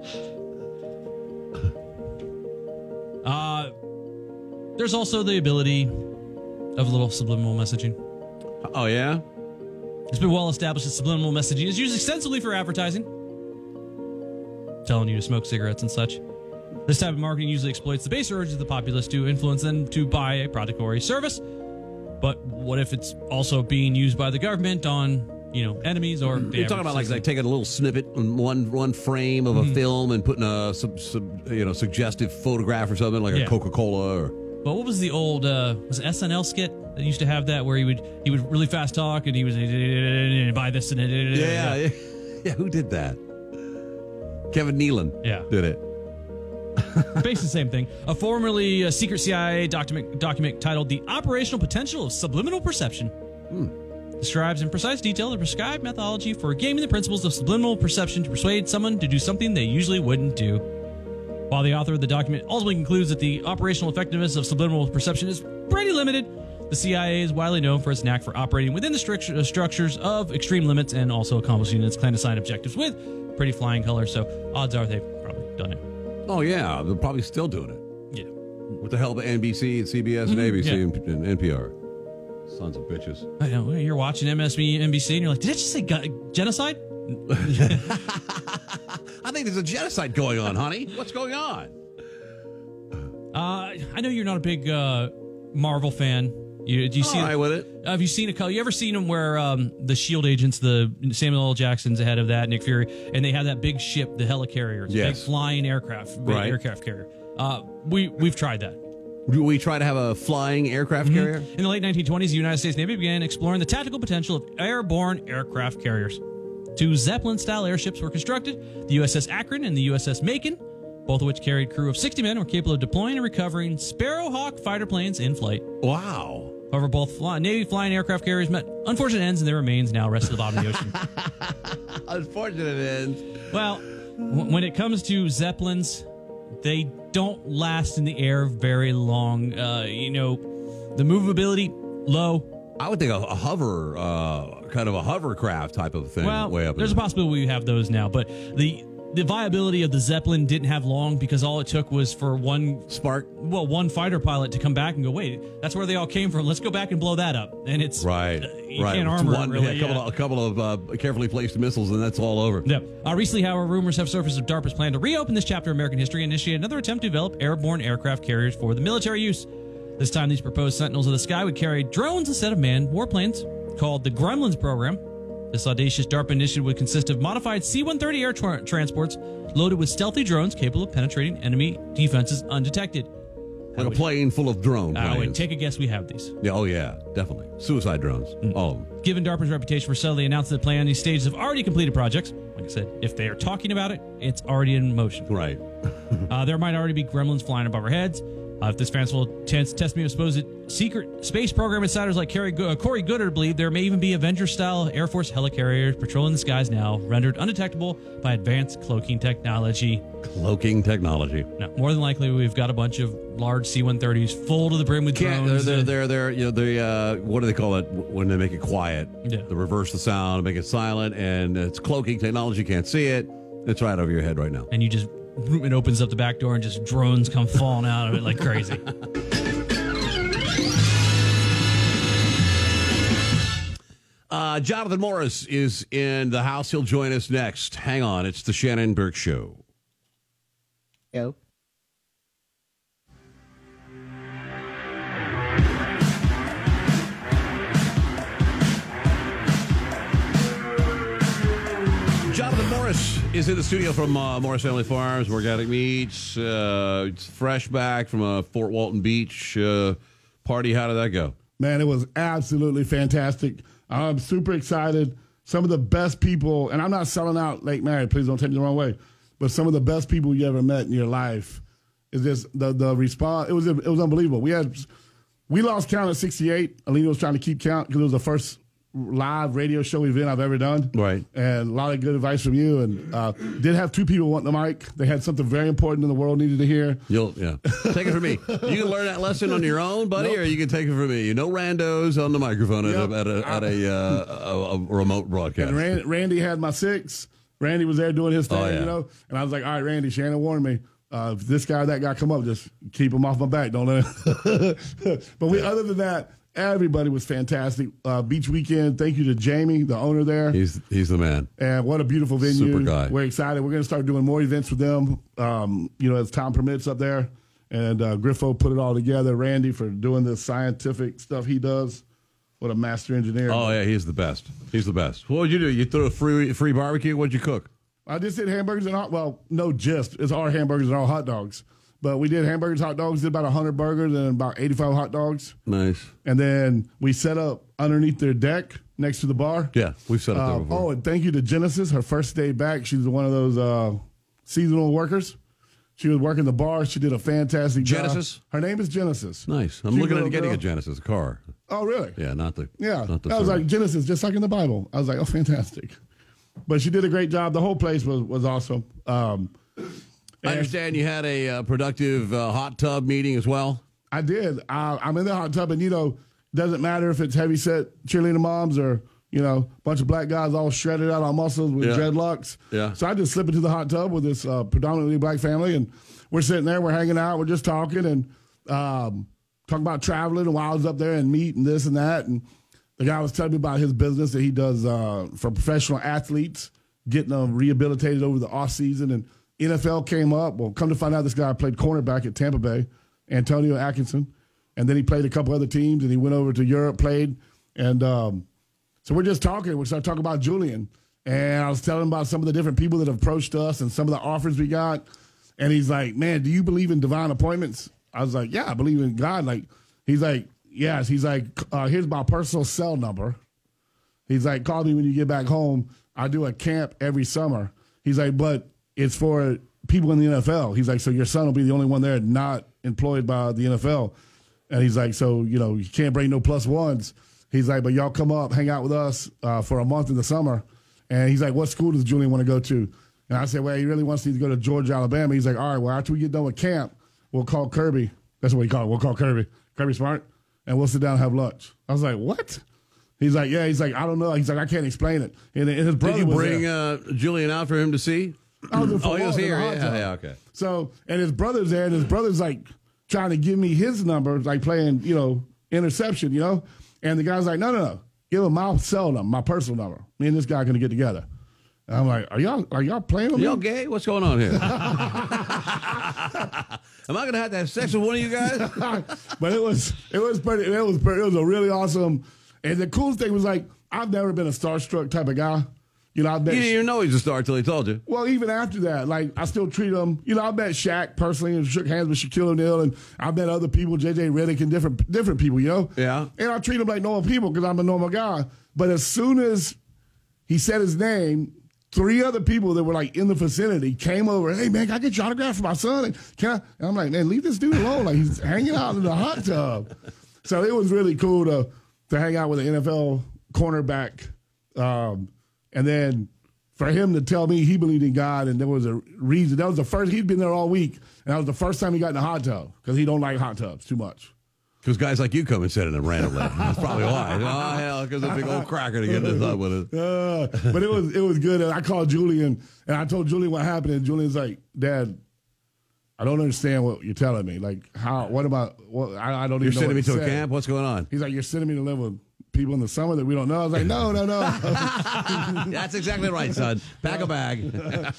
There's also the ability of a little subliminal messaging. Oh, yeah? It's been well established that subliminal messaging is used extensively for advertising, telling you to smoke cigarettes and such. This type of marketing usually exploits the base urges of the populace to influence them to buy a product or a service. But what if it's also being used by the government on, enemies or... You're talking about like taking a little snippet in one frame of a film and putting a suggestive photograph or something like a Coca-Cola or... But what was the old was it SNL skit that used to have that where he would really fast talk and he was buy this and yeah. Who did that? Kevin Nealon. Yeah, did it. Basically the same thing. A formerly secret CIA document titled "The Operational Potential of Subliminal Perception" describes in precise detail the prescribed methodology for gaming the principles of subliminal perception to persuade someone to do something they usually wouldn't do. While the author of the document ultimately concludes that the operational effectiveness of subliminal perception is pretty limited, the CIA is widely known for its knack for operating within the structures of extreme limits and also accomplishing its clandestine objectives with pretty flying colors. So odds are they've probably done it. Oh, yeah. They're probably still doing it. Yeah. With the help of NBC and CBS and ABC and NPR. Sons of bitches. I know. You're watching NBC and you're like, did I just say genocide? I think there's a genocide going on, honey. What's going on? I know you're not a big Marvel fan. Do you see? All right with it. Have you seen a couple? You ever seen them where the Shield agents, the Samuel L. Jackson's ahead of that, Nick Fury, and they have that big ship, the helicarrier, it's a big flying aircraft, big aircraft carrier. We've tried that. We try to have a flying aircraft carrier? In the late 1920s, the United States Navy began exploring the tactical potential of airborne aircraft carriers. 2 Zeppelin-style airships were constructed, the USS Akron and the USS Macon, both of which carried a crew of 60 men and were capable of deploying and recovering Sparrowhawk fighter planes in flight. Wow. However, both Navy flying aircraft carriers met unfortunate ends, and their remains now rest at the bottom of the ocean. Unfortunate ends. Well, when it comes to Zeppelins, they don't last in the air very long. The movability, low. I would think a hover, kind of a hovercraft type of thing. Well, way up there's a possibility we have those now, but the viability of the Zeppelin didn't have long because all it took was for one fighter pilot to come back and go, wait, that's where they all came from. Let's go back and blow that up. And it's you can't armor it really. A couple of carefully placed missiles, and that's all over. Yeah. Recently, however, rumors have surfaced of DARPA's plan to reopen this chapter of American history and initiate another attempt to develop airborne aircraft carriers for the military use. This time, these proposed Sentinels of the Sky would carry drones instead of manned warplanes, called the Gremlins program. This audacious DARPA initiative would consist of modified C-130 air transports loaded with stealthy drones capable of penetrating enemy defenses undetected. Like a plane full of drones. I would take a guess we have these. Yeah, oh, yeah, definitely. Suicide drones. All of them. Given DARPA's reputation for subtly announcing the plan, these stages have already completed projects. Like I said, if they are talking about it, it's already in motion. Right. There might already be gremlins flying above our heads. If this fanciful testimony of supposed secret space program insiders like Corey Goodard believe, there may even be Avenger-style Air Force helicarriers patrolling the skies now, rendered undetectable by advanced cloaking technology. Cloaking technology. Now, more than likely, we've got a bunch of large C-130s full to the brim with drones. They're what do they call it when they make it quiet? Yeah. They reverse the sound, make it silent, and it's cloaking technology. Can't see it. It's right over your head right now. And it opens up the back door and just drones come falling out of it like crazy. Jonathan Morris is in the house. He'll join us next. Hang on. It's the Shannon Burke Show. Yo. Jonathan Morris is in the studio from Morris Family Farms, Organic Meats. It's fresh back from a Fort Walton Beach party. How did that go? Man, it was absolutely fantastic. I'm super excited. Some of the best people, and I'm not selling out Lake Mary, please don't take me the wrong way, but some of the best people you ever met in your life is just the response. It was unbelievable. We lost count at 68. Alina was trying to keep count because it was the first live radio show event I've ever done. Right. And a lot of good advice from you. And did have 2 people want the mic. They had something very important in the world needed to hear. Take it from me. You can learn that lesson on your own, buddy, or you can take it from me. No randos on the microphone at a remote broadcast. And Randy had my 6. Randy was there doing his thing, And I was like, all right, Randy, Shannon warned me. If this guy or that guy come up, just keep him off my back. Don't let him. But other than that, everybody was fantastic. Beach weekend. Thank you to Jamie, the owner there. He's the man. And what a beautiful venue. Super guy. We're excited. We're going to start doing more events with them, as time permits up there. And Griffo put it all together. Randy for doing the scientific stuff he does. What a master engineer. Oh, yeah, he's the best. He's the best. What would you do? You threw a free barbecue? What'd you cook? I just did hamburgers and it's our hamburgers and our hot dogs. But we did hamburgers, hot dogs, did about 100 burgers and about 85 hot dogs. Nice. And then we set up underneath their deck next to the bar. Yeah, we've set up there before. Oh, and thank you to Genesis. Her first day back, she's one of those seasonal workers. She was working the bar. She did a fantastic job. Genesis? Her name is Genesis. Nice. I'm looking at getting a Genesis car. Oh, really? Yeah, not the I was like, Genesis, just like in the Bible. I was like, oh, fantastic. But she did a great job. The whole place was awesome. I understand you had a productive hot tub meeting as well. I did. I'm in the hot tub, and, doesn't matter if it's heavy-set cheerleader moms or, a bunch of black guys all shredded out on muscles with dreadlocks. Yeah. So I just slip into the hot tub with this predominantly black family, and we're sitting there, we're hanging out, we're just talking and talking about traveling and why I was up there and meat and this and that. And the guy was telling me about his business that he does for professional athletes, getting them rehabilitated over the off season. And NFL came up. Well, come to find out, this guy played cornerback at Tampa Bay Antonio Atkinson. And then he played a couple other teams, and he went over to Europe, played. And so we're just talking. We started talking about Julian. And I was telling him about some of the different people that have approached us and some of the offers we got. And he's like, man, do you believe in divine appointments? I was like, yeah, I believe in God. Like, he's like, yes. He's like, here's my personal cell number. He's like, call me when you get back home. I do a camp every summer. He's like, but it's for people in the NFL. He's like, so your son will be the only one there not employed by the NFL. And he's like, so, you can't bring no plus ones. He's like, but y'all come up, hang out with us for a month in the summer. And he's like, what school does Julian want to go to? And I said, well, he really wants me to go to Georgia, Alabama. He's like, all right, well, after we get done with camp, we'll call Kirby. That's what he called it. We'll call Kirby Smart, and we'll sit down and have lunch. I was like, what? He's like, yeah. He's like, I don't know. He's like, I can't explain it. And his brother Did you bring Julian out for him to see? He was here. Yeah, okay. So, and his brother's there, and his brother's like trying to give me his number, like playing, interception, And the guy's like, no. Give him my cell number, my personal number. Me and this guy are going to get together. And I'm like, are y'all playing with me? Y'all gay? What's going on here? Am I going to have sex with one of you guys? But it was a really awesome. And the coolest thing was, like, I've never been a starstruck type of guy. You didn't even know he's a star until he told you. Well, even after that, like, I still treat him. I met Shaq personally and shook hands with Shaquille O'Neal, and I met other people, J.J. Redick, and different people, Yeah. And I treat them like normal people because I'm a normal guy. But as soon as he said his name, 3 other people that were, like, in the vicinity came over. Hey, man, can I get your autograph for my son? And I'm like, man, leave this dude alone. Like, he's hanging out in the hot tub. So it was really cool to hang out with an NFL cornerback. And then for him to tell me he believed in God, and there was a reason. That was the first. He'd been there all week, and that was the first time he got in a hot tub because he don't like hot tubs too much. Because guys like you come and sit in them randomly. That's probably why. Oh, hell, because a big old cracker to get in the tub with it. But it was good. And I called Julian, and I told Julian what happened, and Julian's like, Dad, I don't understand what you're telling me. Like, how? What about? What? I don't even know. You're sending me to a camp? What's going on? He's like, you're sending me to live with people in the summer that we don't know. I was like, no. That's exactly right, son. Pack a bag.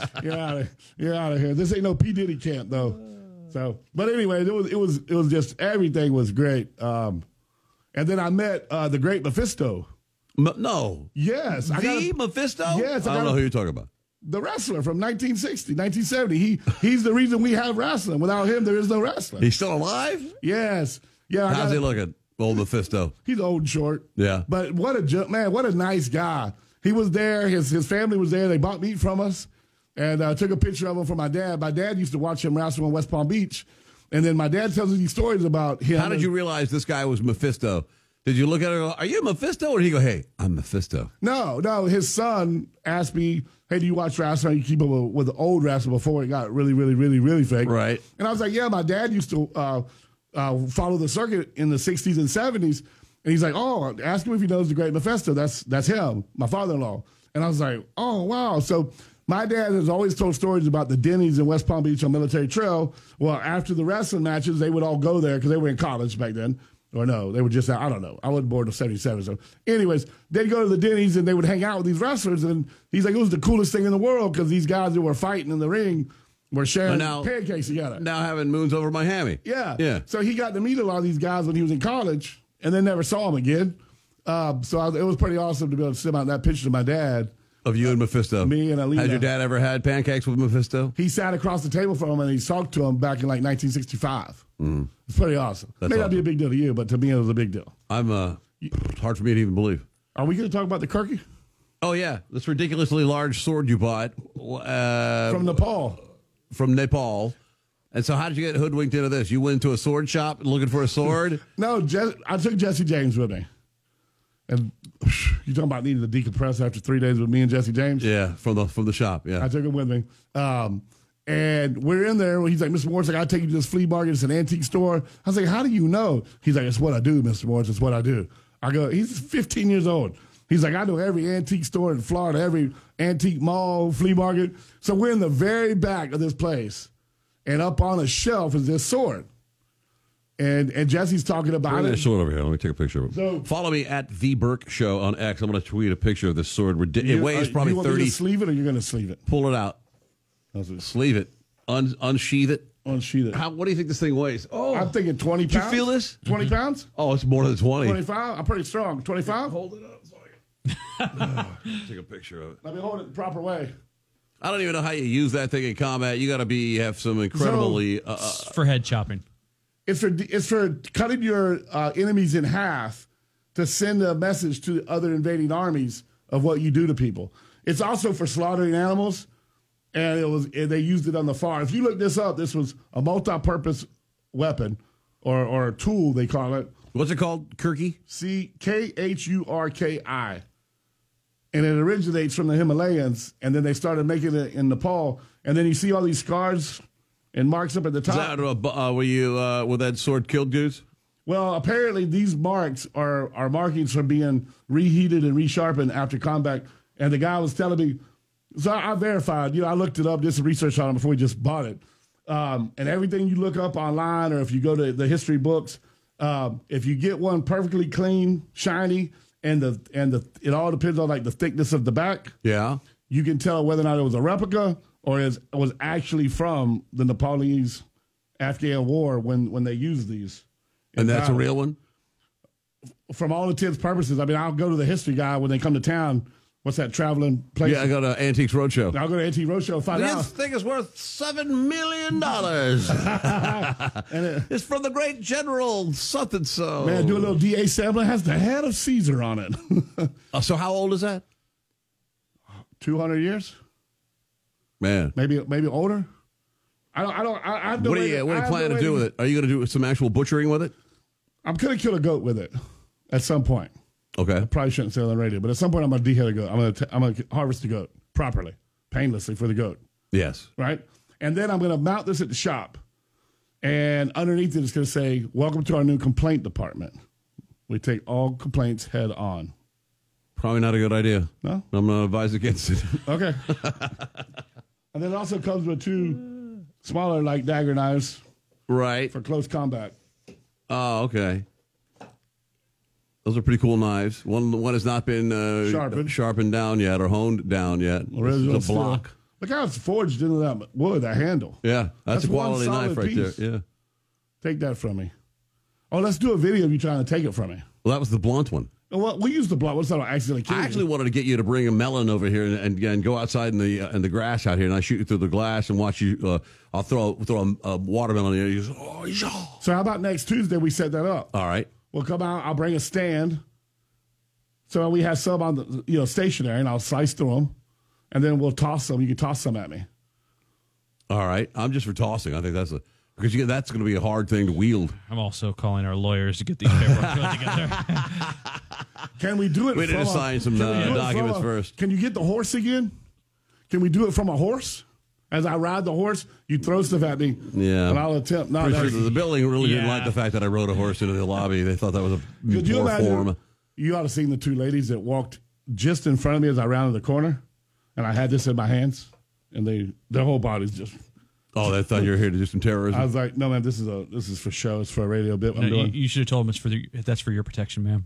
You're out of here. This ain't no P. Diddy camp, though. So, but anyway, it was just everything was great. And then I met the great Mephisto. No. Yes. Mephisto? Yes. I don't know who you're talking about. The wrestler from 1960, 1970. He's the reason we have wrestling. Without him, there is no wrestling. He's still alive? Yes. Yeah. How's he looking? Old Mephisto. He's old and short. Yeah. But what a nice guy. He was there. His family was there. They bought meat from us. And I took a picture of him for my dad. My dad used to watch him wrestle in West Palm Beach. And then my dad tells us these stories about him. How did you realize this guy was Mephisto? Did you look at it and go, are you Mephisto? Or did he go, hey, I'm Mephisto? No. His son asked me, hey, do you watch wrestling? You keep up with the old wrestling before it got really, really, really, really fake. Right. And I was like, yeah, my dad used to follow the circuit in the 60s and 70s. And he's like, oh, ask him if he knows the great Mephisto. That's him, my father-in-law. And I was like, oh, wow. So my dad has always told stories about the Denny's in West Palm Beach on Military Trail. Well, after the wrestling matches, they would all go there because they were in college back then. Or no, they were just, I don't know. I wasn't born in 77. So anyways, they'd go to the Denny's and they would hang out with these wrestlers. And he's like, it was the coolest thing in the world because these guys that were fighting in the ring were sharing pancakes together. Now having moons over my hammy. Yeah. So he got to meet a lot of these guys when he was in college and then never saw them again. It was pretty awesome to be able to send out that picture to my dad. Of you and Mephisto. Me and Alina. Has your dad ever had pancakes with Mephisto? He sat across the table from him and he talked to him back in like 1965. It's pretty awesome. May not be a big deal to you, but to me it was a big deal. It's hard for me to even believe. Are we going to talk about the Kirky? Oh, yeah. This ridiculously large sword you bought. From Nepal. From Nepal. And so how did you get hoodwinked into this? You went into a sword shop looking for a sword? No, I took Jesse James with me. And you talking about needing to decompress after 3 days with me and Jesse James? Yeah, from the shop, yeah. I took him with me. And we're in there. He's like, Mr. Moritz, I got to take you to this flea market. It's an antique store. I was like, how do you know? He's like, it's what I do, Mr. Moritz. It's what I do. I go, he's 15 years old. He's like, I know every antique store in Florida, every antique mall, flea market. So we're in the very back of this place. And up on a shelf is this sword. And Jesse's talking about Bring it. that sword over here. Let me take a picture of it. So, follow me at The Burke Show on X. I'm going to tweet a picture of this sword. It weighs probably 30. You want me to sleeve it or you're going to sleeve it? Pull it out. Sleeve it. Unsheath it. on sheet. What do you think this thing weighs? Oh, I'm thinking 20 pounds. Did you feel this? 20 pounds? Oh, it's more than 20. 25? I'm pretty strong. 25? Hold it up. Take a picture of it. Let me hold it the proper way. I don't even know how you use that thing in combat. You got to have some incredibly for head chopping. It's for cutting your enemies in half to send a message to other invading armies of what you do to people. It's also for slaughtering animals, and they used it on the farm. If you look this up, this was a multi-purpose weapon or a tool, they call it. What's it called? Khurki? Khurki. And it originates from the Himalayas, and then they started making it in Nepal. And then you see all these scars and marks up at the top. Is that where that sword killed dudes? Well, apparently these marks are markings from being reheated and resharpened after combat. And the guy was telling me, so I verified, I looked it up, did some research on it before we just bought it. And everything you look up online or if you go to the history books, if you get one perfectly clean, shiny, and it all depends on like the thickness of the back. Yeah. You can tell whether or not it was a replica or it was actually from the Nepalese Afghan war when they used these. And that's a real one? From all intents and purposes. I mean, I'll go to the history guy when they come to town. What's that traveling place? Yeah, I go to Antiques Roadshow. I'll go to Antique Roadshow and find out. This thing is worth $7 million. And it's from the great General something so. Man, do a little DA sampling. It has the head of Caesar on it. So how old is that? 200 years. Man, maybe older. I don't. What do you plan to do with it? Are you going to do some actual butchering with it? I'm going to kill a goat with it at some point. Okay. I probably shouldn't say it on the radio, but at some point I'm going to dehead a goat. I'm going to harvest the goat properly, painlessly for the goat. Yes. Right? And then I'm going to mount this at the shop. And underneath it, it's going to say, welcome to our new complaint department. We take all complaints head on. Probably not a good idea. No? I'm going to advise against it. Okay. And then it also comes with 2 smaller, like dagger knives. Right. For close combat. Oh, okay. Those are pretty cool knives. One has not been sharpened down yet or honed down yet. It's a block. Steel. Look how it's forged into that wood, that handle. Yeah, that's a quality knife right there. Yeah. Take that from me. Oh, let's do a video of you trying to take it from me. Well, that was the blunt one. Well, we used the blunt. What's that? I actually wanted to get you to bring a melon over here and go outside in the grass out here, and I shoot you through the glass and watch you. I'll throw a watermelon in there. You go, So how about next Tuesday we set that up? All right. We'll come out. I'll bring a stand. So we have some on the stationary, and I'll slice through them, and then we'll toss them. You can toss some at me. All right. I'm just for tossing. I think that's that's going to be a hard thing to wield. I'm also calling our lawyers to get these paperwork put together. Can we do it? We need to sign some documents first. Can you get the horse again? Can we do it from a horse? As I ride the horse, you throw stuff at me. Yeah. And I'll attempt. No, sure the building really didn't like the fact that I rode a horse into the lobby. They thought that was Could you poor imagine, form. You ought to seen the 2 ladies that walked just in front of me as I rounded the corner, and I had this in my hands, and their whole bodies just. Oh, they thought you were here to do some terrorism. I was like, no, man, this is for show. It's for a radio bit. I'm doing. You should have told them that's for your protection, ma'am.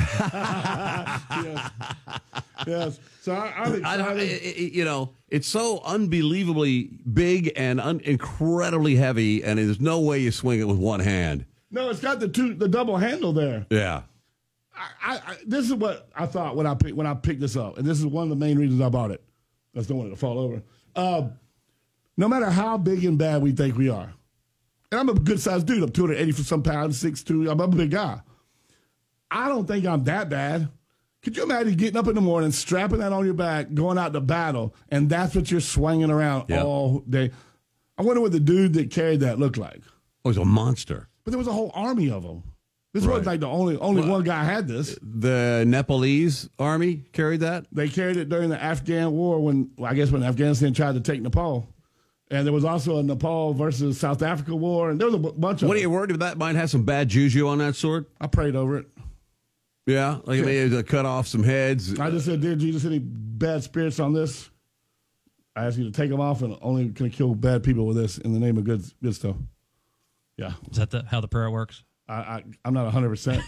Yes. So I'm excited. It's so unbelievably big and incredibly heavy, and there's no way you swing it with one hand. No, it's got the double handle there. Yeah. This is what I thought when I picked this up, and this is one of the main reasons I bought it. I just don't want it to fall over. No matter how big and bad we think we are, and I'm a good-sized dude. I'm 280 for some pounds, 6'2". I'm a big guy. I don't think I'm that bad. Could you imagine getting up in the morning, strapping that on your back, going out to battle, and that's what you're swinging around all day? I wonder what the dude that carried that looked like. Oh, he's a monster. But there was a whole army of them. This wasn't like the only one guy had this. The Nepalese army carried that? They carried it during the Afghan war when Afghanistan tried to take Nepal. And there was also a Nepal versus South Africa war, and there was a bunch of What are you worried about? That might have some bad juju on that sword? I prayed over it. Yeah? Like maybe to cut off some heads? I just said, dear Jesus, any bad spirits on this? I ask you to take them off and only going to kill bad people with this in the name of good stuff. Yeah. Is that how the prayer works? I'm not 100%.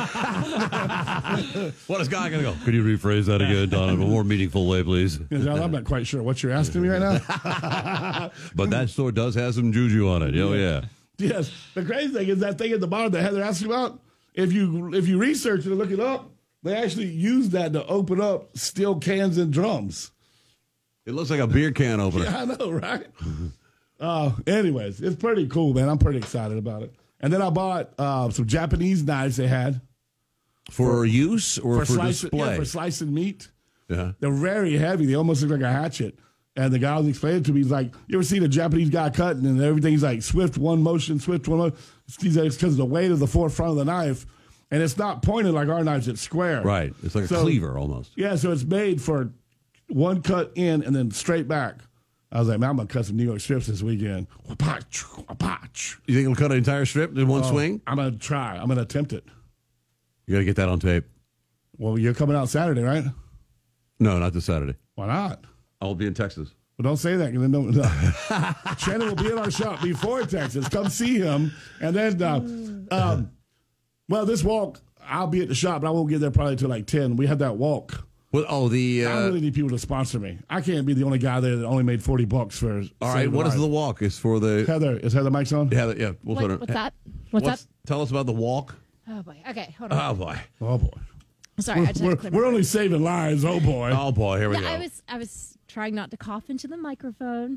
What is God going to go? Could you rephrase that again, Don, in a more meaningful way, please? I'm not quite sure what you're asking me right now. But that store does have some juju on it. Oh, yeah. Yes. The crazy thing is that thing at the bottom that Heather asked you about, if you research it and look it up, they actually use that to open up steel cans and drums. It looks like a beer can opener. Yeah, I know, right? Anyways, it's pretty cool, man. I'm pretty excited about it. And then I bought some Japanese knives they had. For use or for display? Yeah, for slicing meat. Yeah. They're very heavy. They almost look like a hatchet. And the guy was explaining to me, he's like, you ever seen a Japanese guy cutting and everything's like swift one motion. It's because of the weight of the forefront of the knife. And it's not pointed like our knives, it's square. Right. It's like a cleaver almost. Yeah, so it's made for one cut in and then straight back. I was like, man, I'm going to cut some New York strips this weekend. You think it'll cut an entire strip in one swing? I'm going to try. I'm going to attempt it. You got to get that on tape. Well, you're coming out Saturday, right? No, not this Saturday. Why not? I'll be in Texas. Well, don't say that. No. Shannon will be in our shop before Texas. Come see him. And then, well, this walk, I'll be at the shop, but I won't get there probably until like 10. We have that walk. Well, I really need people to sponsor me. I can't be the only guy there that only made $40 for. All right, what is the walk? It's for the Heather. Is Heather mic's on? Heather, yeah. What's that? What's that? Tell us about the walk. Oh boy. Okay, hold on. Oh boy. Oh boy. Sorry, we're only saving lives. Oh boy. Oh boy. Here we go. I was trying not to cough into the microphone.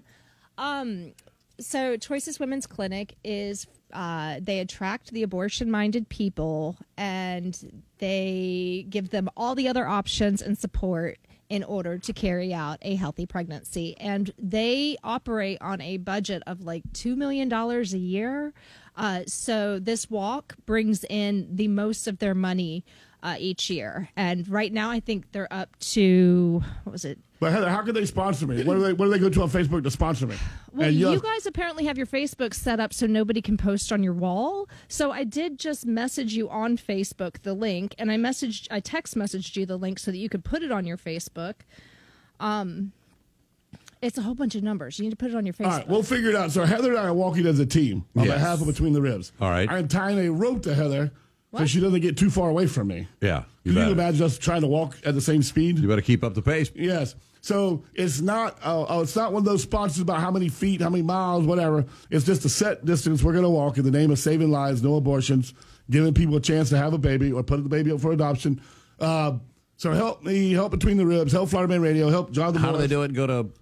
So Choices Women's Clinic is they attract the abortion-minded people, and they give them all the other options and support in order to carry out a healthy pregnancy. And they operate on a budget of like $2 million a year. So this walk brings in the most of their money each year. And right now, I think they're up to, what was it? But Heather, how can they sponsor me? What do they go to on Facebook to sponsor me? Well, you guys apparently have your Facebook set up so nobody can post on your wall. So I did just message you on Facebook the link, and I text messaged you the link so that you could put it on your Facebook. It's a whole bunch of numbers. You need to put it on your Facebook. All right, we'll figure it out. So Heather and I are walking as a team on behalf of Between the Ribs. All right. I'm tying a rope to Heather so she doesn't get too far away from me. Yeah. Can you imagine us trying to walk at the same speed? You better keep up the pace. Yes. So it's not one of those sponsors about how many feet, how many miles, whatever. It's just a set distance we're going to walk in the name of saving lives, no abortions, giving people a chance to have a baby or put the baby up for adoption. So help me, help Between the Ribs, help Florida Man Radio, help Jonathan How do they do it? Go to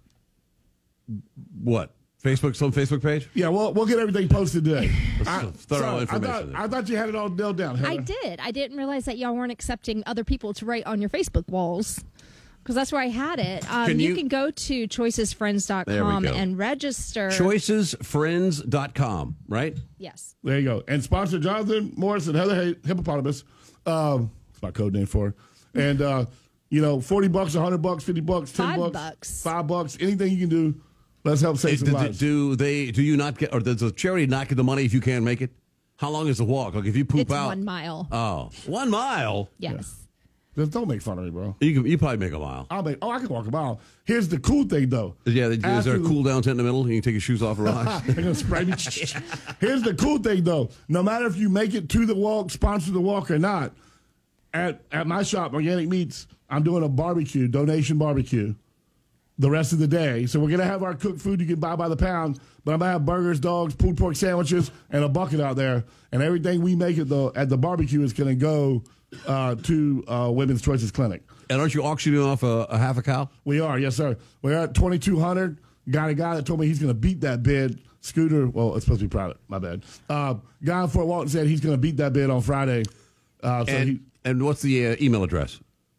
what? Some Facebook page? Yeah, we'll get everything posted today. Thorough information. I thought you had it all nailed down, Heather. I did. I didn't realize that y'all weren't accepting other people to write on your Facebook walls. Because that's where I had it. You can go to choicesfriends.com and register. Choicesfriends.com, right? Yes. There you go. And sponsor Jonathan Morris and Heather Hippopotamus. It's my code name for her. And, $40, $100, $50, $10, $5, anything you can do. Let's help save some lives. Do you not get, or does the charity not get the money if you can't make it? How long is the walk? Like if you poop out? 1 mile. Oh, 1 mile? Yes. Just don't make fun of me, bro. You probably make a mile. I can walk a mile. Here's the cool thing, though. Yeah, is there a cool down tent in the middle? You can take your shoes off or relax. They're going to spray me. Here's the cool thing, though. No matter if you make it to the walk, sponsor the walk or not, at my shop, Organic Meats, I'm doing a barbecue, donation barbecue, the rest of the day. So we're going to have our cooked food you can buy by the pound, but I'm going to have burgers, dogs, pulled pork sandwiches, and a bucket out there. And everything we make at the barbecue is going to go to Women's Choices Clinic. And aren't you auctioning off a half a cow? We are, yes, sir. We're at 2,200. Got a guy that told me he's going to beat that bid. Scooter, well, it's supposed to be private. My bad. Guy in Fort Walton said he's going to beat that bid on Friday. And what's the email address?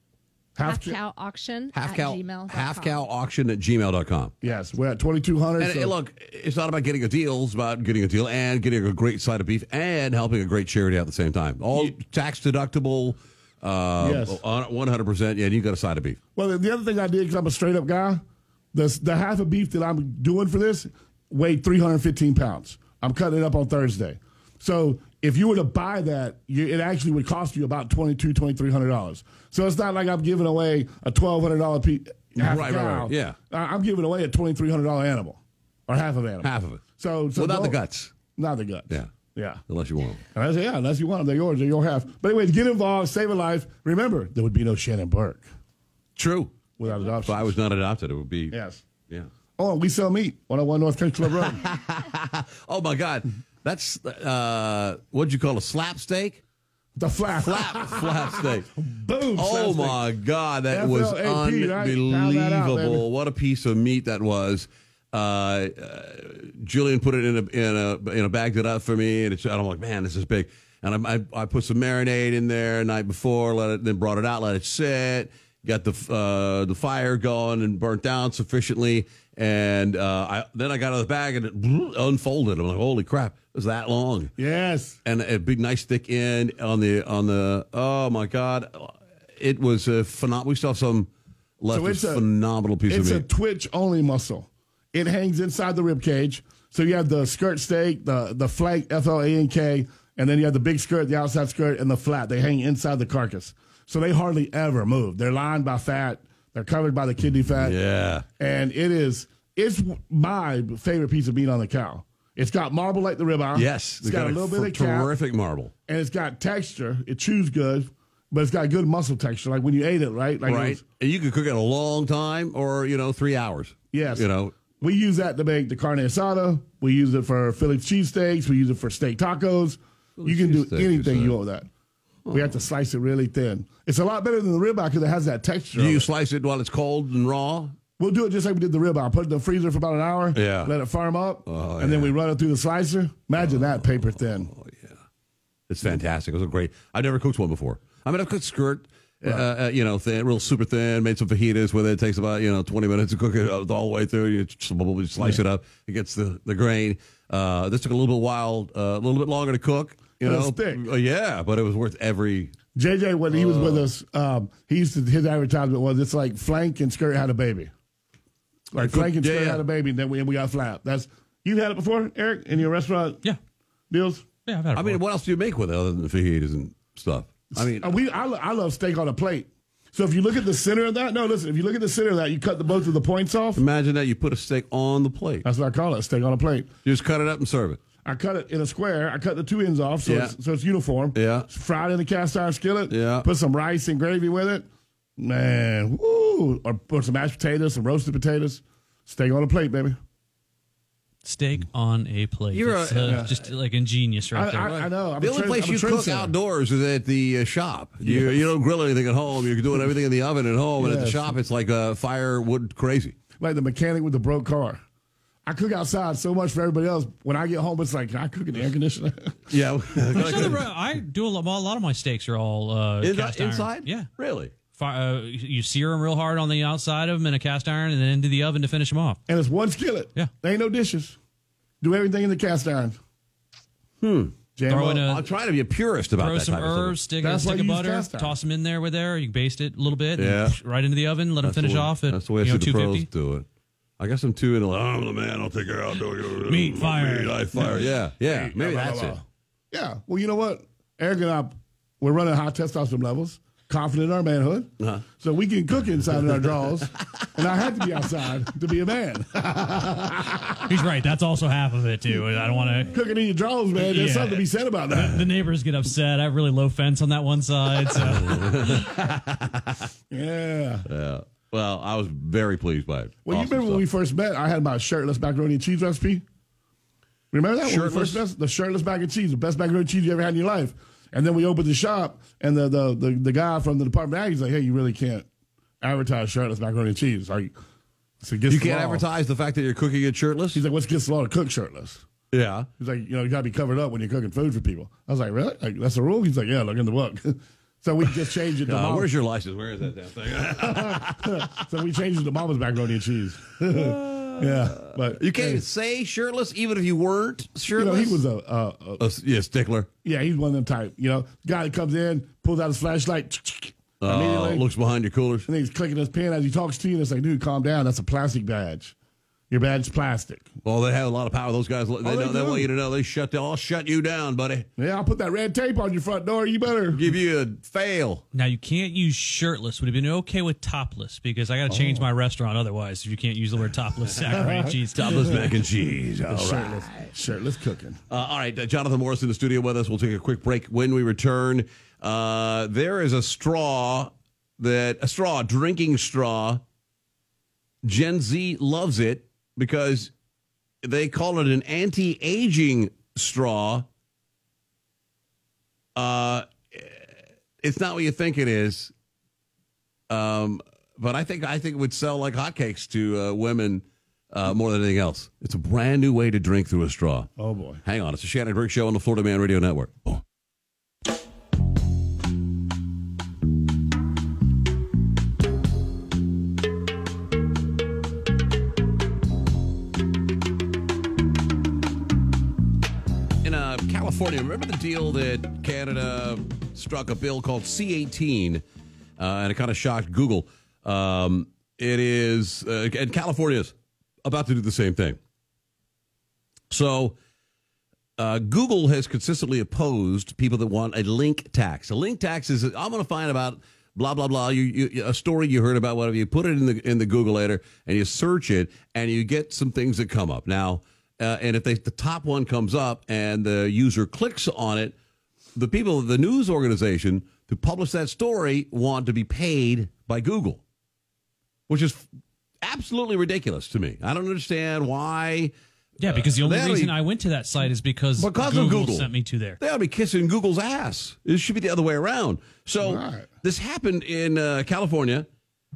Halfcowauction at gmail.com. Halfcowauction at gmail.com. Yes, we're at 2,200. And look, it's not about getting a deal. It's about getting a deal and getting a great side of beef and helping a great charity at the same time. All tax deductible, yes. 100%. Yeah, and you got a side of beef. Well, the other thing I did, because I'm a straight up guy, the half of beef that I'm doing for this weighed 315 pounds. I'm cutting it up on Thursday. So if you were to buy that, it actually would cost you about $2,200, $2,300. So it's not like I'm giving away a $1,200 piece. Right. Yeah. I'm giving away a $2,300 animal, or half of animal. Half of it. So without the guts. Not the guts. Yeah. Yeah. Unless you want them. And I say, yeah, unless you want them. They're yours. They're your half. But anyway, get involved, save a life. Remember, there would be no Shannon Burke. True. Without adoption. If I was not adopted, it would be. Yes. Yeah. Oh, we sell meat. 101 North Country Club Road. Oh, my God. That's, what'd you call a slap steak? The flap. Flap steak. Boom. Oh, slap my steak. God. That was FLAP, right? unbelievable. Pound that out, baby. What a piece of meat that was. Julian put it in a bagged it up for me, and I'm like, man, this is big. And I put some marinade in there the night before, then brought it out, let it sit, got the fire going and burnt down sufficiently, and then I got out of the bag and it unfolded. I'm like, holy crap, it was that long. Yes. And a big, nice thick end on the. Oh my God, it was a phenomenal. We still have some left. So it's a phenomenal piece of meat. It's a twitch only muscle. It hangs inside the rib cage. So you have the skirt steak, the flank, FLANK, and then you have the big skirt, the outside skirt, and the flat. They hang inside the carcass. So they hardly ever move. They're lined by fat. They're covered by the kidney fat. Yeah. And it's my favorite piece of meat on the cow. It's got marble like the ribeye. Yes. It's got a little bit of cap. Terrific marble. And it's got texture. It chews good, but it's got good muscle texture. Like when you ate it, right? Like right. And you could cook it a long time or, 3 hours. Yes. We use that to make the carne asada. We use it for Philly cheesesteaks. We use it for steak tacos. You can do anything you want with that. We have to slice it really thin. It's a lot better than the ribeye because it has that texture. Do you slice it while it's cold and raw? We'll do it just like we did the ribeye. Put it in the freezer for about an hour. Yeah. Let it firm up. And then we run it through the slicer. Imagine that paper thin. Oh, yeah. It's fantastic. It was great. I've never cooked one before. I mean, I've cooked skirt. Thin, real super thin, made some fajitas with it. It takes about, 20 minutes to cook it all the way through. You slice it up. It gets the grain. This took a little bit longer to cook. It was thick. Yeah, but it was worth every. JJ, when he was with us, his advertisement was, it's like flank and skirt had a baby. Like flank and skirt had a baby, and then we got flap. You had it before, Eric, in your restaurant? Yeah. Deals? Yeah, I've had it before. I mean, what else do you make with it other than fajitas and stuff? I mean, I love steak on a plate. So if you look at the center of that, if you look at the center of that, you cut both of the points off. Imagine that you put a steak on the plate. That's what I call it, steak on a plate. You just cut it up and serve it. I cut it in a square. I cut the two ends off so it's uniform. Yeah. It's fried in a cast iron skillet. Yeah. Put some rice and gravy with it. Man, woo! Or put some mashed potatoes, some roasted potatoes. Steak on a plate, baby. Steak on a plate. You're just like ingenious right there. I know. The only place you cook outdoors is at the shop. You don't grill anything at home. You're doing everything in the oven at home. And at the shop, it's like firewood crazy. Like the mechanic with the broke car. I cook outside so much for everybody else. When I get home, it's like, can I cook in the air conditioner? Yeah. I do a lot of my steaks are all cast iron. Inside? Yeah. Really? You sear them real hard on the outside of them in a cast iron and then into the oven to finish them off. And it's one skillet. Yeah. There ain't no dishes. Do everything in the cast iron. I'm trying to be a purist about that. Throw some herbs, stick of butter, toss them in there with there. You can baste it a little bit. Yeah. And right into the oven. Let them finish off at that's the way I see the 250. pros do it. I got some too into I'm the man. I'll take care of meat, fire. Meat, I fire. Yeah. Maybe that's it. Yeah. Well, you know what? Eric and I, we're running high testosterone levels. Confident in our manhood. So we can cook inside in our drawers. And I had to be outside to be a man. He's right. That's also half of it, too. I don't want to. Cooking in your drawers, man. There's something to be said about that. The neighbors get upset. I have really low fence on that one side. So. Yeah. Well, I was very pleased by it. Well, you remember when we first met, I had my shirtless macaroni and cheese recipe? Remember that? Shirtless? When we first met? The shirtless mac and cheese, the best macaroni and cheese you ever had in your life. And then we opened the shop, and the guy from the Department of Ag is like, hey, you really can't advertise shirtless macaroni and cheese. So you can't advertise the fact that you're cooking it shirtless? He's like, what's against the law to cook shirtless? Yeah. He's like, you got to be covered up when you're cooking food for people. I was like, really? Like, that's the rule? He's like, yeah, look in the book. So we just changed it to where's your license? Where is that damn thing? So we changed it to Mama's macaroni and cheese. Yeah, but you can't say shirtless even if you weren't shirtless. He was a stickler. Yeah, he's one of them type. Guy that comes in, pulls out his flashlight, immediately looks behind your coolers, and then he's clicking his pen as he talks to you. And it's like, dude, calm down. That's a plastic badge. Your badge plastic. Well, they have a lot of power. Those guys, they do. want you to know they'll shut you down, buddy. Yeah, I'll put that red tape on your front door. You better give you a fail. Now, you can't use shirtless. Would have been okay with topless because I got to change my restaurant otherwise if you can't use the word topless macaroni and cheese. Topless mac and cheese. All shirtless, right. shirtless cooking. All right, Jonathan Morris in the studio with us. We'll take a quick break. When we return, there is a drinking straw. Gen Z loves it because they call it an anti-aging straw. It's not what you think it is. But I think it would sell like hotcakes to women more than anything else. It's a brand new way to drink through a straw. Oh, boy. Hang on. It's the Shannon Burke Show on the Florida Man Radio Network. Oh. California, remember the deal that Canada struck a bill called C-18, and it kind of shocked Google. It is, and California is about to do the same thing. So Google has consistently opposed people that want a link tax. A link tax is, I'm going to find about blah, blah, blah, a story you heard about, whatever. You put it in the Google editor, and you search it, and you get some things that come up. Now, and if the top one comes up and the user clicks on it, the news organization to publish that story want to be paid by Google, which is absolutely ridiculous to me. I don't understand why. Yeah, because the only reason I went to that site is because Google sent me to there. They ought to be kissing Google's ass. It should be the other way around. So This happened in Canada.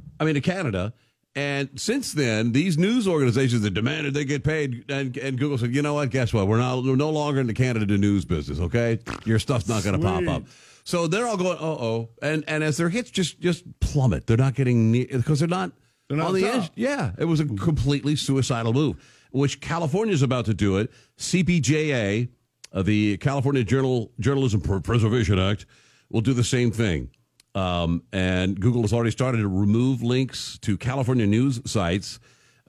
And since then, these news organizations that demanded they get paid, and Google said, you know what, guess what? We're no longer in the Canada news business, okay? Your stuff's not going to pop up. So they're all going, uh-oh. And as their hits just plummet. They're not getting near, because they're not on the edge. Yeah, it was a completely suicidal move, which California's about to do it. CPJA, the California Journalism Preservation Act, will do the same thing. And Google has already started to remove links to California news sites.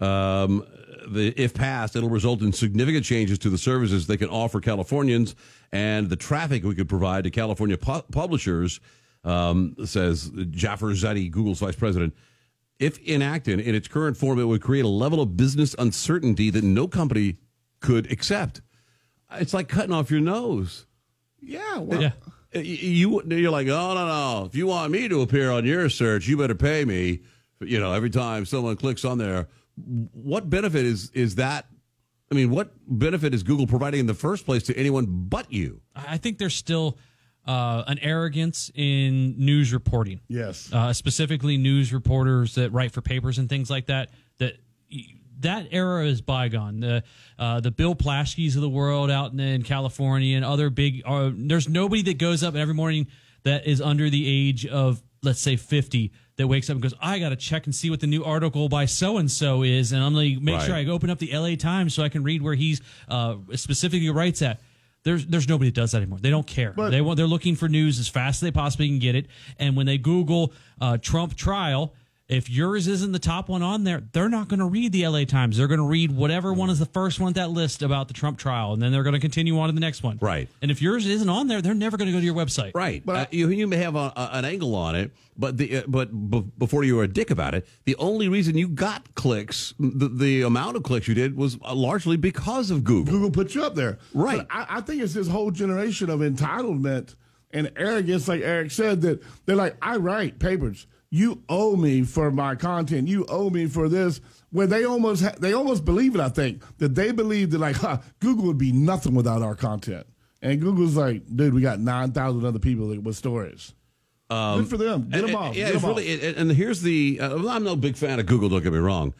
If passed, it'll result in significant changes to the services they can offer Californians and the traffic we could provide to California publishers, says Jaffer Zadi, Google's vice president. If enacted in its current form, it would create a level of business uncertainty that no company could accept. It's like cutting off your nose. Yeah. Well, yeah. You're like, oh, no. If you want me to appear on your search, you better pay me. Every time someone clicks on there. What benefit is that? I mean, what benefit is Google providing in the first place to anyone but you? I think there's still an arrogance in news reporting. Yes. Specifically news reporters that write for papers and things like that. That era is bygone. The Bill Plaschkes of the world out in California and other big. There's nobody that goes up every morning that is under the age of, let's say, 50 that wakes up and goes, I got to check and see what the new article by so and so is, and I'm going to make sure I open up the LA Times so I can read where he's specifically writes at. There's nobody that does that anymore. They don't care. They're looking for news as fast as they possibly can get it. And when they Google Trump trial, if yours isn't the top one on there, they're not going to read the LA Times. They're going to read whatever one is the first one at that list about the Trump trial, and then they're going to continue on to the next one. Right. And if yours isn't on there, they're never going to go to your website. Right. But you may have an angle on it, but before you were a dick about it, the only reason you got clicks, the amount of clicks you did, was largely because of Google. Google put you up there. Right. But I think it's this whole generation of entitlement and arrogance, like Eric said, that they're like, I write papers. You owe me for my content. You owe me for this. Where they almost believe it. I think that they believe that Google would be nothing without our content. And Google's like, dude, we got 9,000 other people with stories. Good for them. Get them off. Yeah, it's really. And here's the. I'm no big fan of Google. Don't get me wrong.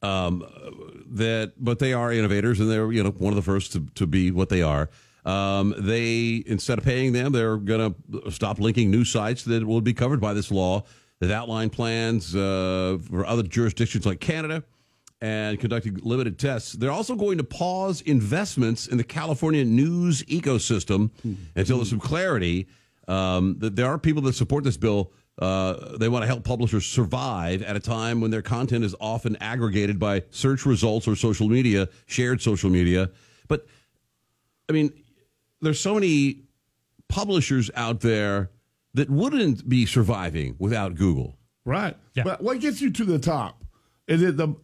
But they are innovators, and they're one of the first to be what they are. They, instead of paying them, they're going to stop linking news sites that will be covered by this law that outline plans for other jurisdictions like Canada and conducting limited tests. They're also going to pause investments in the California news ecosystem until there's some clarity. That there are people that support this bill They want to help publishers survive at a time when their content is often aggregated by search results or social media, shared social media. But, I mean, there's so many publishers out there that wouldn't be surviving without Google. Right. Yeah. But what gets you to the top? Is it I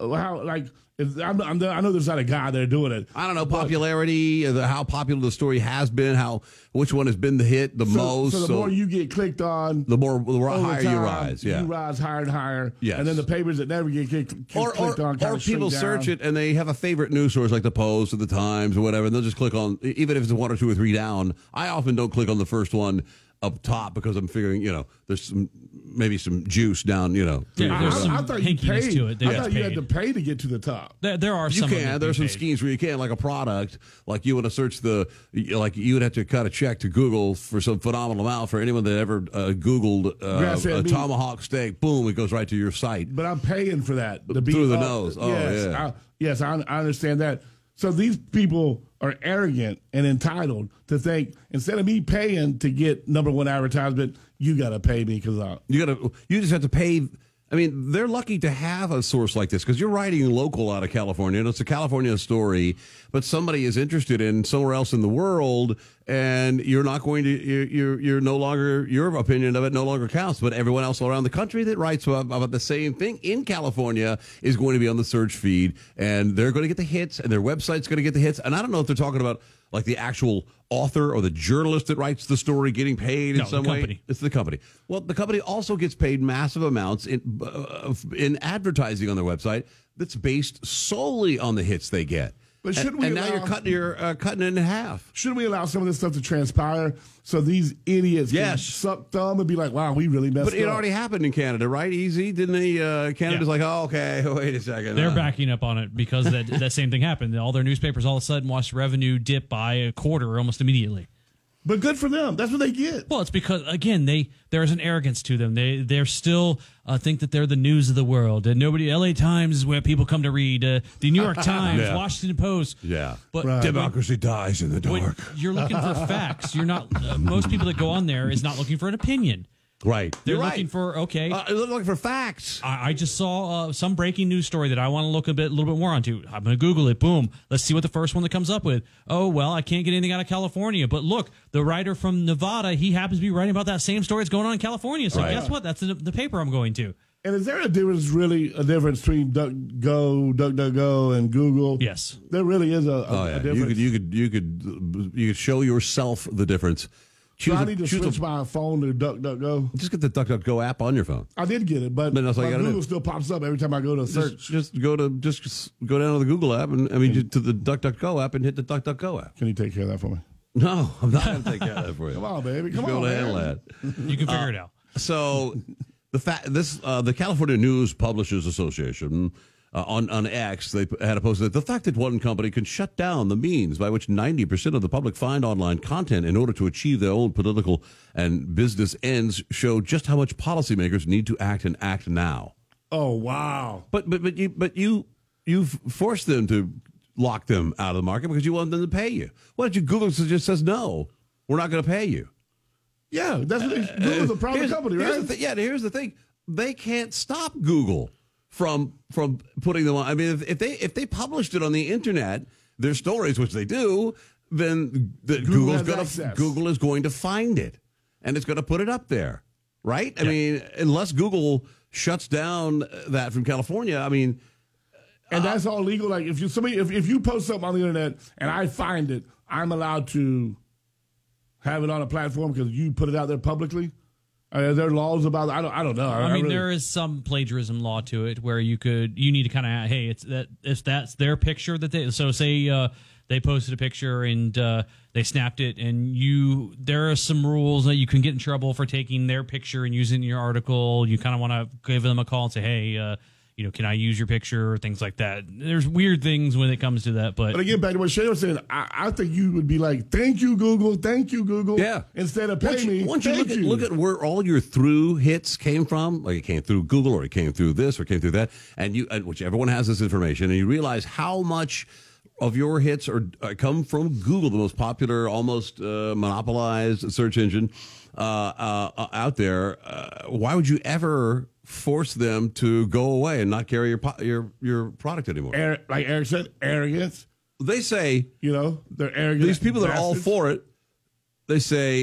know there's not a guy there doing it. I don't know, popularity, how popular the story has been, which one has been the hit the most. So the more you get clicked on, the higher you rise. Yeah. You rise higher and higher. Yes. And then the papers that never get clicked on or people search it and they have a favorite news source like the Post or the Times or whatever, and they'll just click on, even if it's 1 or 2 or 3 down. I often don't click on the first one up top because I'm figuring, there's maybe some juice down, Yeah, I thought you paid. To it. I thought you had to pay to get to the top. There are some. There's some schemes where you can, like a product, like you want to search you would have to cut a check to Google for some phenomenal amount for anyone that ever Googled a tomahawk steak. Boom, it goes right to your site. But I'm paying for that. Through the nose. Oh, yes, I understand that. So these people are arrogant and entitled to think instead of me paying to get number one advertisement, you got to pay me because you just have to pay. I mean, they're lucky to have a source like this because you're writing local out of California, and it's a California story, but somebody is interested in somewhere else in the world, and you're not going to, you're no longer, your opinion of it no longer counts, but everyone else around the country that writes about the same thing in California is going to be on the search feed, and they're going to get the hits, and their website's going to get the hits, and I don't know if they're talking about like the actual author or the journalist that writes the story getting paid in some way. It's the company. Well, the company also gets paid massive amounts in advertising on their website that's based solely on the hits they get. But should we? Now you're cutting it in half. Should we allow some of this stuff to transpire so these idiots can suck thumb and be like, "Wow, we really messed up"? But it already happened in Canada, right? Easy, didn't they? Canada's like, "Oh, okay, wait a second." They're backing up on it because that same thing happened. All their newspapers all of a sudden watched revenue dip by a quarter almost immediately. But good for them. That's what they get. Well, it's because, again, there's an arrogance to them. They're still think that they're the news of the world. And LA Times is where people come to read. The New York Times, Washington Post. Yeah. But democracy dies in the dark. You're looking for facts. You're not. Most people that go on there is not looking for an opinion. Right. They're looking for, they're looking for facts. I just saw some breaking news story that I want to look a little bit more onto. I'm going to Google it. Boom. Let's see what the first one that comes up with. Oh, well, I can't get anything out of California. But look, the writer from Nevada, he happens to be writing about that same story that's going on in California. So guess what? That's the paper I'm going to. And is there a difference between DuckDuckGo, and Google? Yes. There really is a difference. You could show yourself the difference. I need to switch my phone to DuckDuckGo. Just get the DuckDuckGo app on your phone. I did get it, but Google still pops up every time I go to search. Just go down to the Google app and to the DuckDuckGo app and hit the DuckDuckGo app. Can you take care of that for me? No, I'm not going to take care of that for you. Come on, baby. Come on, be able to handle that. You can figure it out. So the California News Publishers Association. On X, they had a post that the fact that one company can shut down the means by which 90% of the public find online content in order to achieve their own political and business ends show just how much policymakers need to act and act now. Oh, wow! But you've forced them to lock them out of the market because you want them to pay you. Why don't you Google just says no, we're not going to pay you? Yeah, that's what Google's a private company, right? Here's the thing: they can't stop Google from putting them on. I mean, if they published it on the internet, their stories, which they do, then Google is going to find it and it's going to put it up there, right? I mean, unless Google shuts down that from California, I mean, and that's all legal. Like if you post something on the internet and I find it, I'm allowed to have it on a platform because you put it out there publicly. Are there laws about? I don't know. I mean, there is some plagiarism law to it where you need to kind of if that's their picture that say they posted a picture and they snapped it and there are some rules that you can get in trouble for taking their picture and using it in your article. You kind of want to give them a call and say, hey, can I use your picture or things like that? There's weird things when it comes to that. But again, back to what Shane was saying, I think you would be like, thank you, Google. Yeah. Instead of pay me. Once you look at where all your through hits came from, like it came through Google or it came through this or it came through that, and which everyone has this information, and you realize how much of your hits come from Google, the most popular, almost monopolized search engine out there. Why would you ever force them to go away and not carry your product anymore? Like Eric said, arrogance. They say, they're arrogant. These people that are all for it, they say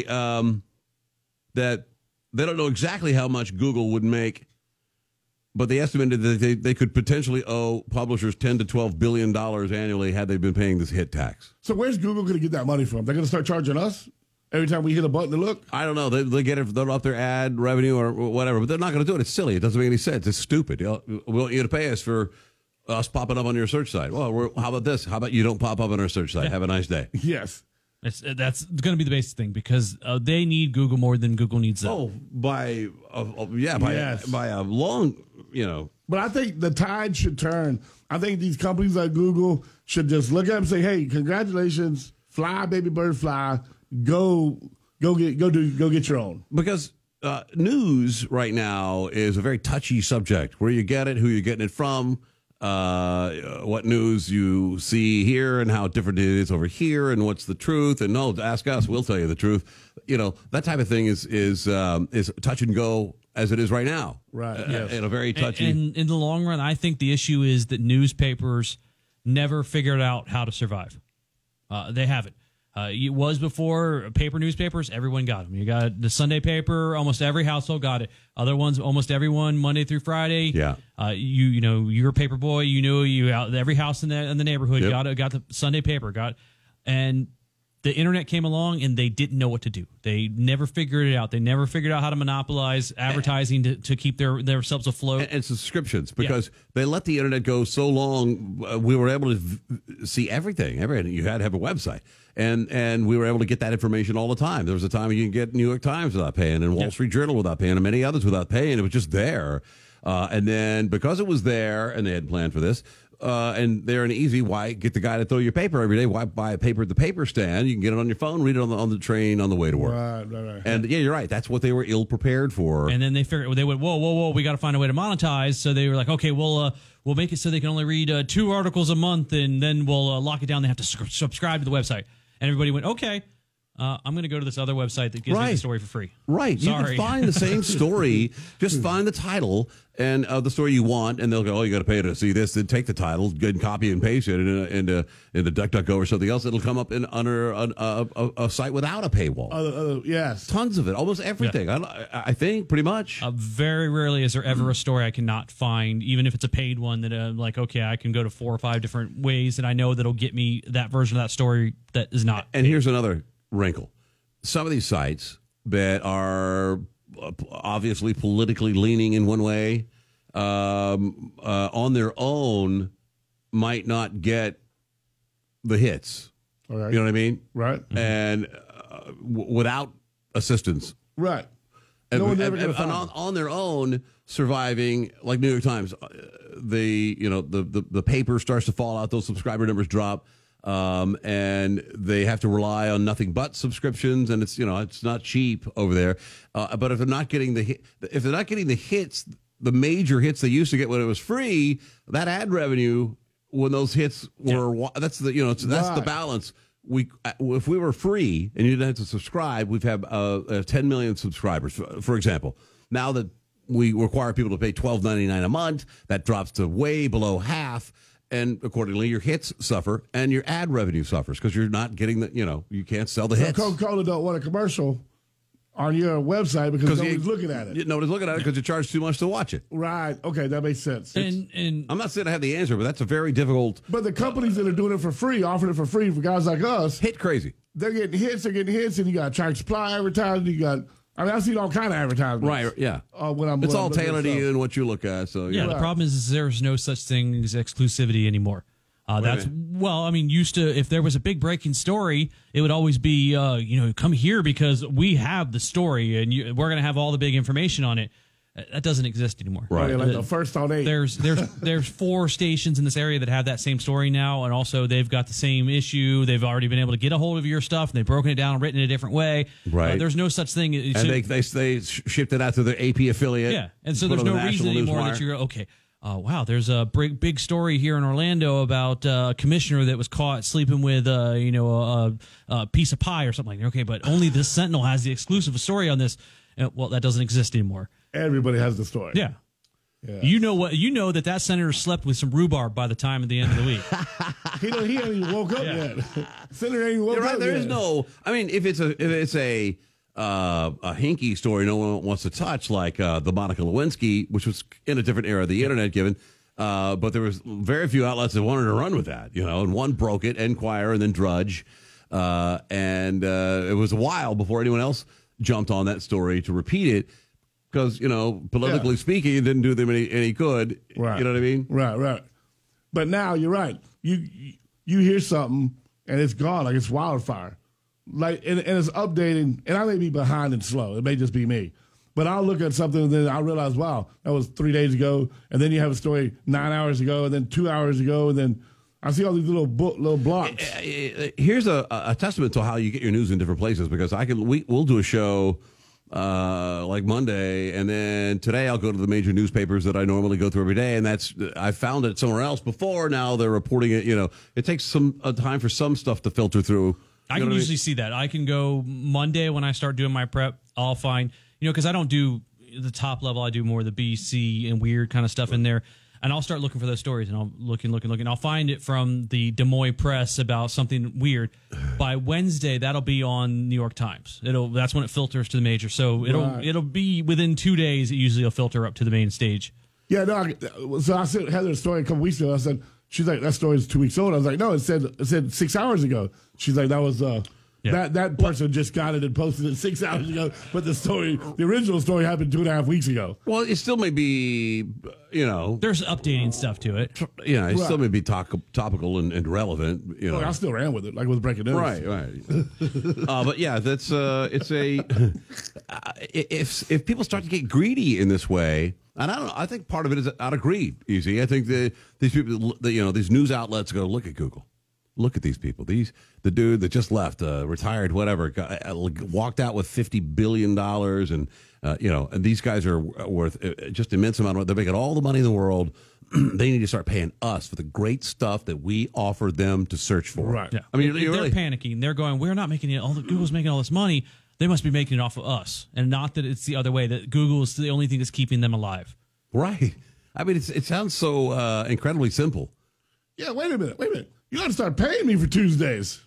that they don't know exactly how much Google would make, but they estimated that they could potentially owe publishers $10 to $12 billion annually had they been paying this hit tax. So where's Google going to get that money from? They're going to start charging us every time we hit a button to look? I don't know. They get it. They'll up their ad revenue or whatever, but they're not going to do it. It's silly. It doesn't make any sense. It's stupid. We want you to pay us for us popping up on your search site. Well, how about this? How about you don't pop up on our search site? Have a nice day. Yes. That's going to be the basic thing because they need Google more than Google needs them. Oh, by a long, But I think the tide should turn. I think these companies like Google should just look at them and say, "Hey, congratulations, fly, baby bird, fly. Go get your own." Because news right now is a very touchy subject. Where you get it, who you're getting it from. What news you see here and how different it is over here and what's the truth, and no, ask us, we'll tell you the truth. That type of thing is touch and go as it is right now. Right. Yes. And a very touchy. And in the long run, I think the issue is that newspapers never figured out how to survive. They haven't. It was before paper newspapers, everyone got them. You got the Sunday paper, almost every household got it. Other ones, almost everyone, Monday through Friday. Yeah. You're a paper boy. Every house in the neighborhood got the Sunday paper. And the internet came along and they didn't know what to do. They never figured it out. They never figured out how to monopolize advertising to keep themselves afloat. And subscriptions, because they let the internet go so long, we were able to see everything. You had to have a website. And we were able to get that information all the time. There was a time you could get New York Times without paying and Wall Street Journal without paying and many others without paying. It was just there. And then because it was there and they had planned for this, and they're an easy, why get the guy to throw your paper every day? Why buy a paper at the paper stand? You can get it on your phone, read it on the train on the way to work. Right. And yeah, you're right. That's what they were ill prepared for. And then they went, whoa, we got to find a way to monetize. So they were like, okay, we'll make it so they can only read 2 articles a month, and then we'll lock it down. They have to subscribe to the website. And everybody went, okay, I'm going to go to this other website that gives me the story for free. Right. Sorry. You can find the same story. Just find the title and the story you want, and they'll go, oh, you got to pay to see this. Then take the title, go and copy and paste it into DuckDuckGo or something else. It'll come up under a site without a paywall. Yes. Tons of it. Almost everything. Yeah. I think pretty much. Very rarely is there ever a story I cannot find, even if it's a paid one, that I'm like, okay, I can go to 4 or 5 different ways, and I know that'll get me that version of that story that is not. And here's another wrinkle. Some of these sites that are obviously politically leaning in one way on their own might not get the hits. All right. You know what I mean? Right. And without assistance. Right. And, no one's ever gonna find on their own surviving, like New York Times, the paper starts to fall out, those subscriber numbers drop. And they have to rely on nothing but subscriptions, and it's not cheap over there. But if they're not getting the hits, the major hits they used to get when it was free, that ad revenue when those hits were that's the balance. If we were free and you didn't have to subscribe, we've had 10 million subscribers, for example. Now that we require people to pay $12.99 a month, that drops to way below half. And accordingly, your hits suffer and your ad revenue suffers because you're not getting you can't sell the hits. Coca-Cola don't want a commercial on your website because nobody's looking at it. Nobody's looking at it because you charge too much to watch it. Right. Okay, that makes sense. And I'm not saying I have the answer, but that's a very difficult. But the companies that are doing it for free, offering it for free for guys like us. Hit crazy. They're getting hits, and you got Tractor Supply advertising, you got... I've seen all kind of advertisements. Right, yeah. It's all tailored to you and what you look at. So yeah, the problem is there's no such thing as exclusivity anymore. Used to, if there was a big breaking story, it would always be, come here because we have the story and we're going to have all the big information on it. That doesn't exist anymore. Right. Like the first on 8. There's 4 stations in this area that have that same story now, and also they've got the same issue. They've already been able to get a hold of your stuff, and they've broken it down and written it a different way. Right. There's no such thing. And they shipped it out to their AP affiliate. Yeah, and so there's no reason anymore that you're okay. wow, there's a big story here in Orlando about a commissioner that was caught sleeping with, a piece of pie or something like that. Okay, but only the Sentinel has the exclusive story on this. Well, that doesn't exist anymore. Everybody has the story. Yeah. You know that senator slept with some rhubarb by the time at the end of the week. He ain't even woke up yet. Senator ain't even woke up There yet. is no. I mean, if it's a hinky story no one wants to touch, like the Monica Lewinsky, which was in a different era of the internet, given. But there was very few outlets that wanted to run with that, and one broke it, Enquirer, and then Drudge, and it was a while before anyone else jumped on that story to repeat it. Because, politically speaking, it didn't do them any good. Right. You know what I mean? Right. But now you're right. You hear something and it's gone, like it's wildfire. Like and it's updating, and I may be behind and slow. It may just be me. But I'll look at something and then I realize, wow, that was 3 days ago. And then you have a story 9 hours ago, and then 2 hours ago, and then I see all these little blocks. Here's a testament to how you get your news in different places, because we'll do a show like Monday, and then today I'll go to the major newspapers that I normally go through every day, and I found it somewhere else before. Now they're reporting it. It takes some time for some stuff to filter through. I can usually see that. I can go Monday when I start doing my prep. I'll find, because I don't do the top level. I do more of the BC and weird kind of stuff in there. And I'll start looking for those stories, and I'll look. I'll find it from the Des Moines Press about something weird. By Wednesday, that'll be on New York Times. That's when it filters to the major. So it'll be within 2 days. It usually will filter up to the main stage. Yeah, no. So I said Heather a story a couple weeks ago. I said, she's like, that story is 2 weeks old. I was like, no, it said 6 hours ago. She's like, that was that person just got it and posted it 6 hours ago. But the original story happened 2.5 weeks ago. Well, it still may be, there's updating stuff to it. Yeah, it still may be topical and relevant. I still ran with it, like it was breaking news. Right. But yeah, that's it's a if people start to get greedy in this way, and I don't know, I think part of it is out of greed. Easy, I think these people, these news outlets go, look at Google. Look at these people. The dude that just left, retired, whatever, walked out with $50 billion, and and these guys are worth just immense amount of money. They're making all the money in the world. They need to start paying us for the great stuff that we offer them to search for. Right. Yeah. I mean, they're panicking. They're going, we're not making it. Google's making all this money. They must be making it off of us, and not that it's the other way. That Google is the only thing that's keeping them alive. Right. I mean, it sounds so incredibly simple. Yeah. Wait a minute. You got to start paying me for Tuesdays.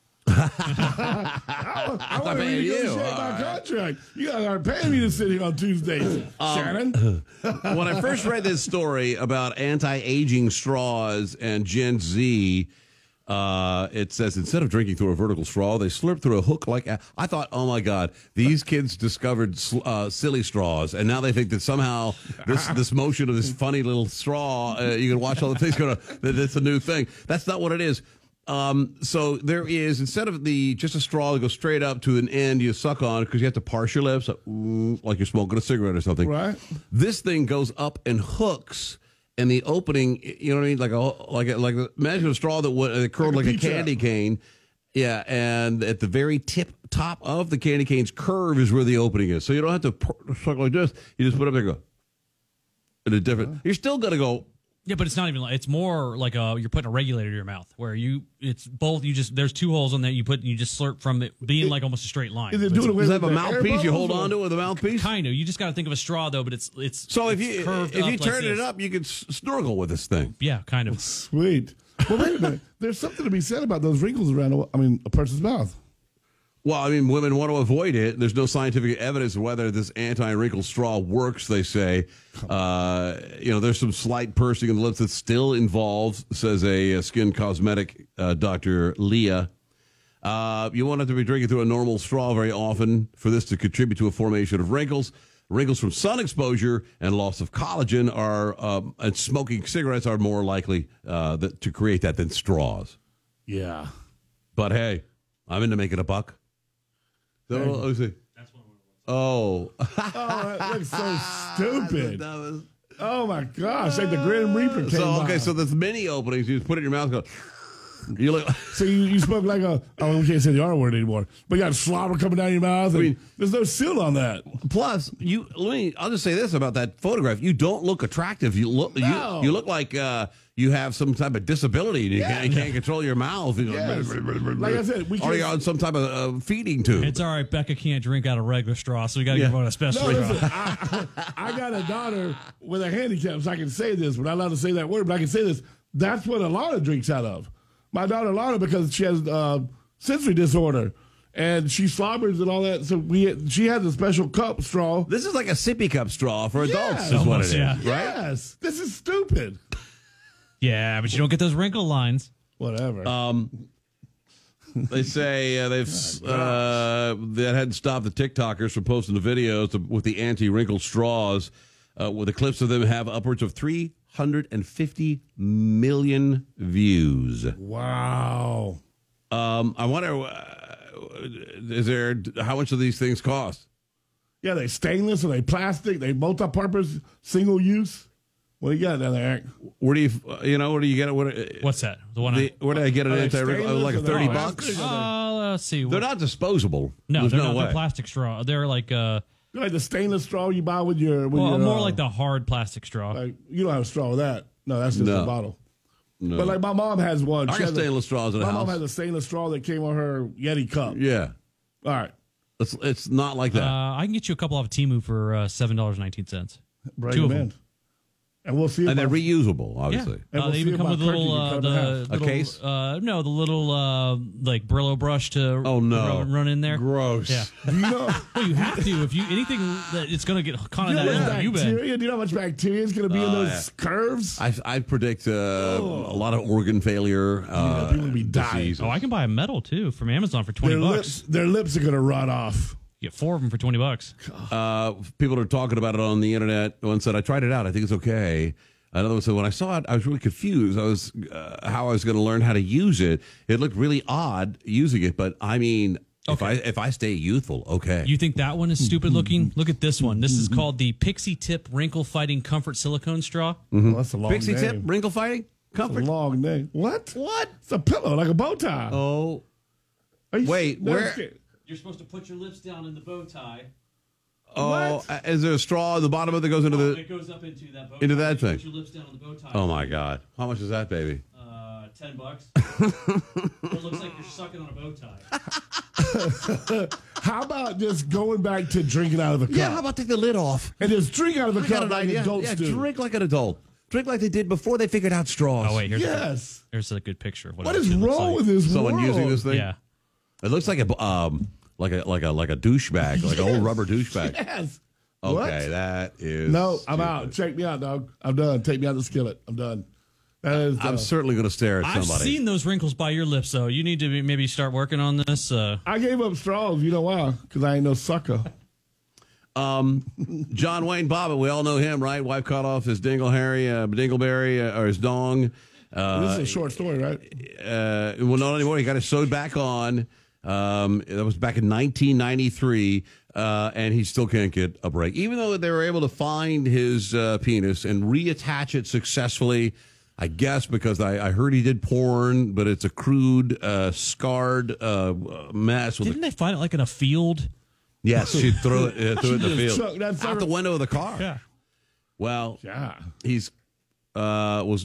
I want to renegotiate my contract. You got to start paying me to sit here on Tuesdays, Shannon. When I first read this story about anti-aging straws and Gen Z, it says instead of drinking through a vertical straw, they slurp through a hook like. I thought, oh my God, these kids discovered silly straws, and now they think that somehow this motion of this funny little straw, you can watch all the things go. That's a new thing. That's not what it is. So there is, instead of just a straw that goes straight up to an end you suck on because you have to parse your lips like you're smoking a cigarette or something. Right. This thing goes up and hooks. And the opening, you know what I mean, like imagine a straw that curled like a candy cane, yeah. And at the very top of the candy cane's curve is where the opening is, so you don't have to suck like this. You just put it up there, and go. In a different. You're still gonna go. Yeah, but it's not even like, it's more like you're putting a regulator to your mouth where it's both, there's two holes on that you just slurp from it being like almost a straight line. Is it doing Does that have a mouthpiece you hold on to with a mouthpiece? Kind of. You just got to think of a straw though, but it's so if you turn it up, you can snorkel with this thing. Yeah, kind of. Sweet. Well, wait a minute. There's something to be said about those wrinkles around a person's mouth. Well, I mean, women want to avoid it. There's no scientific evidence whether this anti-wrinkle straw works, they say. There's some slight pursing in the lips that's still involved, says a skin cosmetic Dr. Leah. You won't have to be drinking through a normal straw very often for this to contribute to a formation of wrinkles. Wrinkles from sun exposure and loss of collagen and smoking cigarettes are more likely to create that than straws. Yeah. But hey, I'm into making a buck. Let me see. That's one. Oh. That looks so stupid. Oh my gosh! Like the Grim Reaper came So there's many openings. You just put it in your mouth. And go. You look. So you spoke like we can't say the R word anymore. But you got slobber coming down your mouth. There's no seal on that. Plus, I'll just say this about that photograph. You don't look attractive. You look like you have some type of disability and you can't control your mouth. Like I said, or you're on some type of feeding tube. It's all right. Becca can't drink out of regular straw, so we got to give her a special straw. Listen, I got a daughter with a handicap, so I can say this. We're not allowed to say that word, but I can say this. That's what Alana drinks out of. My daughter Alana, because she has sensory disorder. And she slobbers and all that. So she has a special cup straw. This is like a sippy cup straw for adults, is what it is, right? Yes. This is stupid. Yeah, but you don't get those wrinkle lines. Whatever. They say that hadn't stopped the TikTokers from posting the videos with the anti-wrinkle straws, where the clips of them have upwards of 350 million views. Wow. I wonder, how much do these things cost? Yeah, they stainless or they plastic, they multi-purpose, single use. What do you got down there, Eric? Where do you get it? What's that? The one? Where did I get it? Like a $30? Let's see. They're not disposable. No, There's they're no not. way. They're plastic straw. They're like They're like the stainless straw you buy with your. more like the hard plastic straw. Like, you don't have a straw with that. No, that's just a bottle. No. But like my mom has one. I got stainless straws in the house. My mom house. has a stainless straw that came on her Yeti cup. Yeah. All right. It's not like that. I can get you a couple off Temu for $7.19. Bring Two them of them. in. And we'll see. And they're reusable, obviously. And they even come with a little case. The little like Brillo brush to run in there. Gross. Yeah. Do you know? Well, you have to if you anything that it's going to get caught in that bacteria. Do you know how much bacteria is going to be in those curves? I predict a lot of organ failure. People will be dying. Disease. Oh, I can buy a medal too from Amazon for $20. Their lips are going to rot off. You get 4 of them for $20. People are talking about it on the internet. One said, I tried it out. I think it's okay. Another one said, when I saw it, I was really confused. I was how I was going to learn how to use it. It looked really odd using it, but I mean, if I stay youthful, okay. You think that one is stupid looking? Look at this one. This is called the Pixie Tip Wrinkle Fighting Comfort Silicone Straw. Well, that's a long Pixie name. Tip Wrinkle Fighting Comfort. That's a long name. What? What? It's a pillow, like a bow tie. Oh. Wait, where? You're supposed to put your lips down in the bow tie. Oh, is there a straw at the bottom of it that goes into the? It goes up into that bow into tie. that thing. Put your lips down on the bow tie. Oh my God! How much is that, baby? $10. It looks like you're sucking on a bow tie. How about just going back to drinking out of a cup? Yeah, how about take the lid off and just drink out of a cup like adults do? Drink like an adult. Drink like they did before they figured out straws. Oh wait, here's a good picture of what is wrong with this Someone world? using this thing? Yeah. It looks like a douchebag, like a old rubber douchebag. Yes. Okay, What? that is. No, I'm stupid. out. Check me out, dog. I'm done. Take me out the skillet. I'm done. That is. I'm certainly going to stare at I've somebody. seen those wrinkles by your lips, though. You need to maybe start working on this. I gave up straws. You know why? Because I ain't no sucker. John Wayne Bobbitt, we all know him, right? Wife cut off his dingleberry, or his dong. This is a short story, right? Well, not anymore. He got it sewed back on. That was back in 1993, and he still can't get a break. Even though they were able to find his penis and reattach it successfully, I guess because I heard he did porn, but it's a crude, scarred mess. Didn't they find it like in a field? Yes, she threw it in the field. Out the window of the car. Yeah. Well, yeah. He was.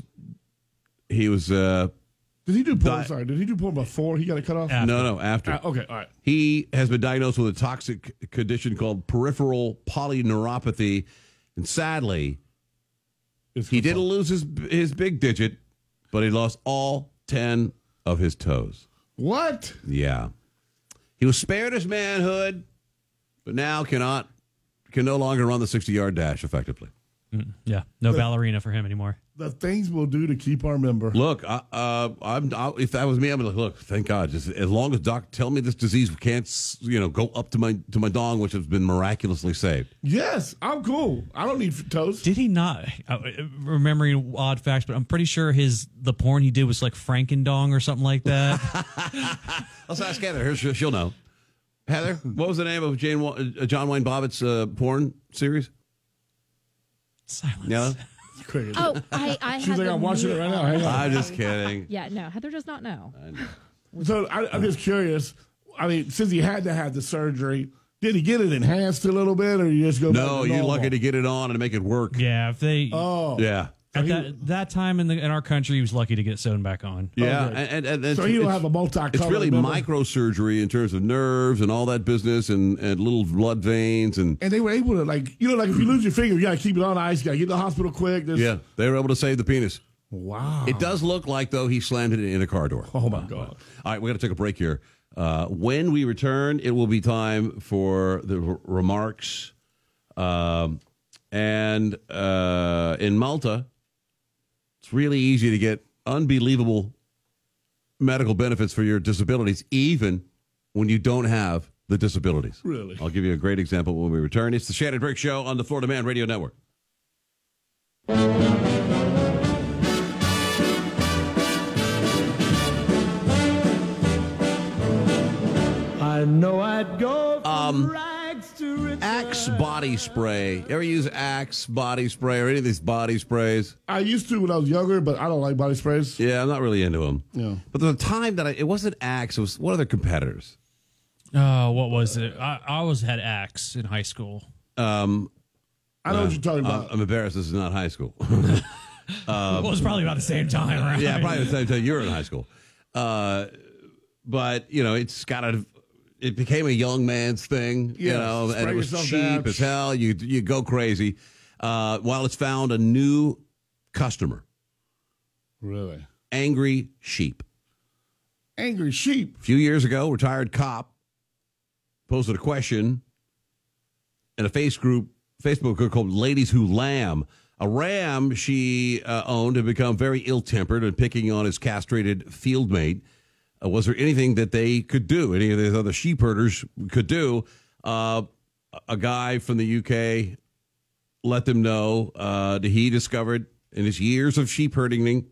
Did he do porn? Sorry, did he do porn before he got it cut off? No, after. Okay, all right. He has been diagnosed with a toxic condition called peripheral polyneuropathy, and sadly, he didn't lose his big digit, but he lost all 10 of his toes. What? Yeah. He was spared his manhood, but now can no longer run the 60-yard dash effectively. Yeah, no ballerina for him anymore. The things we'll do to keep our member. Look, if that was me, I'm like, look, thank God. Just as long as doc tell me this disease can't, go up to my dong, which has been miraculously saved. Yes, I'm cool. I don't need toes. Did he not? Remembering odd facts, but I'm pretty sure the porn he did was like Frankendong or something like that. Let's ask Heather. She'll know. Heather, what was the name of John Wayne Bobbitt's porn series? Silence. Yeah. Oh, I She's had like, the I'm watching it right now. Hang on. I'm just kidding. Yeah, no, Heather does not know. So I'm just curious. I mean, since he had to have the surgery, did he get it enhanced a little bit, or you just go? No, back to you're normal? lucky to get it on and make it work. Yeah, if they. Oh, yeah. At that time in our country, he was lucky to get sewn back on. Yeah, Okay. and So he don't have a multicolored. It's really member? microsurgery in terms of nerves and all that business and little blood veins and And they were able to, like, if you lose your finger, you got to keep it on ice. You got to get to the hospital quick. yeah, they were able to save the penis. Wow. It does look like, though, he slammed it in a car door. Oh, my God. All right, we got to take a break here. When we return, it will be time for the remarks. And in Malta, it's really easy to get unbelievable medical benefits for your disabilities, even when you don't have the disabilities. Really? I'll give you a great example when we return. It's the Shannon Brick Show on the Florida Man Radio Network. I know I'd go from rags to riches. Axe body spray. You ever use Axe body spray or any of these body sprays? I used to when I was younger, but I don't like body sprays. Yeah, I'm not really into them. Yeah. But there was a time that it wasn't Axe. It was one of their competitors. Oh, what was it? I always had Axe in high school. I know what you're talking about. I'm embarrassed. This is not high school. Well, it was probably about the same time, right? Yeah, probably the same time you were in high school. But it became a young man's thing, Yeah, and it was spray yourself cheap down. as hell. You go crazy. While it's found a new customer, Really? Angry Sheep. Angry Sheep. A few years ago, retired cop posted a question in a Facebook group called Ladies Who Lamb. A ram she owned had become very ill-tempered and picking on his castrated field mate. Was there anything that they could do, any of these other sheep herders could do? A guy from the UK let them know that he discovered in his years of sheep herding,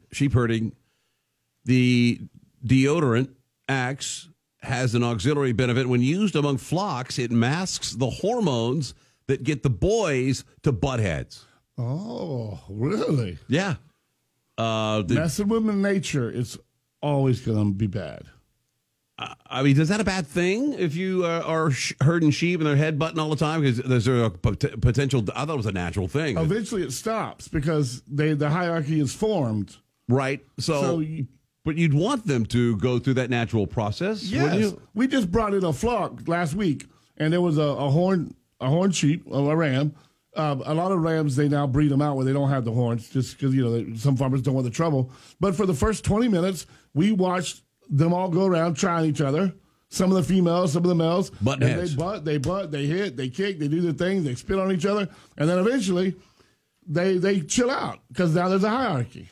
the deodorant Axe has an auxiliary benefit. When used among flocks, it masks the hormones that get the boys to butt heads. Oh, really? Yeah. Messing with nature is always going to be bad. I mean, is that a bad thing if you are herding sheep and they're headbutting all the time? Because there's a potential. I thought it was a natural thing. Eventually, it stops because the hierarchy is formed. Right. But you'd want them to go through that natural process, wouldn't Yes. you? We just brought in a flock last week, and there was a horned sheep, a ram. A lot of rams, they now breed them out where they don't have the horns, just because some farmers don't want the trouble. But for the first 20 minutes, we watched them all go around trying each other. Some of the females, some of the males. Butting and heads. they butt, they hit, they kick, they do their things, they spit on each other, and then eventually they chill out because now there's a hierarchy.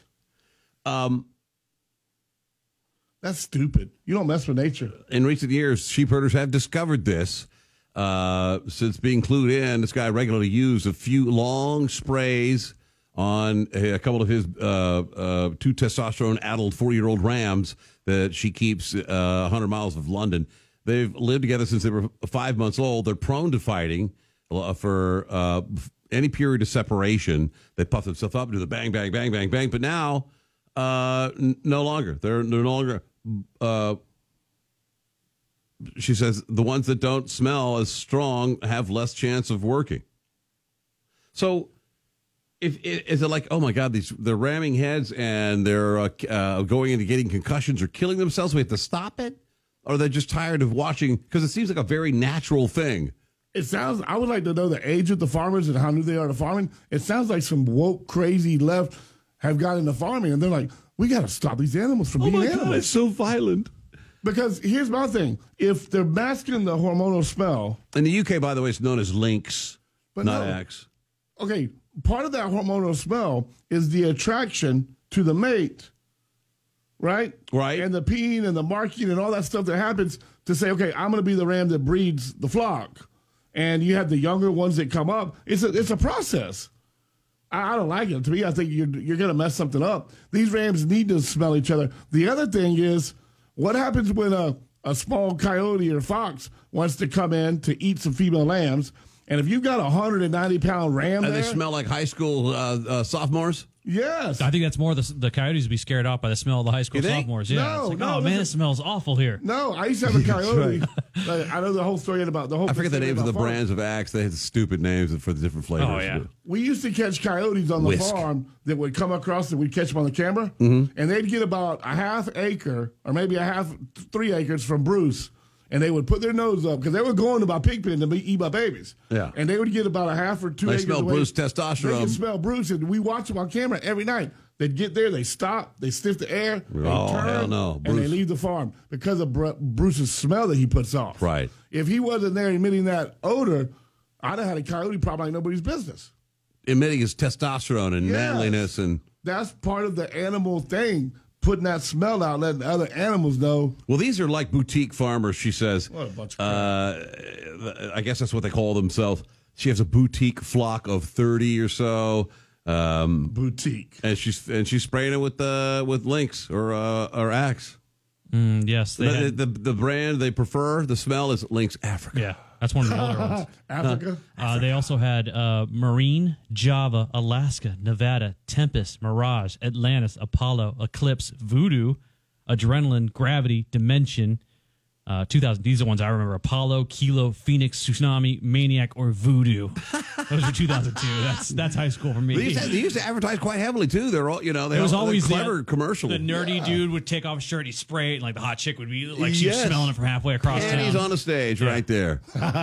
That's stupid. You don't mess with nature. In recent years, sheep herders have discovered this. Since being clued in, this guy regularly used a few long sprays on a couple of his 2 testosterone-addled 4-year-old rams that she keeps 100 miles of London. They've lived together since they were 5 months old. They're prone to fighting for any period of separation. They puff themselves up and do the bang, bang, bang, bang, bang. But now, no longer. They're no longer... she says the ones that don't smell as strong have less chance of working. So, is it like, oh my God, they're ramming heads and they're going into getting concussions or killing themselves? We have to stop it, or they're just tired of watching? Because it seems like a very natural thing. It sounds. I would like to know the age of the farmers and how new they are to farming. It sounds like some woke, crazy left have got into farming, and they're like, "We got to stop these animals from being animals." God, it's so violent. Because here's my thing: if they're masking the hormonal smell, in the UK, by the way, it's known as lynx, not Axe. Okay, part of that hormonal smell is the attraction to the mate, right? Right. And the peeing and the marking and all that stuff that happens to say, okay, I'm going to be the ram that breeds the flock. And you have the younger ones that come up. It's a process. I don't like it. To me, I think you're going to mess something up. These rams need to smell each other. The other thing is, what happens when a small coyote or fox wants to come in to eat some female lambs, And if you've got a 190-pound ram And there, they smell like high school sophomores? Yes. I think that's more the coyotes would be scared off by the smell of the high school You think? sophomores. Yeah. No, It's like, no, oh, man, listen- it smells awful here. No, I used to have a coyote. Like, I know the whole story about the whole. I forget the story names of the about farm. brands of Axe. They had stupid names for the different flavors. Oh, yeah. We used to catch coyotes on the Whisk. farm that would come across and we'd catch them on the camera. Mhm. And they'd get about a half acre or maybe 3 acres from Bruce. And they would put their nose up because they were going to my pig pen to eat my babies. Yeah. And they would get about a half or 2 They acres smell away. Bruce They testosterone. could smell Bruce, and we watch them on camera every night. They'd get there, they stop, they sniff the air, they Oh, turn, hell no. and they Bruce. leave the farm because of Bruce's smell that he puts off. Right. If he wasn't there emitting that odor, I'd have had a coyote problem like nobody's business. Emitting his testosterone and Yes. manliness and. That's part of the animal thing, putting that smell out, letting the other animals know. Well, these are like boutique farmers, she says. What a bunch of I guess that's what they call themselves. She has a boutique flock of 30 or so. Boutique. And she's spraying it with Lynx or Axe. Yes. The brand they prefer, the smell is Lynx Africa. Yeah, that's one of the older ones. Africa? They also had Marine, Java, Alaska, Nevada, Tempest, Mirage, Atlantis, Apollo, Eclipse, Voodoo, Adrenaline, Gravity, Dimension. 2000. These are the ones I remember: Apollo, Kilo, Phoenix, Tsunami, Maniac, or Voodoo. Those were 2002. That's high school for me. They used to advertise quite heavily too. They're all they It was always clever commercial. The nerdy dude would take off his shirt, he'd spray it, and like the hot chick would be like she was smelling it from halfway across And town. he's on the stage right there.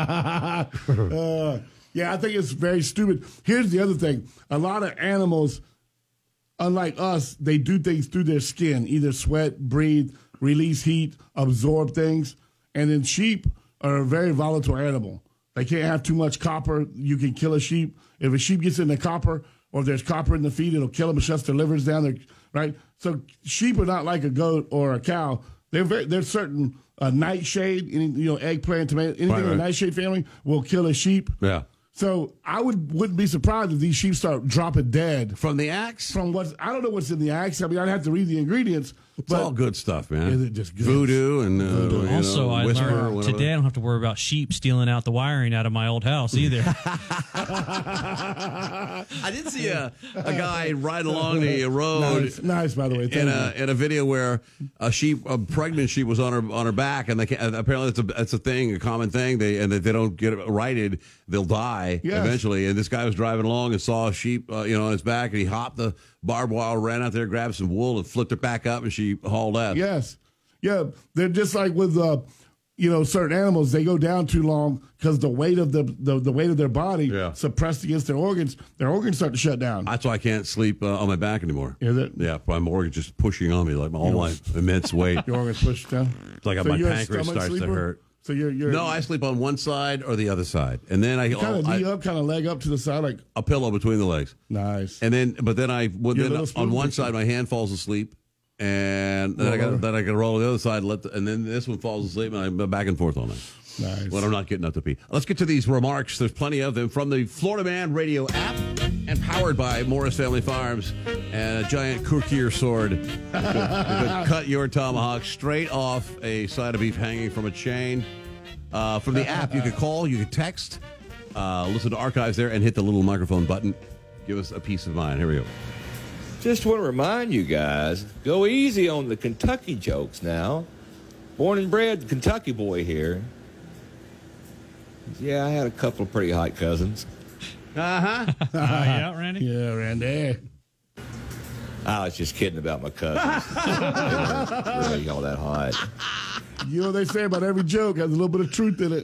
Yeah, I think it's very stupid. Here's the other thing. A lot of animals, unlike us, they do things through their skin, either sweat, breathe, release heat, absorb things. And then sheep are a very volatile animal. They can't have too much copper. You can kill a sheep. If a sheep gets into copper or if there's copper in the feed, it'll kill them. It shuts their livers down. Right? So sheep are not like a goat or a cow. There's certain nightshade, eggplant, tomato, anything in the nightshade family will kill a sheep. Yeah. So I wouldn't be surprised if these sheep start dropping dead from the axe. From what I don't know what's in the axe. I mean, I'd have to read the ingredients. It's all good stuff, man. Is it just good? Voodoo and Also, I Whisper, learned whatever. today I don't have to worry about sheep stealing out the wiring out of my old house either. I did see a guy ride along the road. Nice, by the way. In a video where a pregnant sheep was on her back, and apparently that's a thing, a common thing. If they don't get it righted, they'll die eventually. And this guy was driving along and saw a sheep, on his back, and he hopped the barbed wire, ran out there, grabbed some wool, and flipped it back up, and she hauled out. Yes, yeah. They're just like with certain animals. They go down too long because the weight of the weight of their body suppressed against their organs. Their organs start to shut down. That's why I can't sleep on my back anymore. Is it? Yeah, my organs just pushing on me like all my immense weight. Your organs push down. It's like So my you're a pancreas stomach starts to sleeper? hurt. So you're no, I sleep on one side or the other side, and then I kind of knee up, kind of leg up to the side, like a pillow between the legs. Nice. And then, little spoon on one picture. side my hand falls asleep, and then I got to roll to the other side, and then this one falls asleep, and I'm back and forth all night. Nice. When I'm not getting up to pee. Let's get to these remarks. There's plenty of them from the Florida Man Radio app, and powered by Morris Family Farms and a giant Kurkir sword. You could cut your tomahawk straight off a side of beef hanging from a chain. From the app, you could call, you could text, listen to archives there, and hit the little microphone button. Give us a peace of mind. Here we go. Just want to remind you guys, go easy on the Kentucky jokes now. Born and bred Kentucky boy here. Yeah, I had a couple of pretty hot cousins. Yeah, Randy? Yeah, Randy. I was just kidding about my cousins. They weren't really all that hot. You know what they say about every joke has a little bit of truth in it.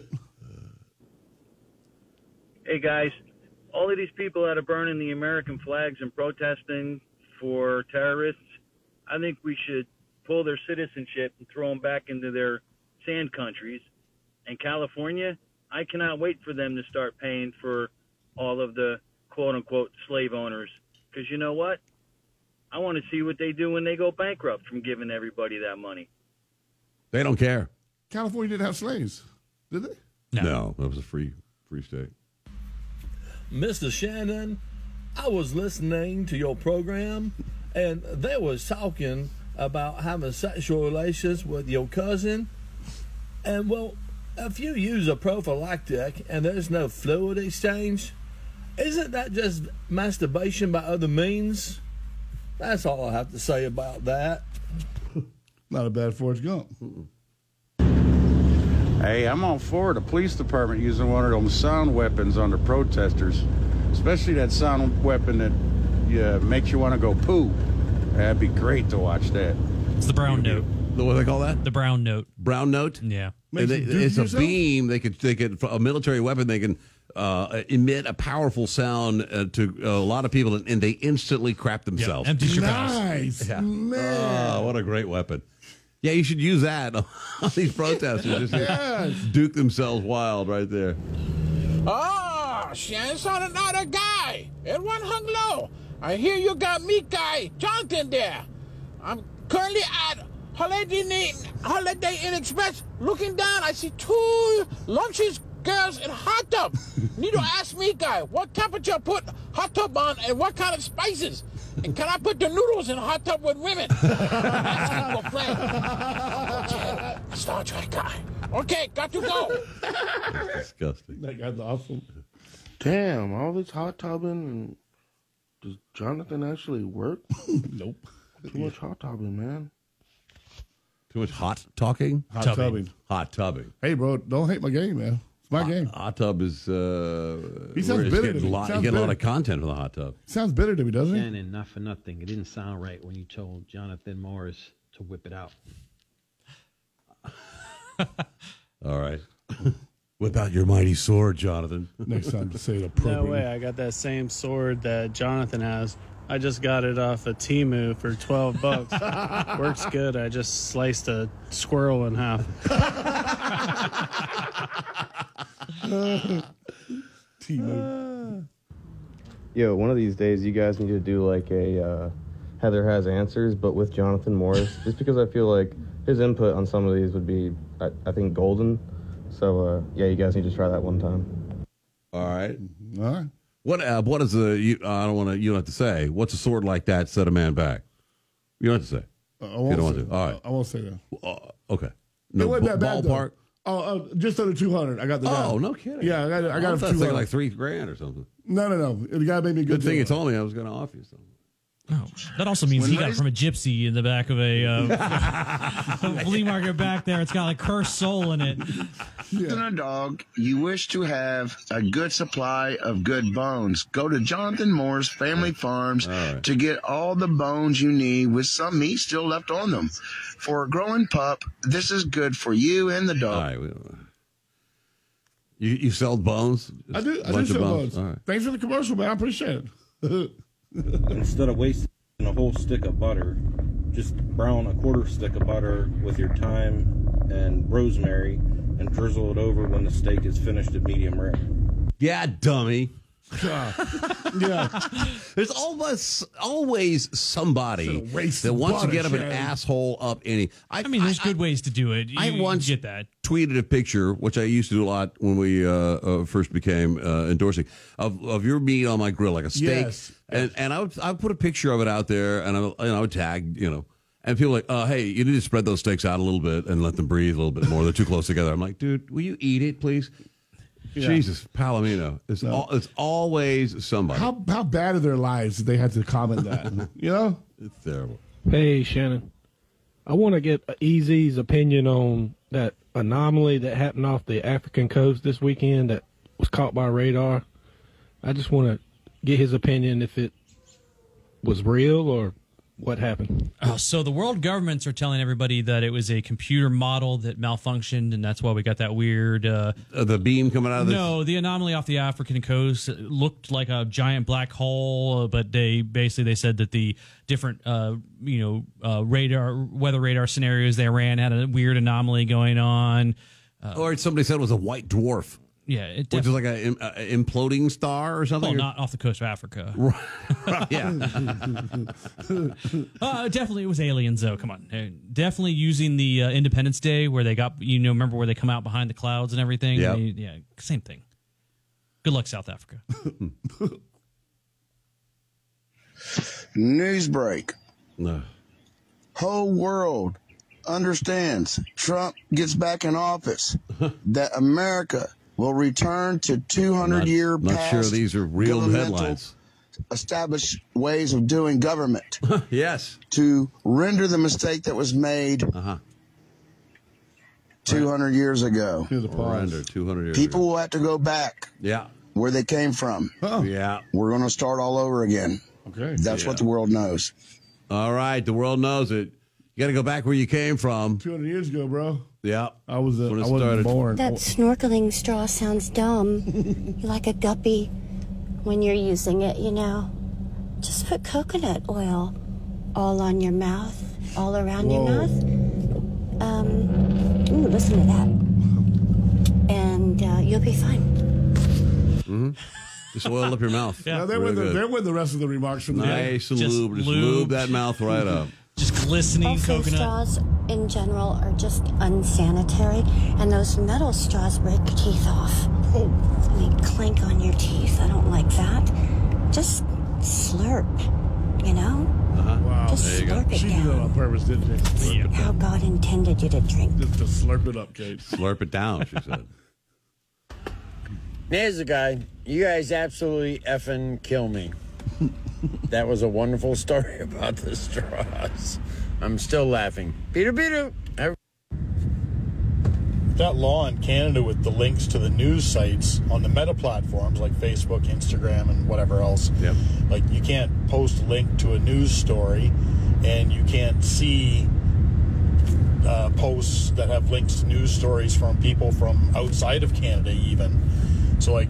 Hey, guys. All of these people that are burning the American flags and protesting for terrorists, I think we should pull their citizenship and throw them back into their sand countries. And California, I cannot wait for them to start paying for all of the quote-unquote slave owners. Because you know what? I want to see what they do when they go bankrupt from giving everybody that money. They don't care. California didn't have slaves, did they? No, that was a free state. Mr. Shannon, I was listening to your program, and they was talking about having sexual relations with your cousin. And, well, if you use a prophylactic and there's no fluid exchange, isn't that just masturbation by other means? That's all I have to say about that. Not a bad Forrest Gump. Hey, I'm all for the police department using one of them sound weapons on the protesters, especially that sound weapon that makes you want to go poo. That'd be great to watch that. It's the brown note. What do they call that? The brown note. Brown note? Yeah. It's a beam. They could a military weapon. They can emit a powerful sound to a lot of people, and they instantly crap themselves. Yeah, empties your Nice, yeah. man. Oh, what a great weapon. Yeah, you should use that on these protesters. Just duke themselves wild right there. Oh, Shan's on another guy. Everyone hung low. I hear you got me guy Jonathan there. I'm currently at Holiday Inn Express. Looking down, I see two lumptious girls in hot tub. Need to ask me guy what temperature put hot tub on and what kind of spices. And can I put the noodles in a hot tub with women? That's okay. Star Trek guy. Okay, got to go. Disgusting. That guy's awesome. Damn, all this hot tubbing. And does Jonathan actually work? Nope. Too much hot tubbing, man. Too much hot talking? Hot tubbing. Hot tubbing. Hey, bro, don't hate my game, man. It's my game. Hot tub is. He sounds bitter to me. You get a lot of content from the hot tub. Sounds bitter to me, doesn't he? Shannon, not for nothing. It didn't sound right when you told Jonathan Morris to whip it out. All right. Whip out your mighty sword, Jonathan. Next time to say it appropriately. No way. I got that same sword that Jonathan has. I just got it off of Temu for $12. Works good. I just sliced a squirrel in half. Temu. Yo, one of these days you guys need to do like a Heather Has Answers, but with Jonathan Morris, just because I feel like his input on some of these would be, I think, golden. So, yeah, you guys need to try that one time. All right. All right. What is the? You don't have to say. What's a sword like that set a man back? You don't have to say. I you don't want say, to. All right. I won't say that. Okay. It No wasn't that bad, ballpark. though. just under 200. I got the guy. Oh, no kidding. Yeah, I got it for thinking 200. like $3,000 or something. No. The guy made me a Good thing deal. you told me I was going to offer you something. Oh, that also means he got it from a gypsy in the back of a flea market back there. It's got a cursed soul in it. In a dog, you wish to have a good supply of good bones. Go to Jonathan Moore's Family Farms to get all the bones you need with some meat still left on them. For a growing pup, this is good for you and the dog. All right. You sell bones? I do Bunch sell of bones. All right. Thanks for the commercial, man. I appreciate it. Instead of wasting a whole stick of butter, just brown a quarter stick of butter with your thyme and rosemary and drizzle it over when the steak is finished at medium rare. Yeah, dummy. Yeah. There's always somebody that wants to get up an asshole up any. I mean, there's good ways to do it. I once get that. tweeted a picture, which I used to do a lot when we first became endorsing, of your meat on my grill, like a steak. Yes. And I would put a picture of it out there, and I would tag, and people are like, hey, you need to spread those steaks out a little bit and let them breathe a little bit more. They're too close together. I'm like, dude, will you eat it, please? Yeah. Jesus, Palomino. It's always somebody. How bad are their lives that they had to comment that? It's terrible. Hey, Shannon. I want to get EZ's opinion on that anomaly that happened off the African coast this weekend that was caught by radar. I just want to get his opinion if it was real or what happened. So the world governments are telling everybody that it was a computer model that malfunctioned, and that's why we got that weird... the beam coming out of No, the anomaly off the African coast looked like a giant black hole, but they said that the different weather radar scenarios they ran had a weird anomaly going on. Or somebody said it was a white dwarf. Yeah, which is like an imploding star or something. Well, not off the coast of Africa. Right. Yeah. Definitely, it was aliens, though. Come on, definitely using the Independence Day where they got remember where they come out behind the clouds and everything. Yep. Yeah, same thing. Good luck, South Africa. News break. No. Whole world understands Trump gets back in office that America will return to 200-year past. Not sure these are real headlines. Established ways of doing government. Yes. To render the mistake that was made 200 years ago. Render 200 years People will have to go back. Yeah. Where they came from. Yeah. We're going to start all over again. Okay. That's what the world knows. All right. The world knows it. You got to go back where you came from. 200 years ago, bro. Yeah. I wasn't born. That snorkeling straw sounds dumb. You're like a guppy when you're using it, you know. Just put coconut oil all on your mouth, all around your mouth. Ooh, listen to that. And you'll be fine. Mm-hmm. Just oil up your mouth. Yeah, they're with the rest of the remarks from the nice and lube. Just lube that mouth right up. Just glistening Also, coconut. straws in general are just unsanitary, and those metal straws break your teeth off. And they clank on your teeth. I don't like that. Just slurp, you know? Wow. Just There you go. slurp it She did down. it on purpose, didn't she? How God intended you to drink. Just slurp it up, Kate. Slurp it down, she said. There's the guy. You guys absolutely effing kill me. That was a wonderful story about the straws. I'm still laughing. Peter. That law in Canada with the links to the news sites on the meta platforms like Facebook, Instagram, and whatever else. Yep. Like, you can't post a link to a news story, and you can't see posts that have links to news stories from people from outside of Canada even. So, like,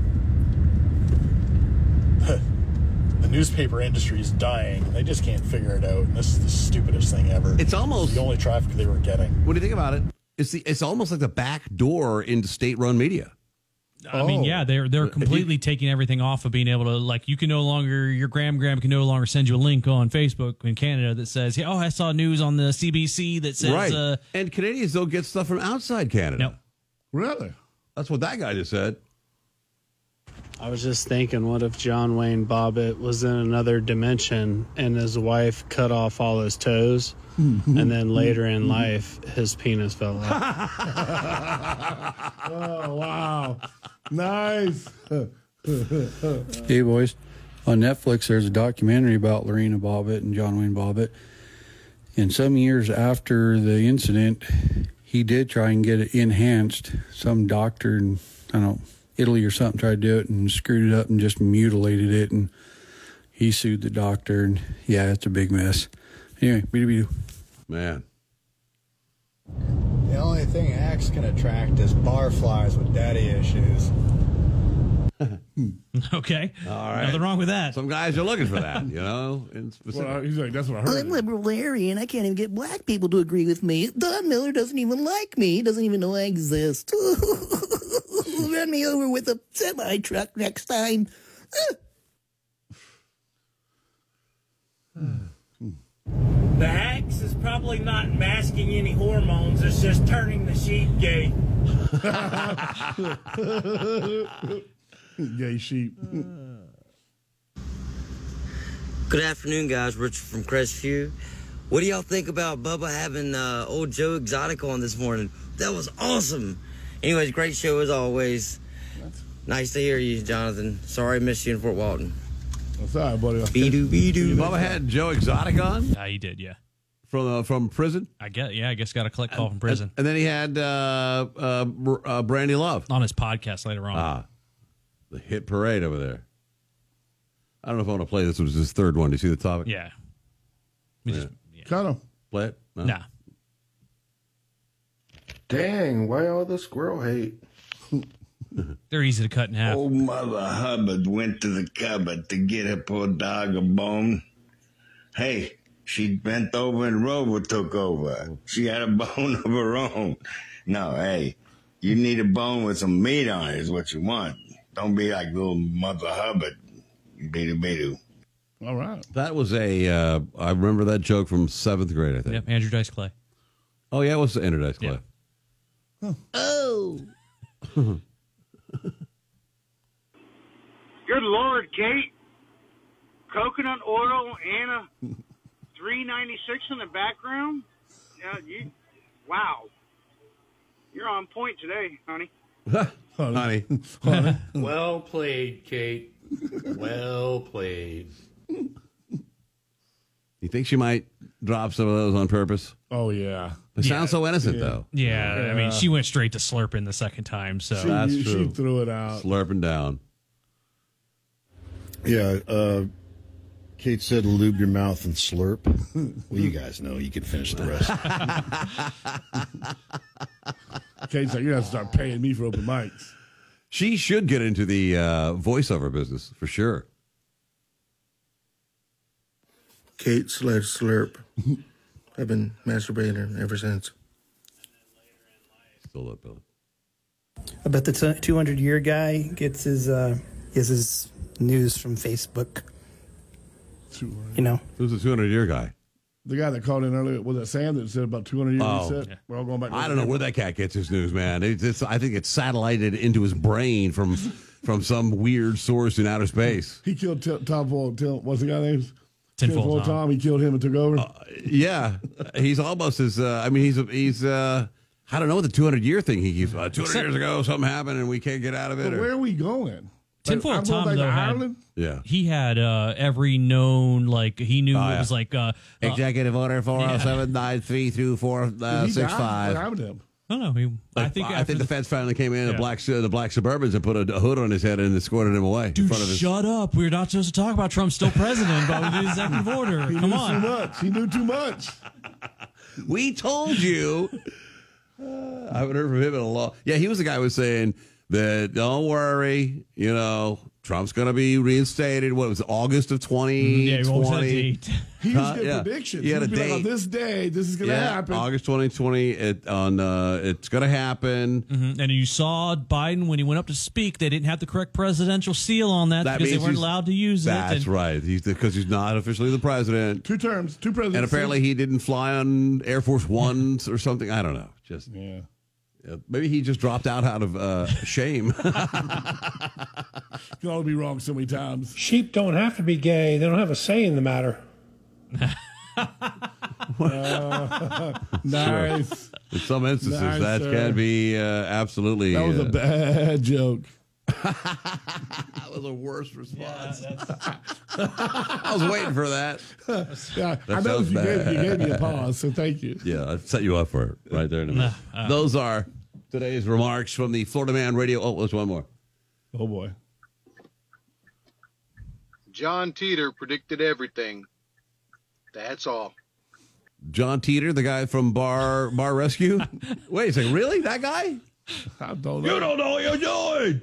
the newspaper industry is dying. They just can't figure it out. And this is the stupidest thing ever. It's almost the only traffic they were getting. What do you think about it? It's almost like the back door into state-run media. I mean, yeah, they're completely taking everything off of being able to, like, you can no longer, your Gram can no longer send you a link on Facebook in Canada that says, oh, I saw news on the CBC that says, right. And Canadians don't get stuff from outside Canada. No. Really? That's what that guy just said. I was just thinking, what if John Wayne Bobbitt was in another dimension and his wife cut off all his toes, and then later in life, his penis fell out? Oh, wow. Nice. Hey, boys. On Netflix, there's a documentary about Lorena Bobbitt and John Wayne Bobbitt. And some years after the incident, he did try and get it enhanced. Some doctor in, I don't know, Italy or something tried to do it and screwed it up and just mutilated it. And he sued the doctor. And, yeah, it's a big mess. Anyway, be Man. The only thing Axe can attract is barflies with daddy issues. Okay. All right. Nothing wrong with that. Some guys are looking for that, you know? Well, he's like, that's what I heard. I'm libertarian. I can't even get black people to agree with me. Don Miller doesn't even like me. He doesn't even know I exist. Run me over with a semi-truck next time. The axe is probably not masking any hormones. It's just turning the sheep gay. Gay sheep. Good afternoon, guys. Richard from Crestview. What do y'all think about Bubba having old Joe Exotic on this morning? That was awesome. Anyways, great show as always. Nice to hear you, Jonathan. Sorry I missed you in Fort Walton. That's all right, buddy. Be-doo. Bubba had Joe Exotic on? He did, yeah. From prison? I guess got a collect call from prison. And then he had Brandy Love. On his podcast later on. The hit parade over there. I don't know if I want to play this. It was his third one. Do you see the topic? Yeah. Cut him. Play it? No. Nah. Dang, why all the squirrel hate? They're easy to cut in half. Old Mother Hubbard went to the cupboard to get her poor dog a bone. Hey, she bent over and Rover took over. She had a bone of her own. No, hey, you need a bone with some meat on it is what you want. Don't be like little Mother Hubbard. Beedoo. All right. That was I remember that joke from 7th grade, I think. Yep, Andrew Dice Clay. Oh, yeah, it was Andrew Dice Clay. Yeah. Oh. Good Lord, Kate. Coconut oil and a $3.96 in the background? Wow. You're on point today, honey. Honey. Well played, Kate. Well played. You think she might drop some of those on purpose? Oh, yeah. It sounds so innocent, though. Yeah, I mean, she went straight to slurping the second time, so That's true. She threw it out. Slurping down. Yeah, Kate said lube your mouth and slurp. Well, you guys know. You can finish the rest. Kate's like, you're going to start paying me for open mics. She should get into the voiceover business, for sure. Kate slurp. I've been masturbating ever since. Still up, Billy. I bet the 200-year guy gets his news from Facebook. You know, who's the 200-year guy? The guy that called in earlier, was it Sam that said about 200 years? Oh. He said? We're all going back. I don't know where that cat gets his news, man. I think it's satellited into his brain from some weird source in outer space. He killed Tom Foyle. What's the guy name? Tinfoil Tom. He killed him and took over. Yeah, he's almost as. I mean, he's. I don't know what the 200-year thing he keeps. 200 years ago, something happened and we can't get out of it. But where are we going? Tinfoil Tom, though, yeah, he had every known, like, he knew it was like Executive Order 40793 through 465. What happened to him? I don't know. I think the feds finally came in, the black Suburbans, and put a hood on his head and escorted him away. Dude, shut up. We're not supposed to talk about Trump still president, but we did executive order. Come on. He knew too much. We told you. I haven't heard from him in a long. Yeah, he was the guy who was saying that don't worry, Trump's going to be reinstated. What was it, August of 2020? Yeah, he won't set a date. He used to get predictions. He had a He'd be date. like, on this day, this is going to happen. August 2020. It's going to happen. Mm-hmm. And you saw Biden when he went up to speak. They didn't have the correct presidential seal on that because they weren't allowed to use it. That's right. Because he's not officially the president. 2 terms, 2 presidents. And apparently he didn't fly on Air Force Ones or something. I don't know. Maybe he just dropped out of shame. You can only be wrong so many times. Sheep don't have to be gay. They don't have a say in the matter. Nice. In some instances, Nice, that sir. can be absolutely. That was a bad joke. That was a worse response. I was waiting for that. Yeah, That I know sounds you bad. gave me a pause, so thank you. Yeah, I set you up for it right there in a minute. Those are today's remarks from the Florida Man Radio. Oh, there's one more. Oh, boy. John Teeter predicted everything. That's all. John Teeter, the guy from Bar Rescue. Wait a second, really? That guy? I don't know. You don't know what you're doing.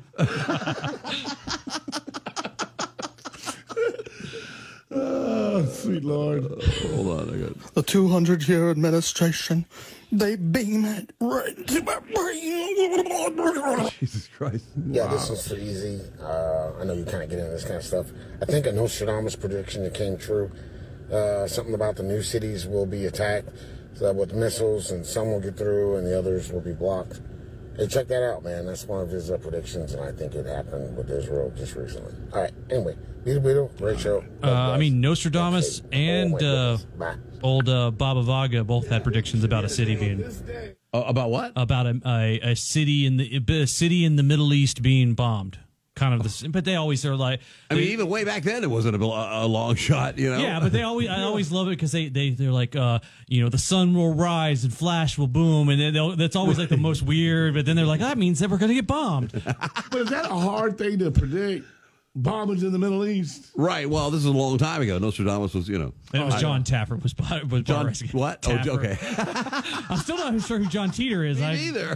Oh, sweet Lord. Hold on, I got The 200-year administration, they beam it right into my brain. Jesus Christ. Yeah, this is for easy. I know you kind of get into this kind of stuff. I think a Nostradamus prediction that came true. Something about the new cities will be attacked with missiles, and some will get through, and the others will be blocked. Hey, check that out, man. That's one of his predictions, and I think it happened with Israel just recently. All right, anyway, Beetle, great show. I mean, Nostradamus and old Baba Vaga both had predictions about a city being. About what? About a city in the Middle East being bombed. Kind of the, but they always are like. I mean, even way back then, it wasn't a long shot, Yeah, but I always love it because they're like, the sun will rise and flash will boom, and that's always like the most weird. But then they're like, that means that we're going to get bombed. But is that a hard thing to predict? Bombings in the Middle East? Right. Well, this is a long time ago. Nostradamus was, It was John Taffert was John Rescue. what? Taffert. Oh, okay. I'm still not sure who John Teeter is. Me neither.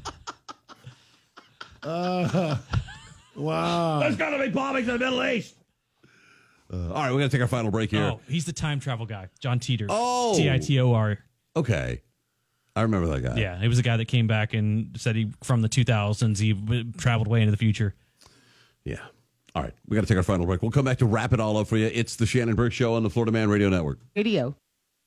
Wow. There's got to be bombings in the Middle East. All right, we're going to take our final break here. Oh, he's the time travel guy, John Teeter. Oh. Titor. Okay. I remember that guy. Yeah, he was a guy that came back and said from the 2000s he traveled way into the future. Yeah. All right, we got to take our final break. We'll come back to wrap it all up for you. It's the Shannon Burke Show on the Florida Man Radio Network. Radio.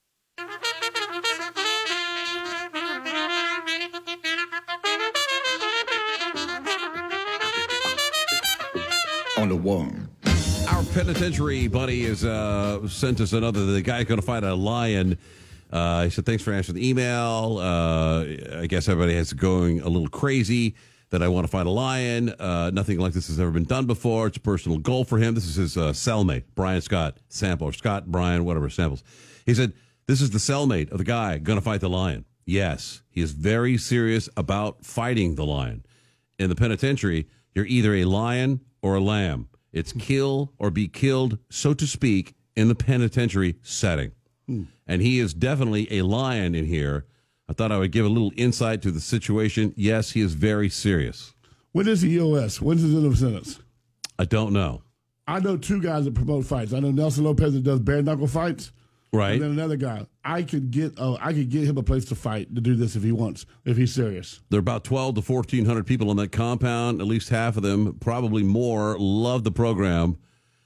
On the one. Our penitentiary buddy has sent us another. The guy going to find a lion He said, thanks for answering the email. I guess everybody has going a little crazy that I want to fight a lion. Nothing like this has ever been done before. It's a personal goal for him. This is his cellmate, Brian Scott Sample, or Scott, Brian, whatever, Samples. He said, this is the cellmate of the guy going to fight the lion. Yes, he is very serious about fighting the lion. In the penitentiary, you're either a lion or a lamb. It's kill or be killed, so to speak, in the penitentiary setting. And he is definitely a lion in here. I thought I would give a little insight to the situation. Yes, he is very serious. When is the EOS? When's his end of sentence? I don't know. I know two guys that promote fights. I know Nelson Lopez that does bare knuckle fights. Right. And then another guy. I could get him a place to fight to do this if he wants, if he's serious. There are about 12 to 1,400 people on that compound. At least half of them, probably more, love the program.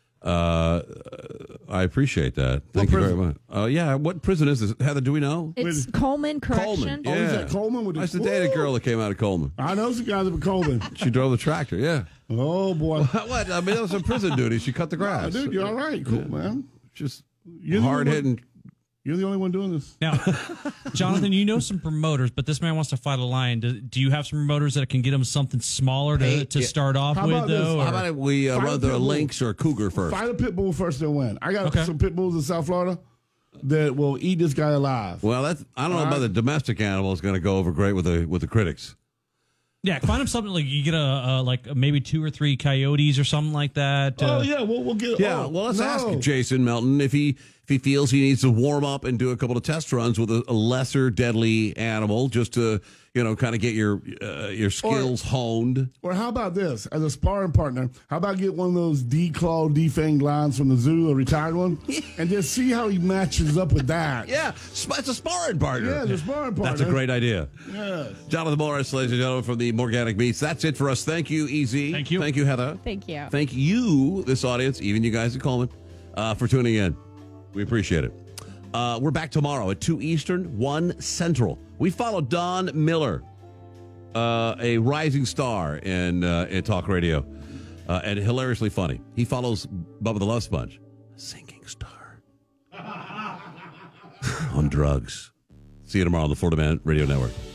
I appreciate that. Thank you very much. Yeah, what prison is this? Heather, do we know? It's Coleman Correction. Coleman, yeah. Oh, is that Coleman? I used to date a girl that came out of Coleman. I know some guys at Coleman. She drove the tractor, yeah. Oh, boy. What? I mean, that was some prison duty. She cut the grass. Dude, you're all right. Cool, man. Just hard-hitting. You're the only one doing this. Now, Jonathan, you know some promoters, but this man wants to fight a lion. Do you have some promoters that can get him something smaller to start off with, though? How about we run the lynx or a cougar first? Fight a pit bull first and win. I got some pit bulls in South Florida that will eat this guy alive. Well, I don't know about the domestic animal is going to go over great with the critics. Yeah, find him something like you get like maybe 2 or 3 coyotes or something like that. We'll get. Yeah, well, let's ask Jason Melton if he feels he needs to warm up and do a couple of test runs with a lesser deadly animal just to kind of get your skills honed. Or how about this as a sparring partner? How about get one of those declawed, defanged lions from the zoo, a retired one, and just see how he matches up with that. Yeah, it's a sparring partner. Yeah, it's a sparring partner. That's a great idea. Yes. Jonathan Morris, ladies and gentlemen, from the Morganic Meats. That's it for us. Thank you, EZ. Thank you. Thank you, Heather. Thank you. Thank you, this audience, even you guys at Coleman, for tuning in. We appreciate it. We're back tomorrow at 2 Eastern, 1 Central. We follow Don Miller, a rising star in talk radio, and hilariously funny. He follows Bubba the Love Sponge, a sinking star, on drugs. See you tomorrow on the Florida Man Radio Network.